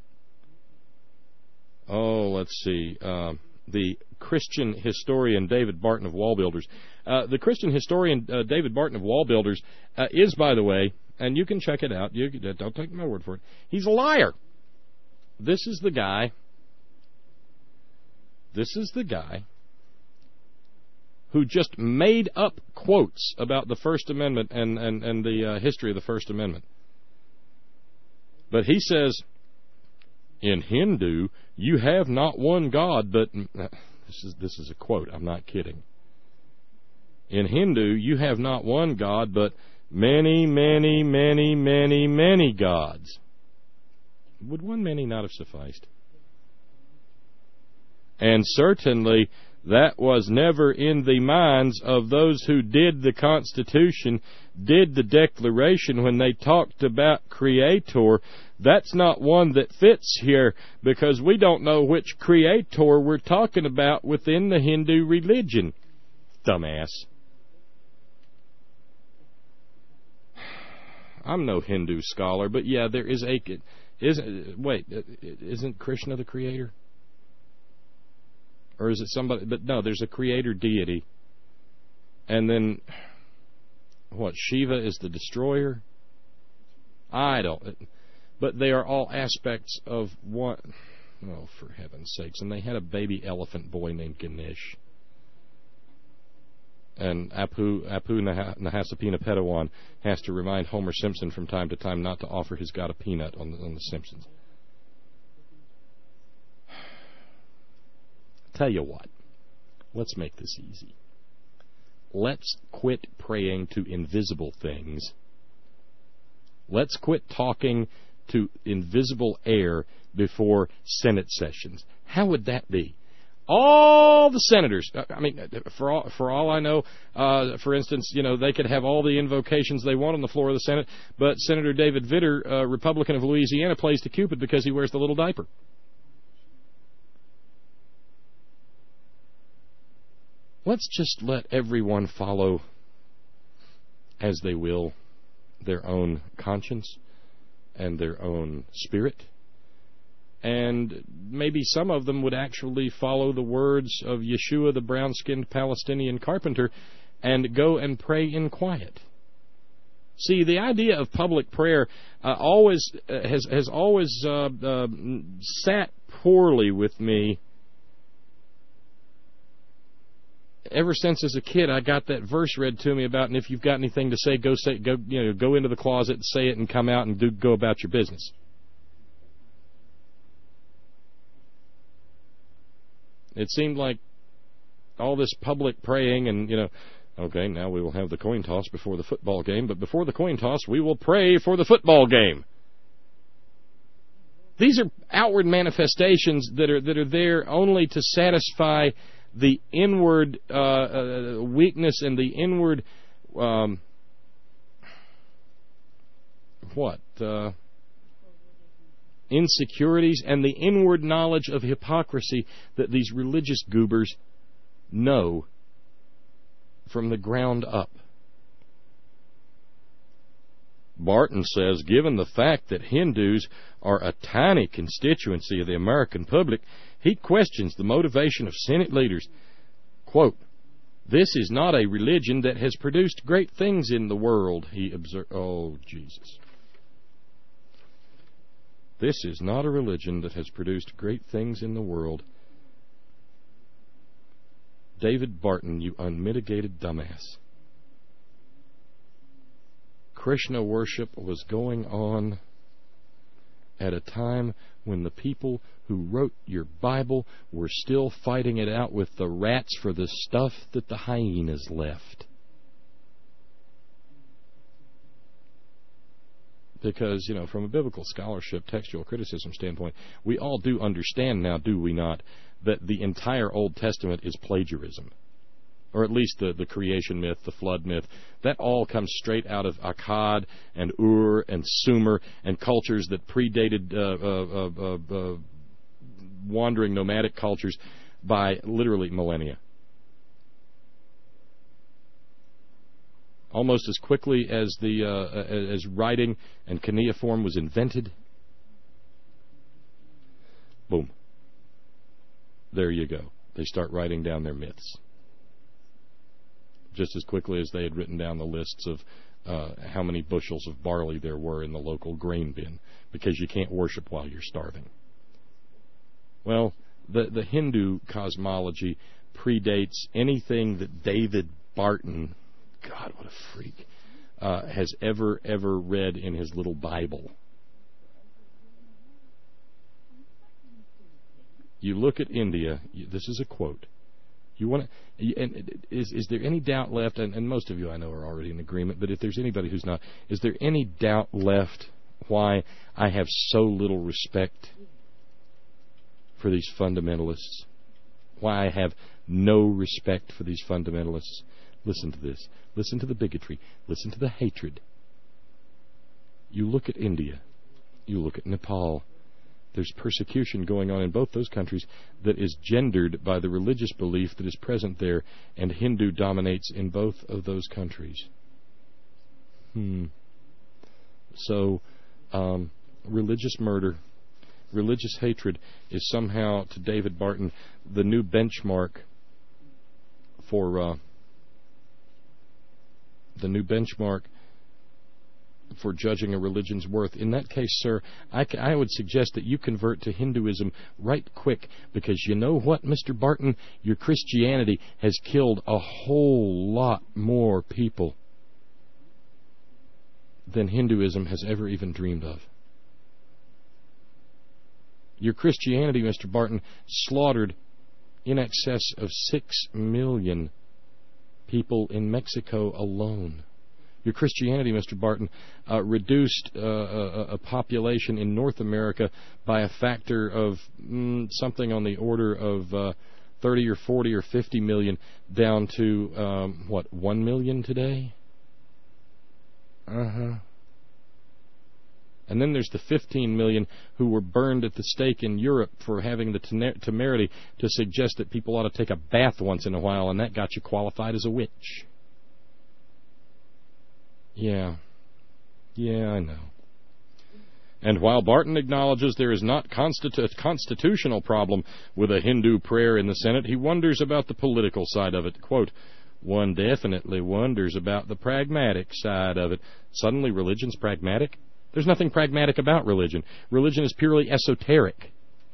Oh, let's see. The Christian historian David Barton of Wall Builders. The Christian historian David Barton of Wall Builders is, by the way, and you can check it out. Don't take my word for it. He's a liar. This is the guy who just made up quotes about the First Amendment and the history of the First Amendment. But he says, in Hindu, you have not one God, but... This is a quote, I'm not kidding. In Hindu, you have not one God, but many, many, many, many, many gods. Would one many not have sufficed? And certainly that was never in the minds of those who did the Constitution, did the Declaration when they talked about Creator. That's not one that fits here because we don't know which Creator we're talking about within the Hindu religion. Dumbass. I'm no Hindu scholar, but yeah, there is a... Isn't Krishna the creator? Or is it somebody? But no, there's a creator deity. And then, what, Shiva is the destroyer? I don't. But they are all aspects of one. Oh, for heaven's sakes. And they had a baby elephant boy named Ganesh. And Apu Nahasapena Petawan has to remind Homer Simpson from time to time not to offer his God a peanut on the Simpsons. Tell you what, let's make this easy. let's quit praying to invisible things. Let's quit talking to invisible air before Senate sessions. How would that be? All the senators, I mean, for all I know, for instance, they could have all the invocations they want on the floor of the Senate, but Senator David Vitter, Republican of Louisiana, plays to Cupid because he wears the little diaper. Let's just let everyone follow, as they will, their own conscience and their own spirit. And maybe some of them would actually follow the words of Yeshua, the brown-skinned Palestinian carpenter, and go and pray in quiet. See, the idea of public prayer has always sat poorly with me. Ever since as a kid, I got that verse read to me about, and if you've got anything to say, go into the closet and say it and come out and go about your business. It seemed like all this public praying and, okay, now we will have the coin toss before the football game, but before the coin toss, we will pray for the football game. These are outward manifestations that are there only to satisfy the inward weakness and the inward insecurities and the inward knowledge of hypocrisy that these religious goobers know from the ground up. Barton says, given the fact that Hindus are a tiny constituency of the American public, he questions the motivation of Senate leaders. Quote, "This is not a religion that has produced great things in the world," he observed. Oh, Jesus. This is not a religion that has produced great things in the world. David Barton, you unmitigated dumbass. Krishna worship was going on at a time when the people who wrote your Bible were still fighting it out with the rats for the stuff that the hyenas left. Because, from a biblical scholarship, textual criticism standpoint, we all do understand now, do we not, that the entire Old Testament is plagiarism. Or at least the creation myth, the flood myth. That all comes straight out of Akkad and Ur and Sumer and cultures that predated wandering nomadic cultures by literally millennia. Almost as quickly as as writing and cuneiform was invented, boom, there you go. They start writing down their myths. Just as quickly as they had written down the lists of how many bushels of barley there were in the local grain bin, because you can't worship while you're starving. Well, the Hindu cosmology predates anything that David Barton, God, what a freak, has ever read in his little Bible. You look at India, this is a quote. You want to, and is there any doubt left, and most of you I know are already in agreement, but if there's anybody who's not, is there any doubt left why I have so little respect for these fundamentalists? Why I have no respect for these fundamentalists? Listen to this. Listen to the bigotry. Listen to the hatred. You look at India. You look at Nepal. There's persecution going on in both those countries that is gendered by the religious belief that is present there, and Hindu dominates in both of those countries. So, religious murder, religious hatred is somehow, to David Barton, the new benchmark for judging a religion's worth. In that case, sir, I would suggest that you convert to Hinduism right quick, because you know what, Mr. Barton? Your Christianity has killed a whole lot more people than Hinduism has ever even dreamed of. Your Christianity, Mr. Barton, slaughtered in excess of 6 million people in Mexico alone. Your Christianity, Mr. Barton, reduced a population in North America by a factor of something on the order of 30 or 40 or 50 million down to, 1 million today? Uh-huh. And then there's the 15 million who were burned at the stake in Europe for having the temerity to suggest that people ought to take a bath once in a while, and that got you qualified as a witch. Yeah, I know. And while Barton acknowledges there is not a constitutional problem with a Hindu prayer in the Senate, he wonders about the political side of it. Quote, one definitely wonders about the pragmatic side of it. Suddenly religion's pragmatic? There's nothing pragmatic about religion. Religion is purely esoteric.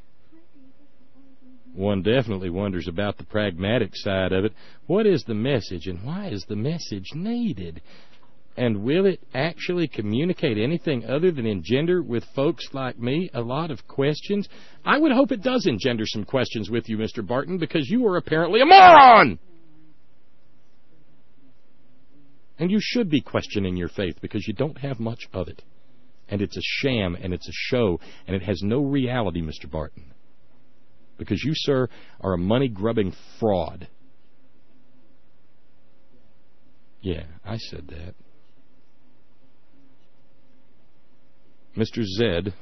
One definitely wonders about the pragmatic side of it. What is the message, and why is the message needed? And will it actually communicate anything other than engender with folks like me a lot of questions? I would hope it does engender some questions with you, Mr. Barton, because you are apparently a moron! And you should be questioning your faith because you don't have much of it. And it's a sham, and it's a show, and it has no reality, Mr. Barton. Because you, sir, are a money-grubbing fraud. Yeah, I said that. Mr. Zed,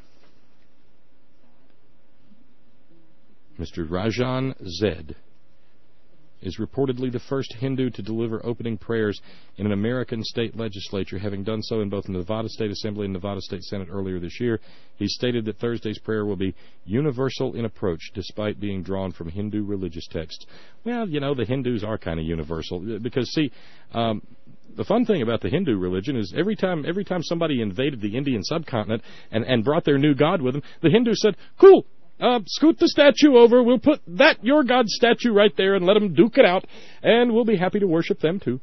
Mr. Rajan Zed, is reportedly the first Hindu to deliver opening prayers in an American state legislature, having done so in both the Nevada State Assembly and Nevada State Senate earlier this year. He stated that Thursday's prayer will be universal in approach, despite being drawn from Hindu religious texts. Well, the Hindus are kind of universal, because, see, the fun thing about the Hindu religion is every time somebody invaded the Indian subcontinent and brought their new god with them, the Hindus said, cool, scoot the statue over, we'll put your god's statue right there and let them duke it out, and we'll be happy to worship them too.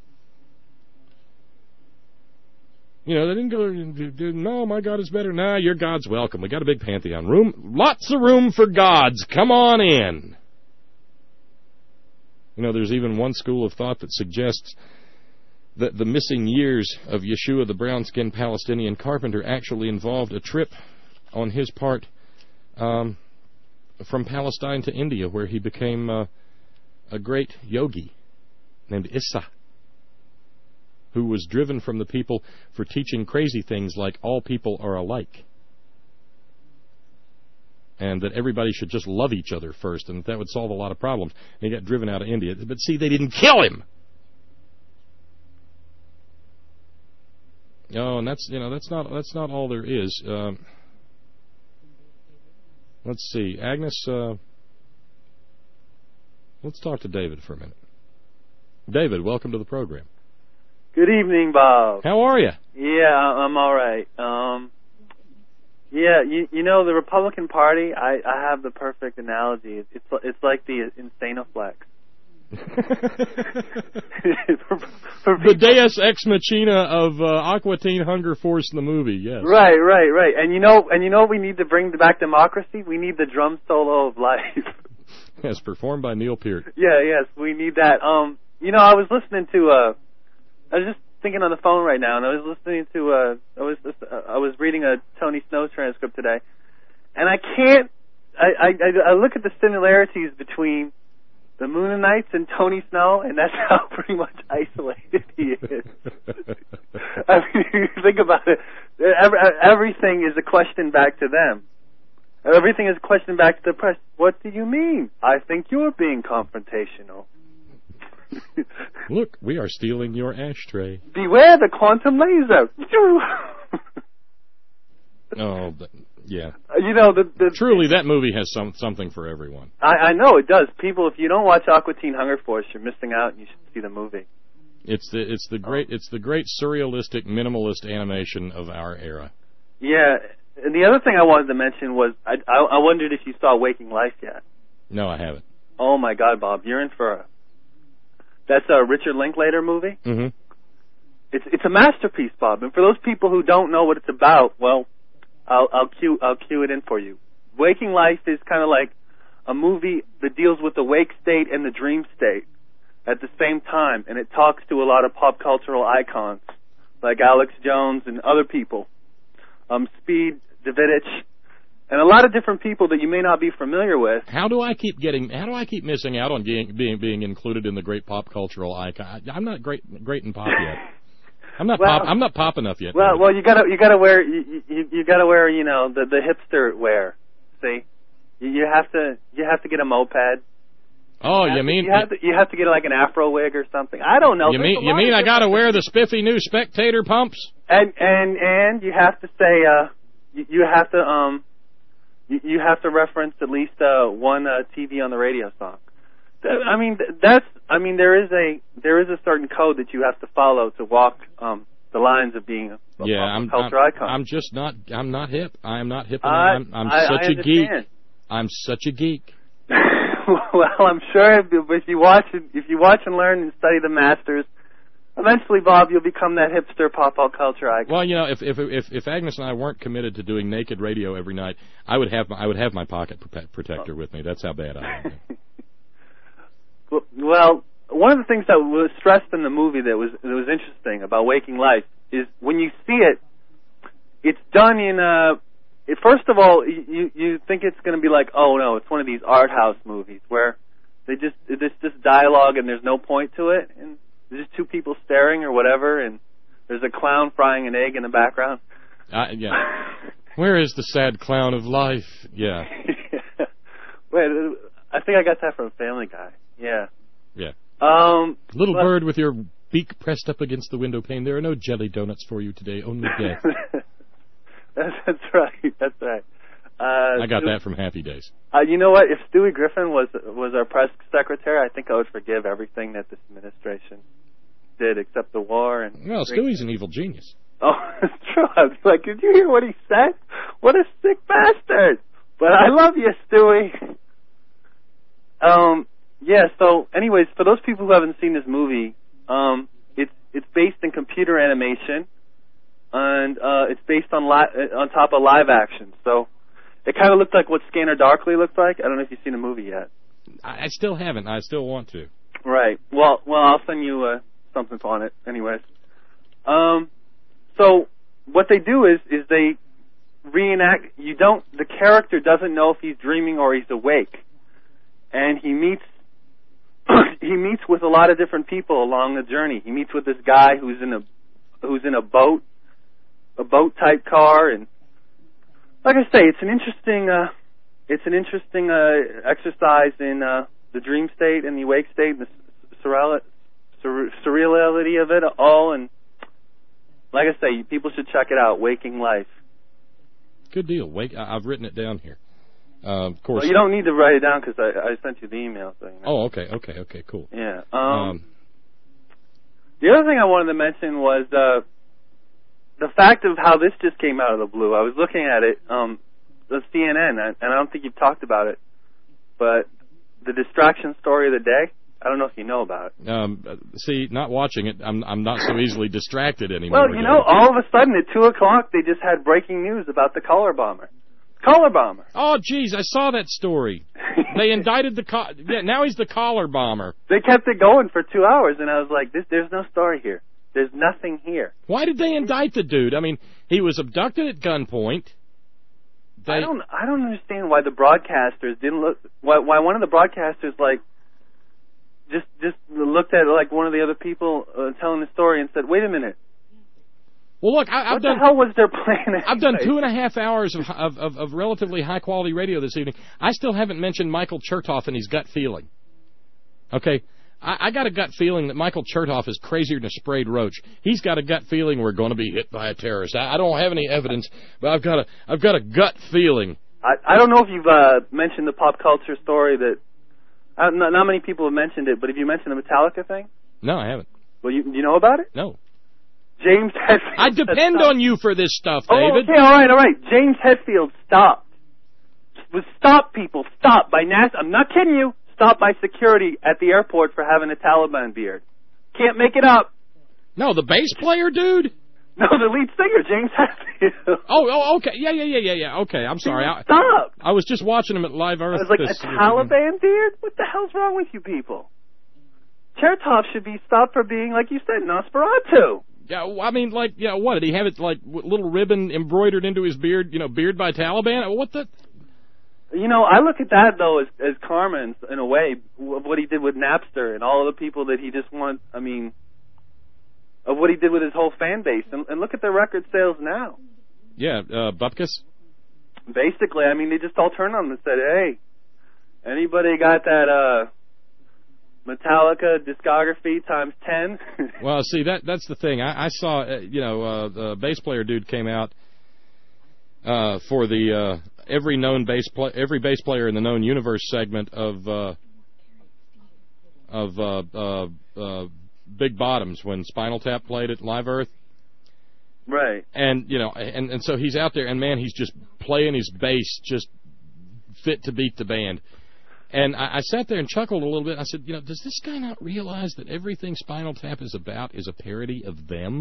They didn't go, no, my God is better. Nah, your God's welcome. We got a big pantheon. Lots of room for gods. Come on in. There's even one school of thought that suggests that the missing years of Yeshua the brown-skinned Palestinian carpenter actually involved a trip on his part from Palestine to India, where he became a great yogi named Issa, who was driven from the people for teaching crazy things like all people are alike, and that everybody should just love each other first, and that would solve a lot of problems. And he got driven out of India. But see, they didn't kill him. Oh, and that's not all there is. Let's see, Agnes. Let's talk to David for a minute. David, welcome to the program. Good evening, Bob. How are you? Yeah, I'm all right. Yeah, the Republican Party. I have the perfect analogy. It's like the Insanoflex. The Deus Ex Machina of Aqua Teen Hunger Force in the movie, yes. Right. And you know we need to bring back democracy? We need the drum solo of life. Yes, performed by Neil Peart. Yeah, yes, we need that. I was listening to I was just thinking on the phone right now, and I was listening to I was reading a Tony Snow transcript today, and I look at the similarities between the Moonanites and Tony Snow, and that's how pretty much isolated he is. I mean, think about it. Everything is a question back to them. Everything is a question back to the press. What do you mean? I think you're being confrontational. Look, we are stealing your ashtray. Beware the quantum laser. Oh, yeah. Truly, that movie has something for everyone. I know it does. People, if you don't watch Aqua Teen Hunger Force, you're missing out, and you should see the movie. It's the great surrealistic minimalist animation of our era. Yeah, and the other thing I wanted to mention was I wondered if you saw Waking Life yet. No, I haven't. Oh my God, Bob, you're in for that's a Richard Linklater movie. Mm-hmm. It's a masterpiece, Bob. And for those people who don't know what it's about, well, I'll cue it in for you. Waking Life is kind of like a movie that deals with the wake state and the dream state. at the same time, and it talks to a lot of pop cultural icons like Alex Jones and other people, Speed Davidich, and a lot of different people that you may not be familiar with. How do I keep missing out on being included in the great pop cultural icon? I'm not great in pop yet. I'm not pop enough yet. Well, you gotta wear the hipster wear. See, you have to get a moped. Oh, you mean you have to get like an Afro wig or something? I don't know. You mean I gotta wear the spiffy new Spectator pumps? And you have to say you have to reference at least one TV on the radio song. There is a certain code that you have to follow to walk the lines of being a culture icon. I'm not hip. I am not hip. I'm such a geek. I'm such a geek. Well, I'm sure if you watch and learn and study the masters, eventually, Bob, you'll become that hipster pop culture icon. Well, if Agnes and I weren't committed to doing naked radio every night, I would have my pocket protector with me. That's how bad I am. Well, one of the things that was stressed in the movie that was interesting about Waking Life is when you see it, it's done in first of all, you think it's going to be like, oh no, it's one of these art house movies where it's just dialogue and there's no point to it, and there's just two people staring or whatever, and there's a clown frying an egg in the background. Yeah. Where is the sad clown of life? Yeah. Wait, I think I got that from Family Guy. Yeah. Yeah. Little bird with your beak pressed up against the window pane. There are no jelly donuts for you today, only death. That's right. That's right. I got that from Happy Days. You know what? If Stewie Griffin was our press secretary, I think I would forgive everything that this administration did, except the war. Well, Stewie's an evil genius. Oh, it's true. I was like, did you hear what he said? What a sick bastard! But I love you, Stewie. Yeah. So, anyways, for those people who haven't seen this movie, it's based in computer animation. And it's based on top of live action, so it kind of looked like what Scanner Darkly looked like. I don't know if you've seen the movie yet. I still haven't. I still want to. Right. Well, I'll send you something on it, anyways. So what they do is they reenact. The character doesn't know if he's dreaming or he's awake, and he meets with a lot of different people along the journey. He meets with this guy who's in a boat. A boat type car, and like I say, it's an interesting exercise in the dream state and the awake state, and the surreality of it all. And like I say, people should check it out. Waking Life. Good deal. I've written it down here. Of course. Well, you don't need to write it down because I sent you the email. So, you know. Oh, okay, cool. Yeah. The other thing I wanted to mention was the fact of how this just came out of the blue. I was looking at it, the CNN, and I don't think you've talked about it, but the distraction story of the day, I don't know if you know about it. See, not watching it, I'm not so easily distracted anymore. Well, all of a sudden at 2 o'clock, they just had breaking news about the collar bomber. Collar bomber. Oh, geez, I saw that story. They indicted now he's the collar bomber. They kept it going for 2 hours, and I was like, there's no story here. There's nothing here. Why did they indict the dude? I mean, he was abducted at gunpoint. I don't understand why the broadcasters didn't look. Why one of the broadcasters just looked at like one of the other people telling the story and said, "Wait a minute." Well, look, what the hell was their plan? I've done 2.5 hours of relatively high quality radio this evening. I still haven't mentioned Michael Chertoff and his gut feeling. Okay. I got a gut feeling that Michael Chertoff is crazier than a sprayed roach. He's got a gut feeling we're going to be hit by a terrorist. I don't have any evidence, but I've got a gut feeling. I don't know if you've mentioned the pop culture story that not many people have mentioned it, but have you mentioned the Metallica thing? No, I haven't. Well, you know about it? No. James Hetfield. I depend on you for this stuff, David. Oh, okay, all right. James Hetfield stopped. Stop, people. Stop by NASA. I'm not kidding you. Stopped by security at the airport for having a Taliban beard. Can't make it up. No, the bass player, dude? No, the lead singer, James Hetfield. Oh, okay. Yeah. Okay, I'm sorry. Stop. I was just watching him at Live Earth. I was like, a Taliban beard? What the hell's wrong with you people? Chertoff should be stopped for being, like you said, Nosferatu. Yeah, I mean, like, yeah, what, did he have it, like, little ribbon embroidered into his beard, beard by Taliban? What the... I look at that, though, as karma in a way, of what he did with Napster and all of the people that he just wanted, of what he did with his whole fan base. And look at their record sales now. Yeah, Bupkis? Basically, they just all turned on him and said, hey, anybody got that Metallica discography times 10? Well, see, that's the thing. I saw, the bass player dude came out for the... every bass player in the known universe segment of Big Bottoms when Spinal Tap played at Live Earth. Right. And and so he's out there, and man, he's just playing his bass just fit to beat the band. And I sat there and chuckled a little bit. I said, does this guy not realize that everything Spinal Tap is about is a parody of them?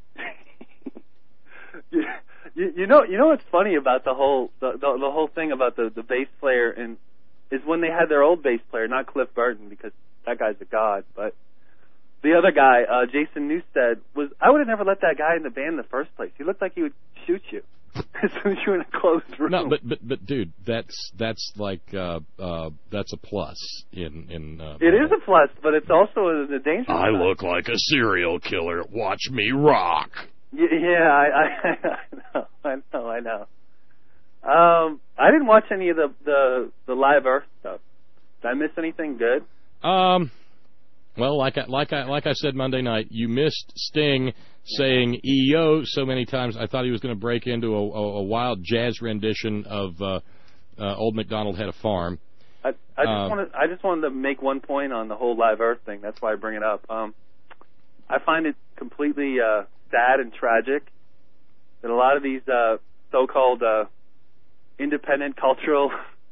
You know what's funny about the whole thing about the bass player is when they had their old bass player, not Cliff Burton because that guy's a god, but the other guy, Jason Newsted, I would have never let that guy in the band in the first place. He looked like he would shoot you as soon as you were in a closed room. No, but dude, that's like that's a plus in it is a plus, but it's also a danger. I look like a serial killer. Watch me rock. Yeah, I know. I didn't watch any of the Live Earth stuff. Did I miss anything good? Well, like I said Monday night, you missed Sting saying "EO" so many times. I thought he was going to break into a wild jazz rendition of "Old MacDonald Had a Farm." I just wanted to make one point on the whole Live Earth thing. That's why I bring it up. I find it completely sad and tragic that a lot of these so-called independent cultural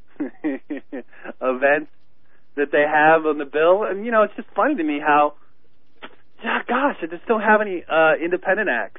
events that they have on the bill, and it's just funny to me how, gosh, I just don't have any independent acts.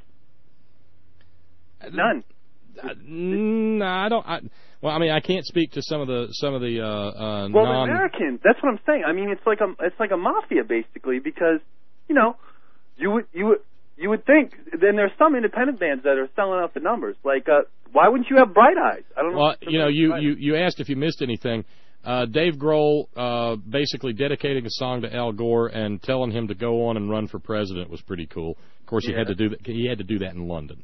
None. No, I don't. I can't speak to some of the American. That's what I'm saying. It's like a mafia basically, because you would think. Then there's some independent bands that are selling out the numbers. Like, why wouldn't you have Bright Eyes? I don't know. Well, you asked if you missed anything. Dave Grohl basically dedicating a song to Al Gore and telling him to go on and run for president was pretty cool. Of course, he had to do that. He had to do that in London.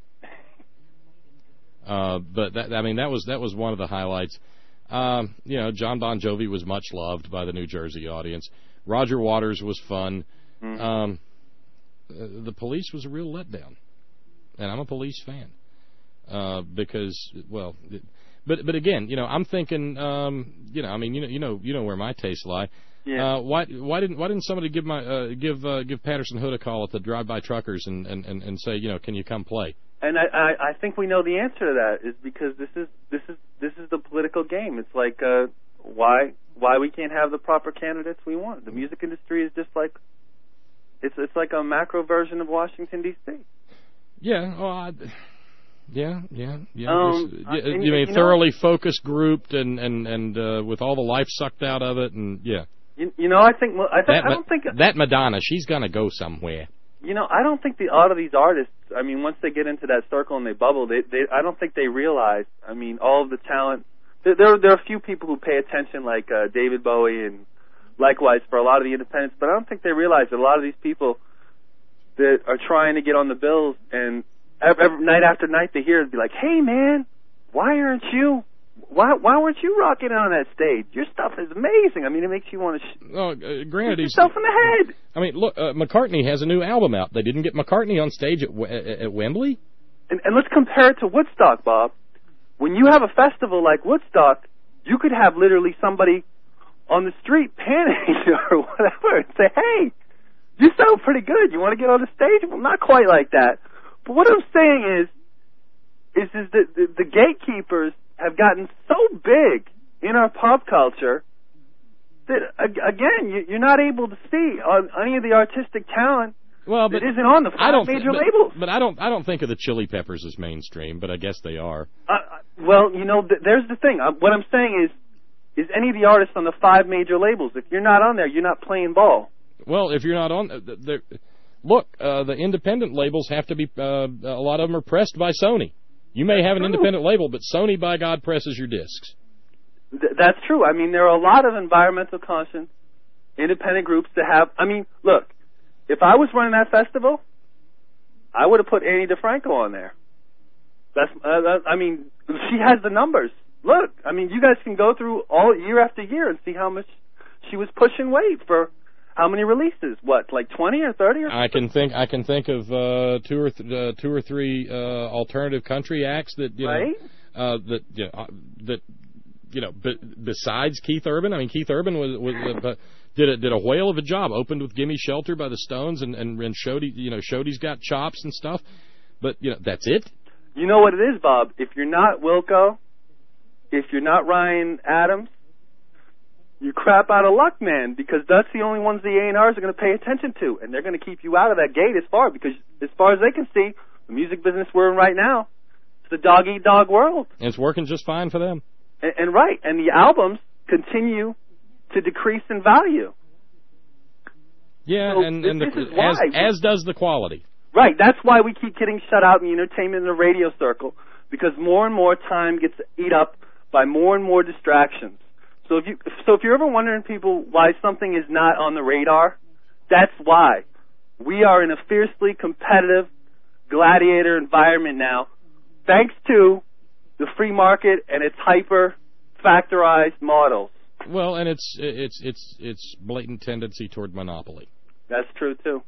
But that was one of the highlights. John Bon Jovi was much loved by the New Jersey audience. Roger Waters was fun. Mm-hmm. The Police was a real letdown, and I'm a Police fan because, well, but again, I'm thinking, you know where my tastes lie. Yeah. Why didn't somebody give Patterson Hood a call at the Drive-By Truckers and say, can you come play? And I think we know the answer to that is because this is the political game. It's like why we can't have the proper candidates we want. The music industry is just like it's like a macro version of Washington D.C. Yeah. Well, yeah. You mean thoroughly focused, grouped, and with all the life sucked out of it, and yeah. I don't think that Madonna, she's gonna go somewhere. I don't think a lot of these artists, once they get into that circle and they bubble, I don't think they realize, all of the talent. There are a few people who pay attention, like David Bowie, and likewise for a lot of the independents, but I don't think they realize that a lot of these people that are trying to get on the bills, and every night after night they hear it be like, hey man, why weren't you rocking on that stage? Your stuff is amazing. It makes you want to granted, shoot yourself in the head. Look, McCartney has a new album out. They didn't get McCartney on stage at Wembley? And let's compare it to Woodstock, Bob. When you have a festival like Woodstock, you could have literally somebody on the street panic or whatever and say, hey, you sound pretty good. You want to get on the stage? Well, not quite like that. But what I'm saying is that the gatekeepers have gotten so big in our pop culture that, again, you're not able to see any of the artistic talent that isn't on the major labels. But I don't think of the Chili Peppers as mainstream, but I guess they are. There's the thing. What I'm saying is any of the artists on the 5 major labels, if you're not on there, you're not playing ball. Well, if you're not on, look, the independent labels have to be. A lot of them are pressed by Sony. You may have an independent label, but Sony, by God, presses your discs. That's true. I mean, there are a lot of environmental conscious independent groups that have. I mean, look, if I was running that festival, I would have put Annie DeFranco on there. I mean, she has the numbers. Look, I mean, you guys can go through all year after year and see how much she was pushing weight for how many releases. What, like 20 or 30 or something? I can think of two or three alternative country acts that besides Keith Urban. I mean, Keith Urban did a whale of a job. Opened with "Gimme Shelter" by the Stones, and Shody's got chops and stuff. But that's it. You know what it is, Bob? If you're not Wilco, if you're not Ryan Adams, you crap out of luck, man, because that's the only ones the A&Rs are going to pay attention to, and they're going to keep you out of that gate because as far as they can see, the music business we're in right now, it's the dog-eat-dog world. And it's working just fine for them. And the albums continue to decrease in value. Yeah, so as does the quality. Right, that's why we keep getting shut out in the entertainment and the radio circle, because more and more time gets eat up by more and more distractions. So if you're ever wondering, people, why something is not on the radar, that's why. We are in a fiercely competitive gladiator environment now, thanks to the free market and its hyper-factorized models. Well, and it's blatant tendency toward monopoly. That's true, too.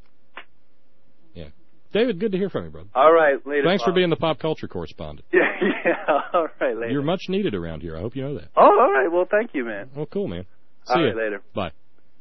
Yeah. David, good to hear from you, brother. All right, later. Thanks for being the pop culture correspondent. Yeah, all right, later. You're much needed around here. I hope you know that. Oh, all right. Well, thank you, man. Well, cool, man. See all you right, later. Bye.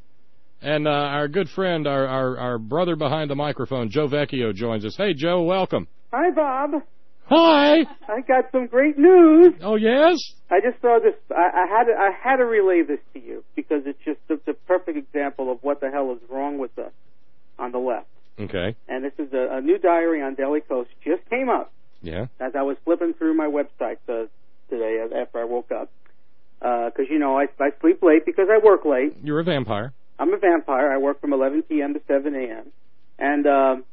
And our good friend, our brother behind the microphone, Joe Vecchio, joins us. Hey, Joe, welcome. Hi, Bob. Hi. I got some great news. Oh, yes? I just saw this. I had to relay this to you because it's just the perfect example of what the hell is wrong with us on the left. Okay. And this is a new diary on Daily Kos. Just came up. Yeah. As I was flipping through my website today after I woke up. Because, I sleep late because I work late. You're a vampire. I'm a vampire. I work from 11 p.m. to 7 a.m. And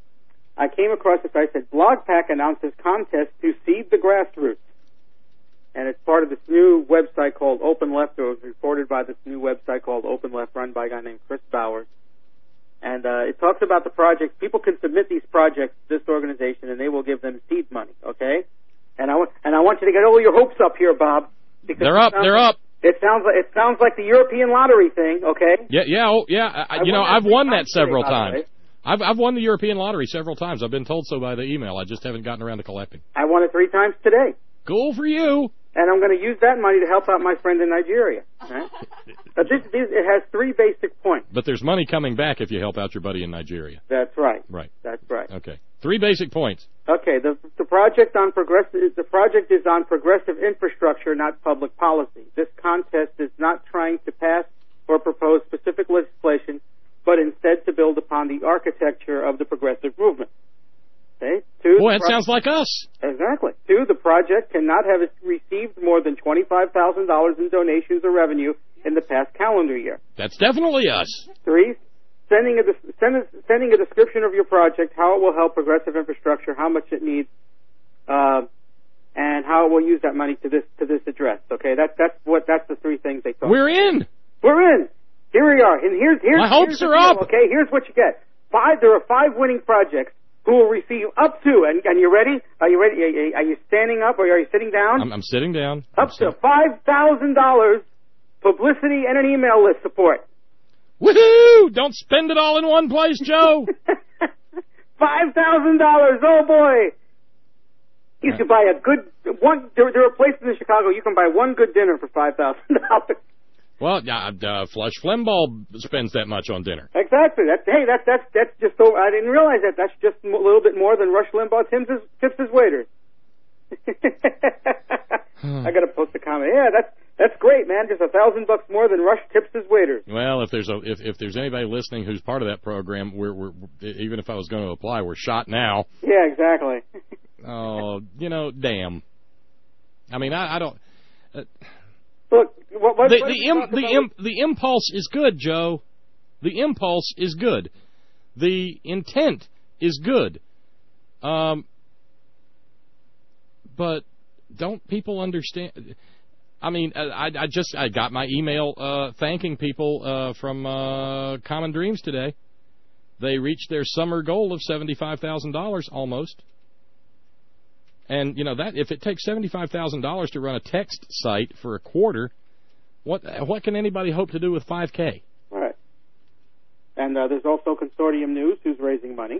I came across this. I said, BlogPack announces contest to seed the grassroots. And it's part of this new website called Open Left. It was reported by this new website called Open Left, run by a guy named Chris Bowers. And it talks about the projects. People can submit these projects to this organization, and they will give them seed money. Okay? And I want you to get all your hopes up here, Bob. Because they're up. It sounds like the European lottery thing. Okay? Yeah. I've won that several times. I've won the European lottery several times. I've been told so by the email. I just haven't gotten around to collecting. I won it 3 times today. Cool for you. And I'm going to use that money to help out my friend in Nigeria. Right? But it has 3 basic points. But there's money coming back if you help out your buddy in Nigeria. That's right. Right. That's right. Okay. 3 basic points. Okay. The project is on progressive infrastructure, not public policy. This contest is not trying to pass or propose specific legislation, but instead to build upon the architecture of the progressive movement. Okay. Boy, that sounds like us. Exactly. 2, the project cannot have received more than $25,000 in donations or revenue in the past calendar year. That's definitely us. 3, sending a description of your project, how it will help progressive infrastructure, how much it needs, and how it will use that money to this address. Okay, that's the 3 things they talk. We're in. Here we are, and here's my hopes are up. Okay, here's what you get. There are 5 winning projects who will receive up to, and you ready? Are you ready? Are you standing up or are you sitting down? I'm sitting down. Up to $5,000 publicity and an email list support. Woohoo! Don't spend it all in one place, Joe. $5,000. Oh boy! You could buy a good one. There are places in Chicago you can buy one good dinner for $5,000. Well, Flush Flembaugh spends that much on dinner. Exactly. That's just so. I didn't realize that. That's just a little bit more than Rush Limbaugh tips his waiters. I got to post a comment. Yeah, that's great, man. Just $1,000 more than Rush tips his waiters. Well, if there's anybody listening who's part of that program, we're even if I was going to apply, we're shot now. Yeah, exactly. Oh, damn. I mean, I don't. Look, the impulse is good, Joe. The impulse is good. The intent is good. But don't people understand? I mean, I got my email thanking people from Common Dreams today. They reached their summer goal of $75,000 almost. And, you know, that if it takes $75,000 to run a text site for a quarter, what can anybody hope to do with $5K? Right. And there's also Consortium News, who's raising money.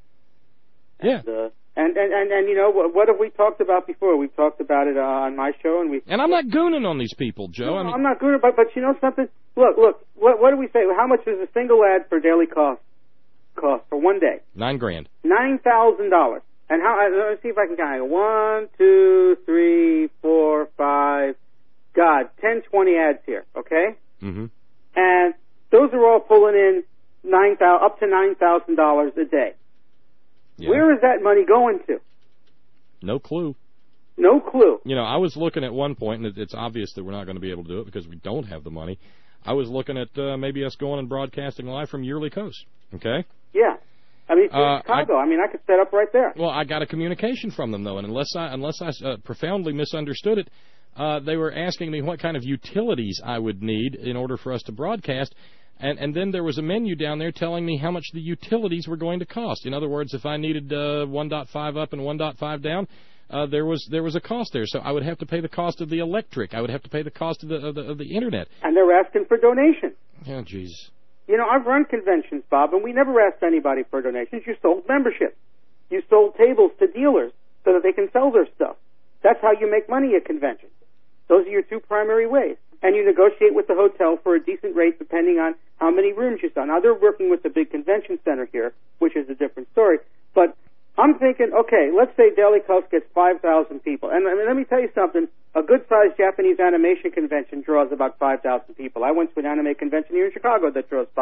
Yeah. And you know, what have we talked about before? We've talked about it on my show. And I'm not gooning on these people, Joe. No, I'm not gooning, but you know something? Look, what do we say? How much is a single ad for daily cost for one day? $9,000. $9,000. And how? Let's see if I can count. 1, 2, 3, 4, 5. God, 10, 20 ads here. Okay. Mm-hmm. And those are all pulling in up to $9,000 a day. Yeah. Where is that money going to? No clue. No clue. You know, I was looking at one point, and it's obvious that we're not going to be able to do it because we don't have the money. I was looking at maybe us going and broadcasting live from Yearly Coast. Okay. Yeah. I mean, Chicago. I could set up right there. Well, I got a communication from them though, and unless I profoundly misunderstood it, they were asking me what kind of utilities I would need in order for us to broadcast. And then there was a menu down there telling me how much the utilities were going to cost. In other words, if I needed 1.5 up and 1.5 down, there was a cost there. So I would have to pay the cost of the electric. I would have to pay the cost of the internet. And they're asking for donations. Oh, jeez. You know, I've run conventions, Bob, and we never asked anybody for donations. You sold membership. You sold tables to dealers so that they can sell their stuff. That's how you make money at conventions. Those are your two primary ways. And you negotiate with the hotel for a decent rate depending on how many rooms you sell. Now, they're working with the big convention center here, which is a different story. But I'm thinking, okay, let's say Daily Coast gets 5,000 people. And let me tell you something. A good-sized Japanese animation convention draws about 5,000 people. I went to an anime convention here in Chicago that drew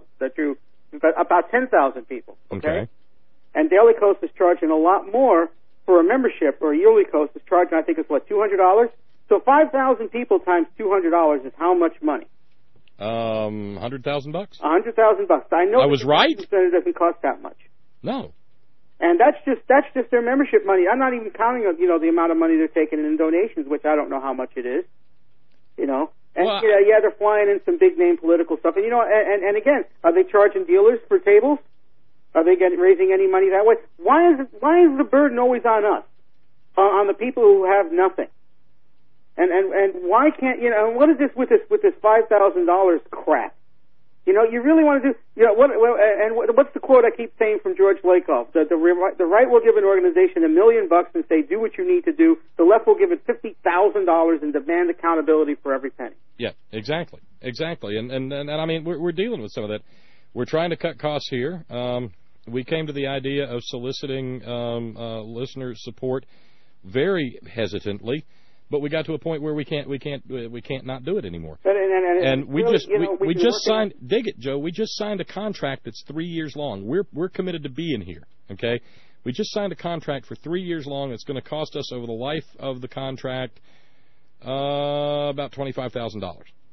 about 10,000 people. Okay? And Daily Coast is charging a lot more for a membership, or Yearly Coast is charging, I think it's $200? So 5,000 people times $200 is how much money? $100,000. $100,000. I know. I was right. It doesn't cost that much. No. And that's just their membership money. I'm not even counting, the amount of money they're taking in donations, which I don't know how much it is. You know. And well, they're flying in some big name political stuff. And and again, are they charging dealers for tables? Are they raising any money that way? Why is the burden always on us, on the people who have nothing? And why can't what is this with this $5,000 crap? You really want to do what's the quote I keep saying from George Lakoff? The right will give an organization $1 million and say do what you need to do. The left will give it $50,000 and demand accountability for every penny. Yeah, exactly. And I mean we're dealing with some of that. We're trying to cut costs here. We came to the idea of soliciting listener support very hesitantly. But we got to a point where we can't not do it anymore. And we just signed. Dig it, Joe. We just signed a contract that's 3 years long. We're committed to being here. Okay. We just signed a contract for 3 years long. It's going to cost us over the life of the contract about $25,000.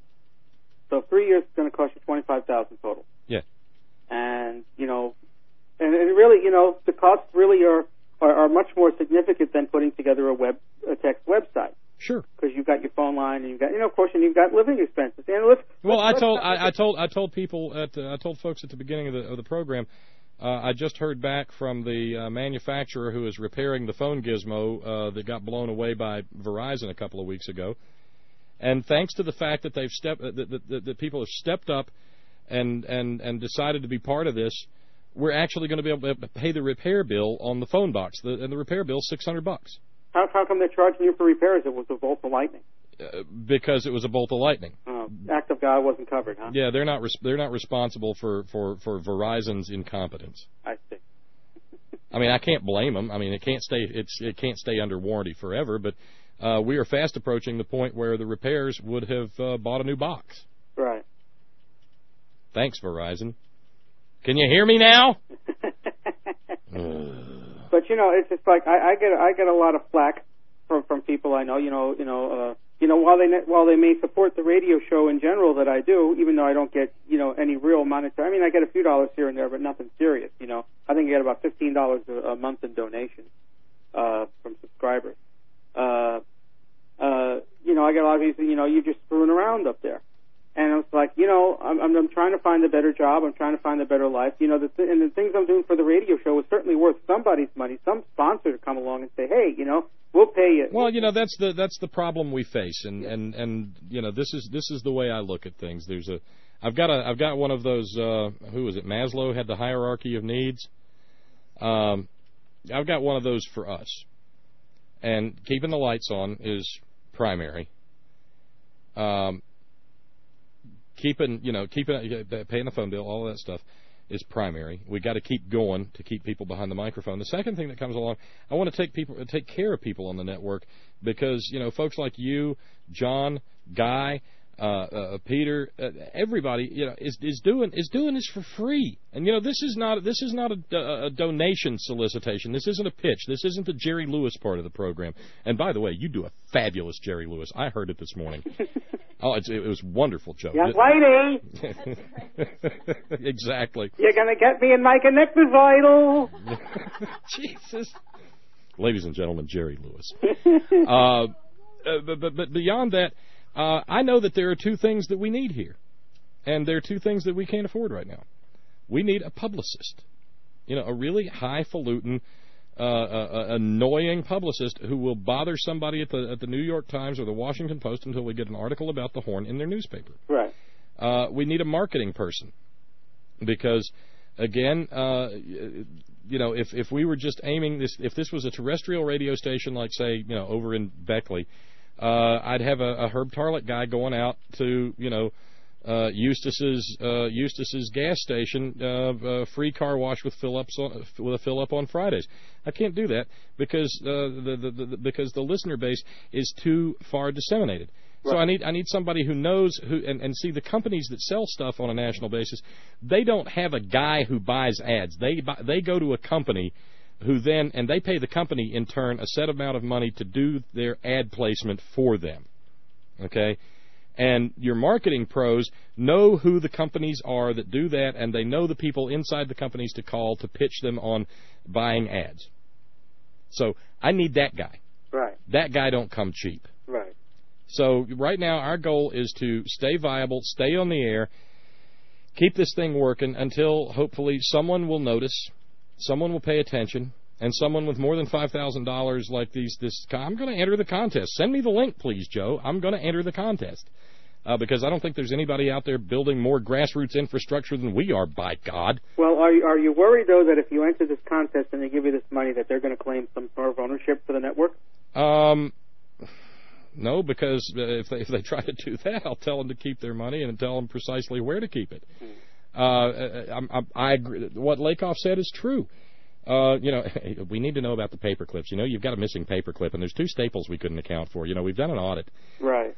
So 3 years is going to cost you $25,000 total. Yeah. And and really, the costs really are much more significant than putting together a text website. Sure. Because you've got your phone line, and you've got, of course, and you've got living expenses. And I told people I told folks at the beginning of the program. I just heard back from the manufacturer who is repairing the phone gizmo that got blown away by Verizon a couple of weeks ago. And thanks to the fact that that people have stepped up and decided to be part of this, we're actually going to be able to pay the repair bill on the phone box. And the repair bill is $600. How come they're charging you for repairs? It was a bolt of lightning. Because it was a bolt of lightning. Act of God wasn't covered, huh? Yeah, they're not responsible for Verizon's incompetence. I see. I mean, I can't blame them. I mean, it can't stay under warranty forever. But we are fast approaching the point where the repairs would have bought a new box. Right. Thanks, Verizon. Can you hear me now? But it's just like I get a lot of flack from people I know. while they may support the radio show in general that I do, even though I don't get, any real monetary, I mean, I get a few dollars here and there, but nothing serious, I think I get about $15 a month in donations, from subscribers. I get a lot of people, you're just screwing around up there. And I was like, I'm trying to find a better job. I'm trying to find a better life. And the things I'm doing for the radio show is certainly worth somebody's money. Some sponsor to come along and say, hey, we'll pay you. Well, that's the problem we face, and this is the way I look at things. I've got one of those. Who was it? Maslow had the hierarchy of needs. I've got one of those for us, and keeping the lights on is primary. Keeping paying the phone bill, all of that stuff is primary. We got to keep going to keep people behind the microphone. The second thing that comes along, I want to take care of people on the network because folks like you, John, Guy, Peter, everybody is doing this for free. And this is not a donation solicitation. This isn't a pitch. This isn't the Jerry Lewis part of the program. And by the way, you do a fabulous Jerry Lewis. I heard it this morning. Oh, it was wonderful, Joe. Young lady. Exactly. You're gonna get me in my connector vital. Jesus. Ladies and gentlemen, Jerry Lewis. But beyond that, I know that there are two things that we need here, and there are two things that we can't afford right now. We need a publicist, a really highfalutin, annoying publicist who will bother somebody at the New York Times or the Washington Post until we get an article about the horn in their newspaper. Right. We need a marketing person because, again, if we were just aiming this, if this was a terrestrial radio station like, say, over in Beckley, I'd have a Herb Tarlett guy going out to, Eustis's gas station, free car wash with a fill up on Fridays. I can't do that because the listener base is too far disseminated. Right. So I need somebody who knows and see the companies that sell stuff on a national basis. They don't have a guy who buys ads. They go to a company who then, and they pay the company in turn a set amount of money to do their ad placement for them. Okay? And your marketing pros know who the companies are that do that, and they know the people inside the companies to call to pitch them on buying ads. So I need that guy. Right. That guy don't come cheap. Right. So right now our goal is to stay viable, stay on the air, keep this thing working until hopefully someone will notice, someone will pay attention, and someone with more than $5,000 like I'm going to enter the contest. Send me the link, please, Joe. I'm going to enter the contest. Because I don't think there's anybody out there building more grassroots infrastructure than we are, by God. Well, are you worried, though, that if you enter this contest and they give you this money, that they're going to claim some sort of ownership for the network? No, because if they try to do that, I'll tell them to keep their money and tell them precisely where to keep it. I agree. What Lakoff said is true. We need to know about the paper clips. You've got a missing paper clip, and there's 2 staples we couldn't account for. We've done an audit. Right.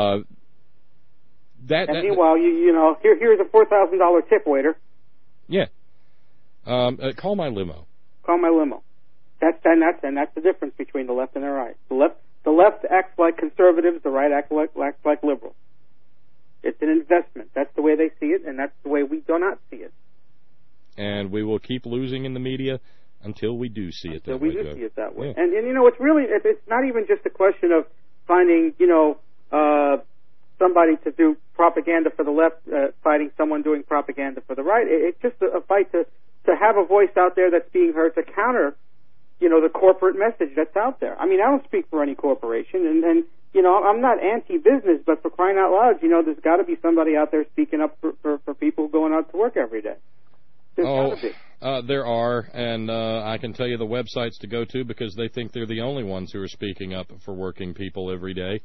Meanwhile, here's a $4,000 tip, waiter. Yeah. Call my limo. Call my limo. That's the difference between the left and the right. The left acts like conservatives. The right acts like liberals. It's an investment. That's the way they see it, and that's the way we do not see it. And we will keep losing in the media until we do see it that way. Until we do see it that way. Yeah. And it's really, it's not even just a question of finding, somebody to do propaganda for the left, fighting someone doing propaganda for the right. It's just a fight to have a voice out there that's being heard to counter, the corporate message that's out there. I mean, I don't speak for any corporation, and I'm not anti-business, but for crying out loud, there's got to be somebody out there speaking up for people going out to work every day. There are, and I can tell you the websites to go to because they think they're the only ones who are speaking up for working people every day.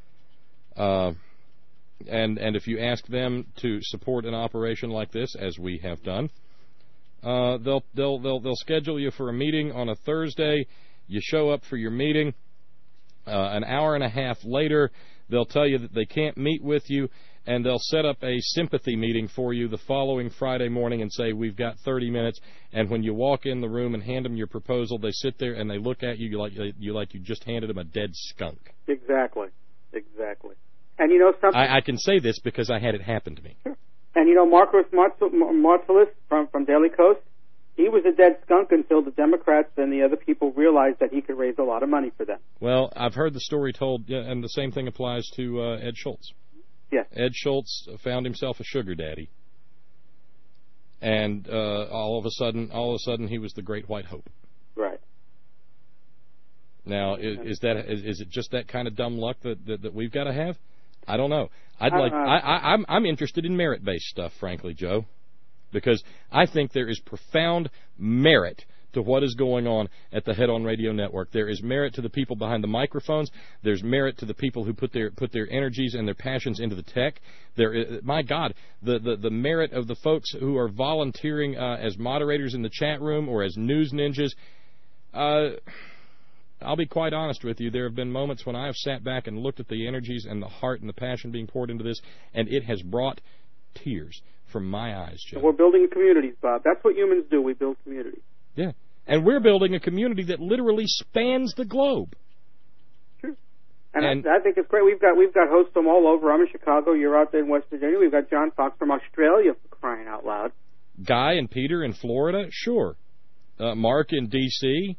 And if you ask them to support an operation like this, as we have done, they'll schedule you for a meeting on a Thursday. You show up for your meeting. An hour and a half later, they'll tell you that they can't meet with you, and they'll set up a sympathy meeting for you the following Friday morning and say, we've got 30 minutes. And when you walk in the room and hand them your proposal, they sit there and they look at you like you just handed them a dead skunk. Exactly. Exactly. And you know something? I can say this because I had it happen to me. And you know Marcos Martelis from Daily Coast, he was a dead skunk until the Democrats and the other people realized that he could raise a lot of money for them. Well, I've heard the story told, and the same thing applies to Ed Schultz. Yes. Ed Schultz found himself a sugar daddy, and all of a sudden, he was the great white hope. Right. Now, is it just that kind of dumb luck that we've got to have? I don't know. I'm interested in merit-based stuff, frankly, Joe, because I think there is profound merit to what is going on at the Head On Radio Network. There is merit to the people behind the microphones. There's merit to the people who put their energies and their passions into the tech. My God, the merit of the folks who are volunteering as moderators in the chat room or as news ninjas. I'll be quite honest with you. There have been moments when I have sat back and looked at the energies and the heart and the passion being poured into this, and it has brought tears from my eyes, Joe. We're building communities, Bob. That's what humans do. We build communities. Yeah. And we're building a community that literally spans the globe. Sure. And I think it's great. We've got hosts from all over. I'm in Chicago. You're out there in West Virginia. We've got John Fox from Australia, for crying out loud. Guy and Peter in Florida, sure. Mark in D.C.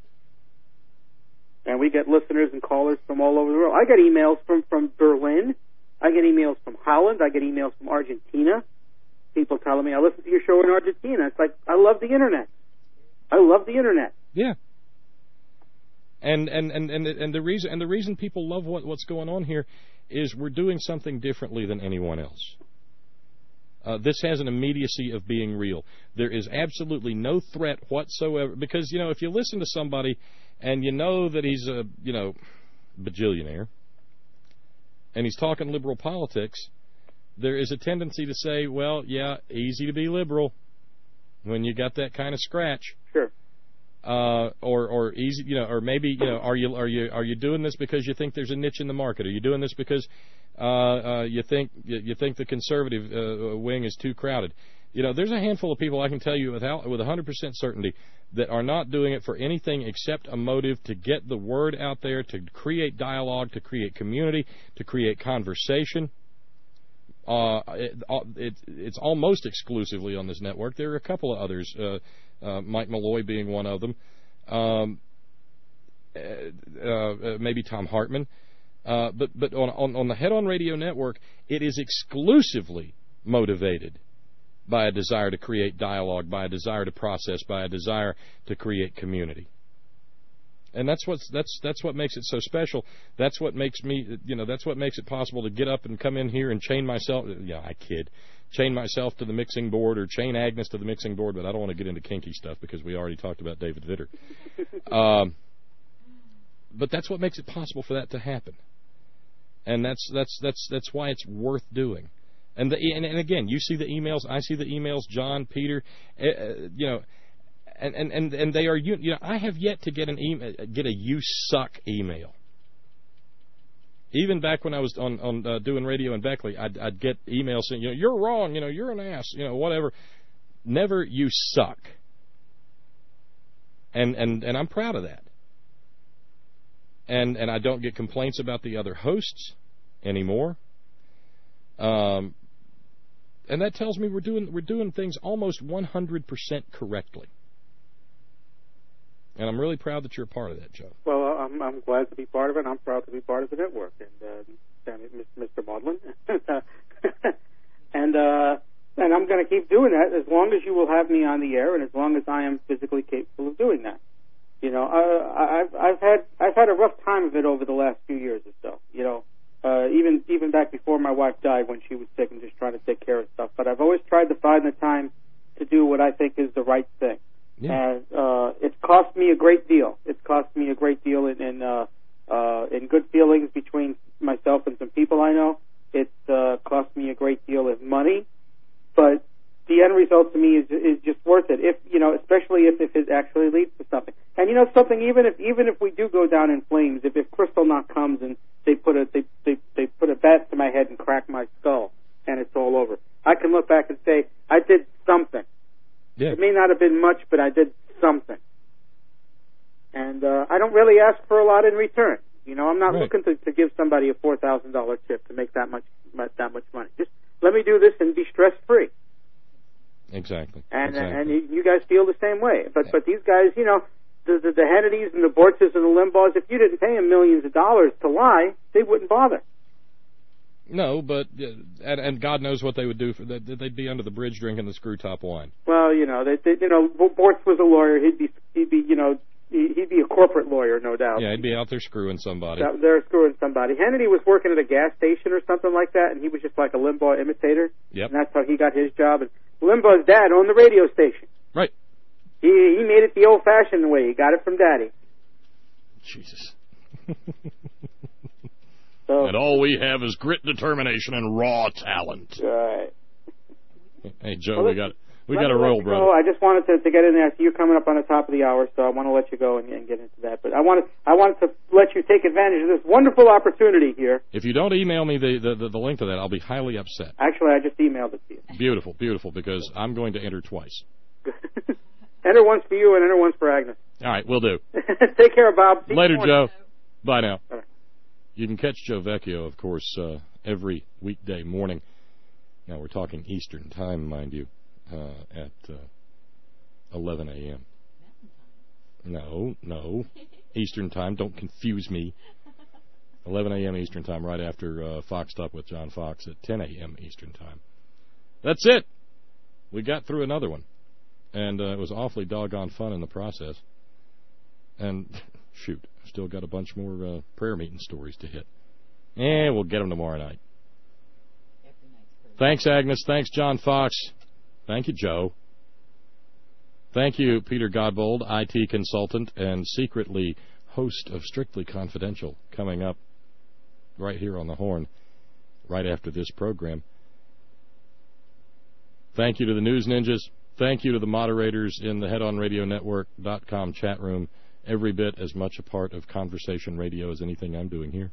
And we get listeners and callers from all over the world. I get emails from Berlin. I get emails from Holland. I get emails from Argentina. People telling me, I listen to your show in Argentina. It's like, I love the Internet. I love the Internet. Yeah. And the reason people love what's going on here is we're doing something differently than anyone else. This has an immediacy of being real. There is absolutely no threat whatsoever because, you know, if you listen to somebody and you know that he's a, bajillionaire and he's talking liberal politics, there is a tendency to say, well, yeah, easy to be liberal when you got that kind of scratch. Sure. Or easy, or maybe, are you doing this because you think there's a niche in the market? Are you doing this because you think the conservative wing is too crowded? There's a handful of people I can tell you with 100% certainty that are not doing it for anything except a motive to get the word out there, to create dialogue, to create community, to create conversation. It's almost exclusively on this network. There are a couple of others, Mike Malloy being one of them, maybe Tom Hartman. But on the Head On Radio Network, it is exclusively motivated by a desire to create dialogue, by a desire to process, by a desire to create community. And that's what makes it so special. That's what makes me, that's what makes it possible to get up and come in here and chain myself. Yeah, I kid. Chain myself to the mixing board or chain Agnes to the mixing board, but I don't want to get into kinky stuff because we already talked about David Vitter. But that's what makes it possible for that to happen. And that's why it's worth doing. And again, you see the emails, I see the emails, John, Peter, and they are, I have yet to get a "you suck" email. Even back when I was on doing radio in Beckley, I'd get emails saying, you're wrong, you're an ass, whatever. Never "you suck." And I'm proud of that. And I don't get complaints about the other hosts anymore. And that tells me we're doing things almost 100% correctly. And I'm really proud that you're a part of that, Joe. Well, I'm glad to be part of it. I'm proud to be part of the network. And Mr. Maudlin. and I'm going to keep doing that as long as you will have me on the air and as long as I am physically capable of doing that. I've had a rough time of it over the last few years or so. Even back before my wife died when she was sick and just trying to take care of stuff. But I've always tried to find the time to do what I think is the right thing. Yeah. And it's cost me a great deal. It's cost me a great deal in good feelings between myself and some people I know. It's cost me a great deal of money, but the end result to me is just worth it. Especially if it actually leads to something. And something, even if we do go down in flames, if Crystal Knock comes and they put a bat to my head and crack my skull and it's all over, I can look back and say I did something. Yeah. It may not have been much, but I did something. And I don't really ask for a lot in return. I I'm not looking to give somebody a $4,000 tip to make that much money. Just let me do this and be stress-free. Exactly. And you guys feel the same way. But these guys, the Hannitys and the Bortzes and the Limbaughs, if you didn't pay them millions of dollars to lie, they wouldn't bother. No, but and God knows what they would do. They'd be under the bridge drinking the screw top wine. Well, Bortz was a lawyer. He'd be a corporate lawyer, no doubt. Yeah, he'd be out there screwing somebody. They're screwing somebody. Hannity was working at a gas station or something like that, and he was just like a Limbaugh imitator. Yep. And that's how he got his job. And Limbaugh's dad owned the radio station. Right. He made it the old-fashioned way. He got it from Daddy. Jesus. So, and all we have is grit, determination, and raw talent. Right. Hey, Joe, we got a roll, brother. I just wanted to get in there. I see you're coming up on the top of the hour, so I want to let you go and get into that. But I wanted to let you take advantage of this wonderful opportunity here. If you don't email me the link to that, I'll be highly upset. Actually, I just emailed it to you. Beautiful, beautiful, because I'm going to enter twice. Enter once for you and enter once for Agnes. All right, will do. Take care, Bob. Later, Joe. Bye now. Bye. You can catch Joe Vecchio, of course, every weekday morning. Now, we're talking Eastern time, mind you, at 11 a.m. No. Eastern time. Don't confuse me. 11 a.m. Eastern time, right after Fox Talk with John Fox at 10 a.m. Eastern time. That's it. We got through another one. And it was awfully doggone fun in the process. And, shoot, still got a bunch more prayer meeting stories to hit. We'll get them tomorrow night. Thanks, Agnes. Thanks, John Fox. Thank you, Joe. Thank you, Peter Godbold, IT consultant and secretly host of Strictly Confidential, coming up right here on the horn, right after this program. Thank you to the News Ninjas. Thank you to the moderators in the HeadOnRadioNetwork.com chat room, every bit as much a part of Conversation Radio as anything I'm doing here.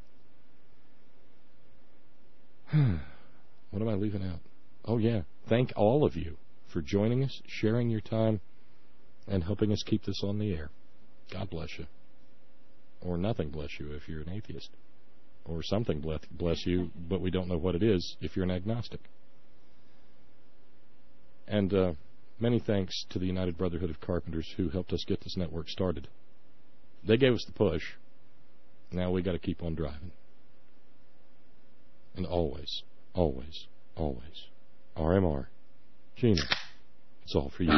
What am I leaving out? Oh, yeah. Thank all of you for joining us, sharing your time, and helping us keep this on the air. God bless you. Or nothing bless you if you're an atheist. Or something bless you, but we don't know what it is if you're an agnostic. And many thanks to the United Brotherhood of Carpenters who helped us get this network started. They gave us the push. Now we got to keep on driving. And always, always, always, RMR. Gina, it's all for you.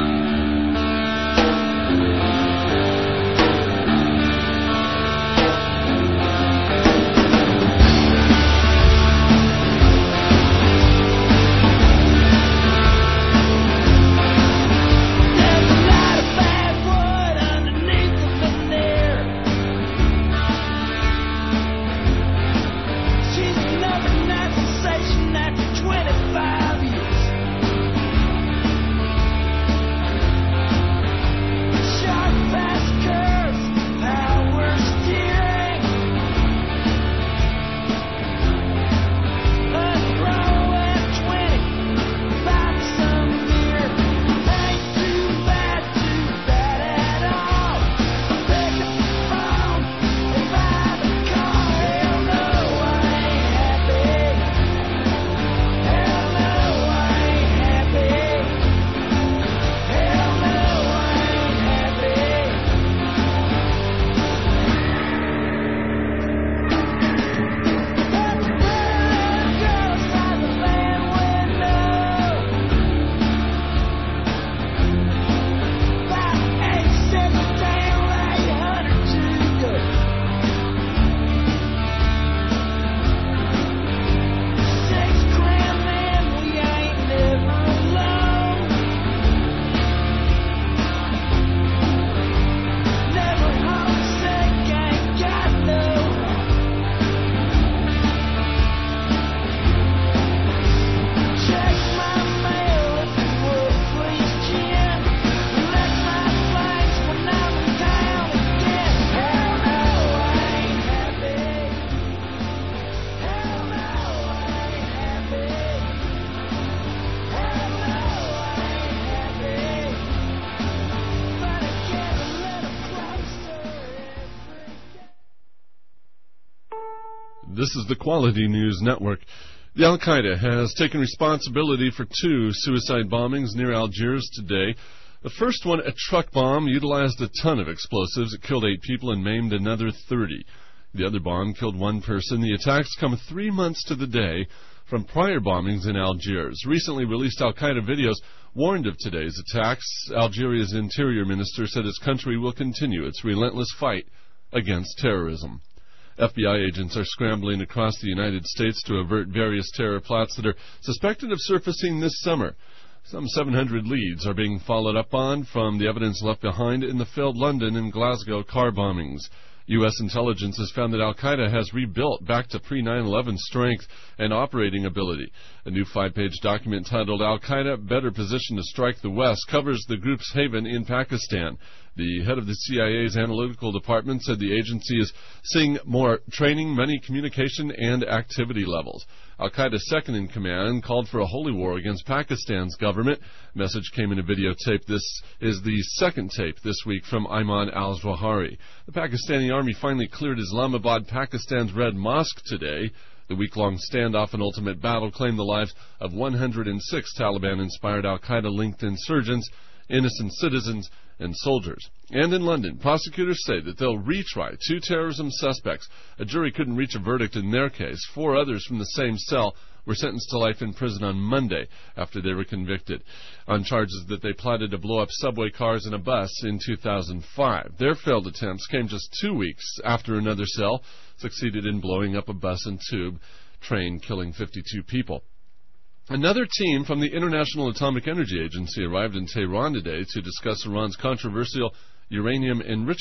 This is the Quality News Network. The Al-Qaeda has taken responsibility for 2 suicide bombings near Algiers today. The first one, a truck bomb, utilized a ton of explosives. It killed 8 people and maimed another 30. The other bomb killed 1 person. The attacks come 3 months to the day from prior bombings in Algiers. Recently released Al-Qaeda videos warned of today's attacks. Algeria's interior minister said his country will continue its relentless fight against terrorism. FBI agents are scrambling across the United States to avert various terror plots that are suspected of surfacing this summer. Some 700 leads are being followed up on from the evidence left behind in the failed London and Glasgow car bombings. U.S. intelligence has found that Al-Qaeda has rebuilt back to pre-9/11 strength and operating ability. A new 5-page document titled Al-Qaeda Better Positioned to Strike the West covers the group's haven in Pakistan. The head of the CIA's analytical department said the agency is seeing more training, money, communication, and activity levels. Al-Qaeda's second-in-command called for a holy war against Pakistan's government. Message came in a videotape. This is the second tape this week from Ayman al-Zawahiri. The Pakistani army finally cleared Islamabad, Pakistan's Red Mosque today. The week-long standoff and ultimate battle claimed the lives of 106 Taliban-inspired Al-Qaeda-linked insurgents, innocent citizens, and soldiers. And in London, prosecutors say that they'll retry 2 terrorism suspects. A jury couldn't reach a verdict in their case. 4 others from the same cell were sentenced to life in prison on Monday after they were convicted on charges that they plotted to blow up subway cars and a bus in 2005. Their failed attempts came just 2 weeks after another cell succeeded in blowing up a bus and tube train, killing 52 people. Another team from the International Atomic Energy Agency arrived in Tehran today to discuss Iran's controversial uranium enrichment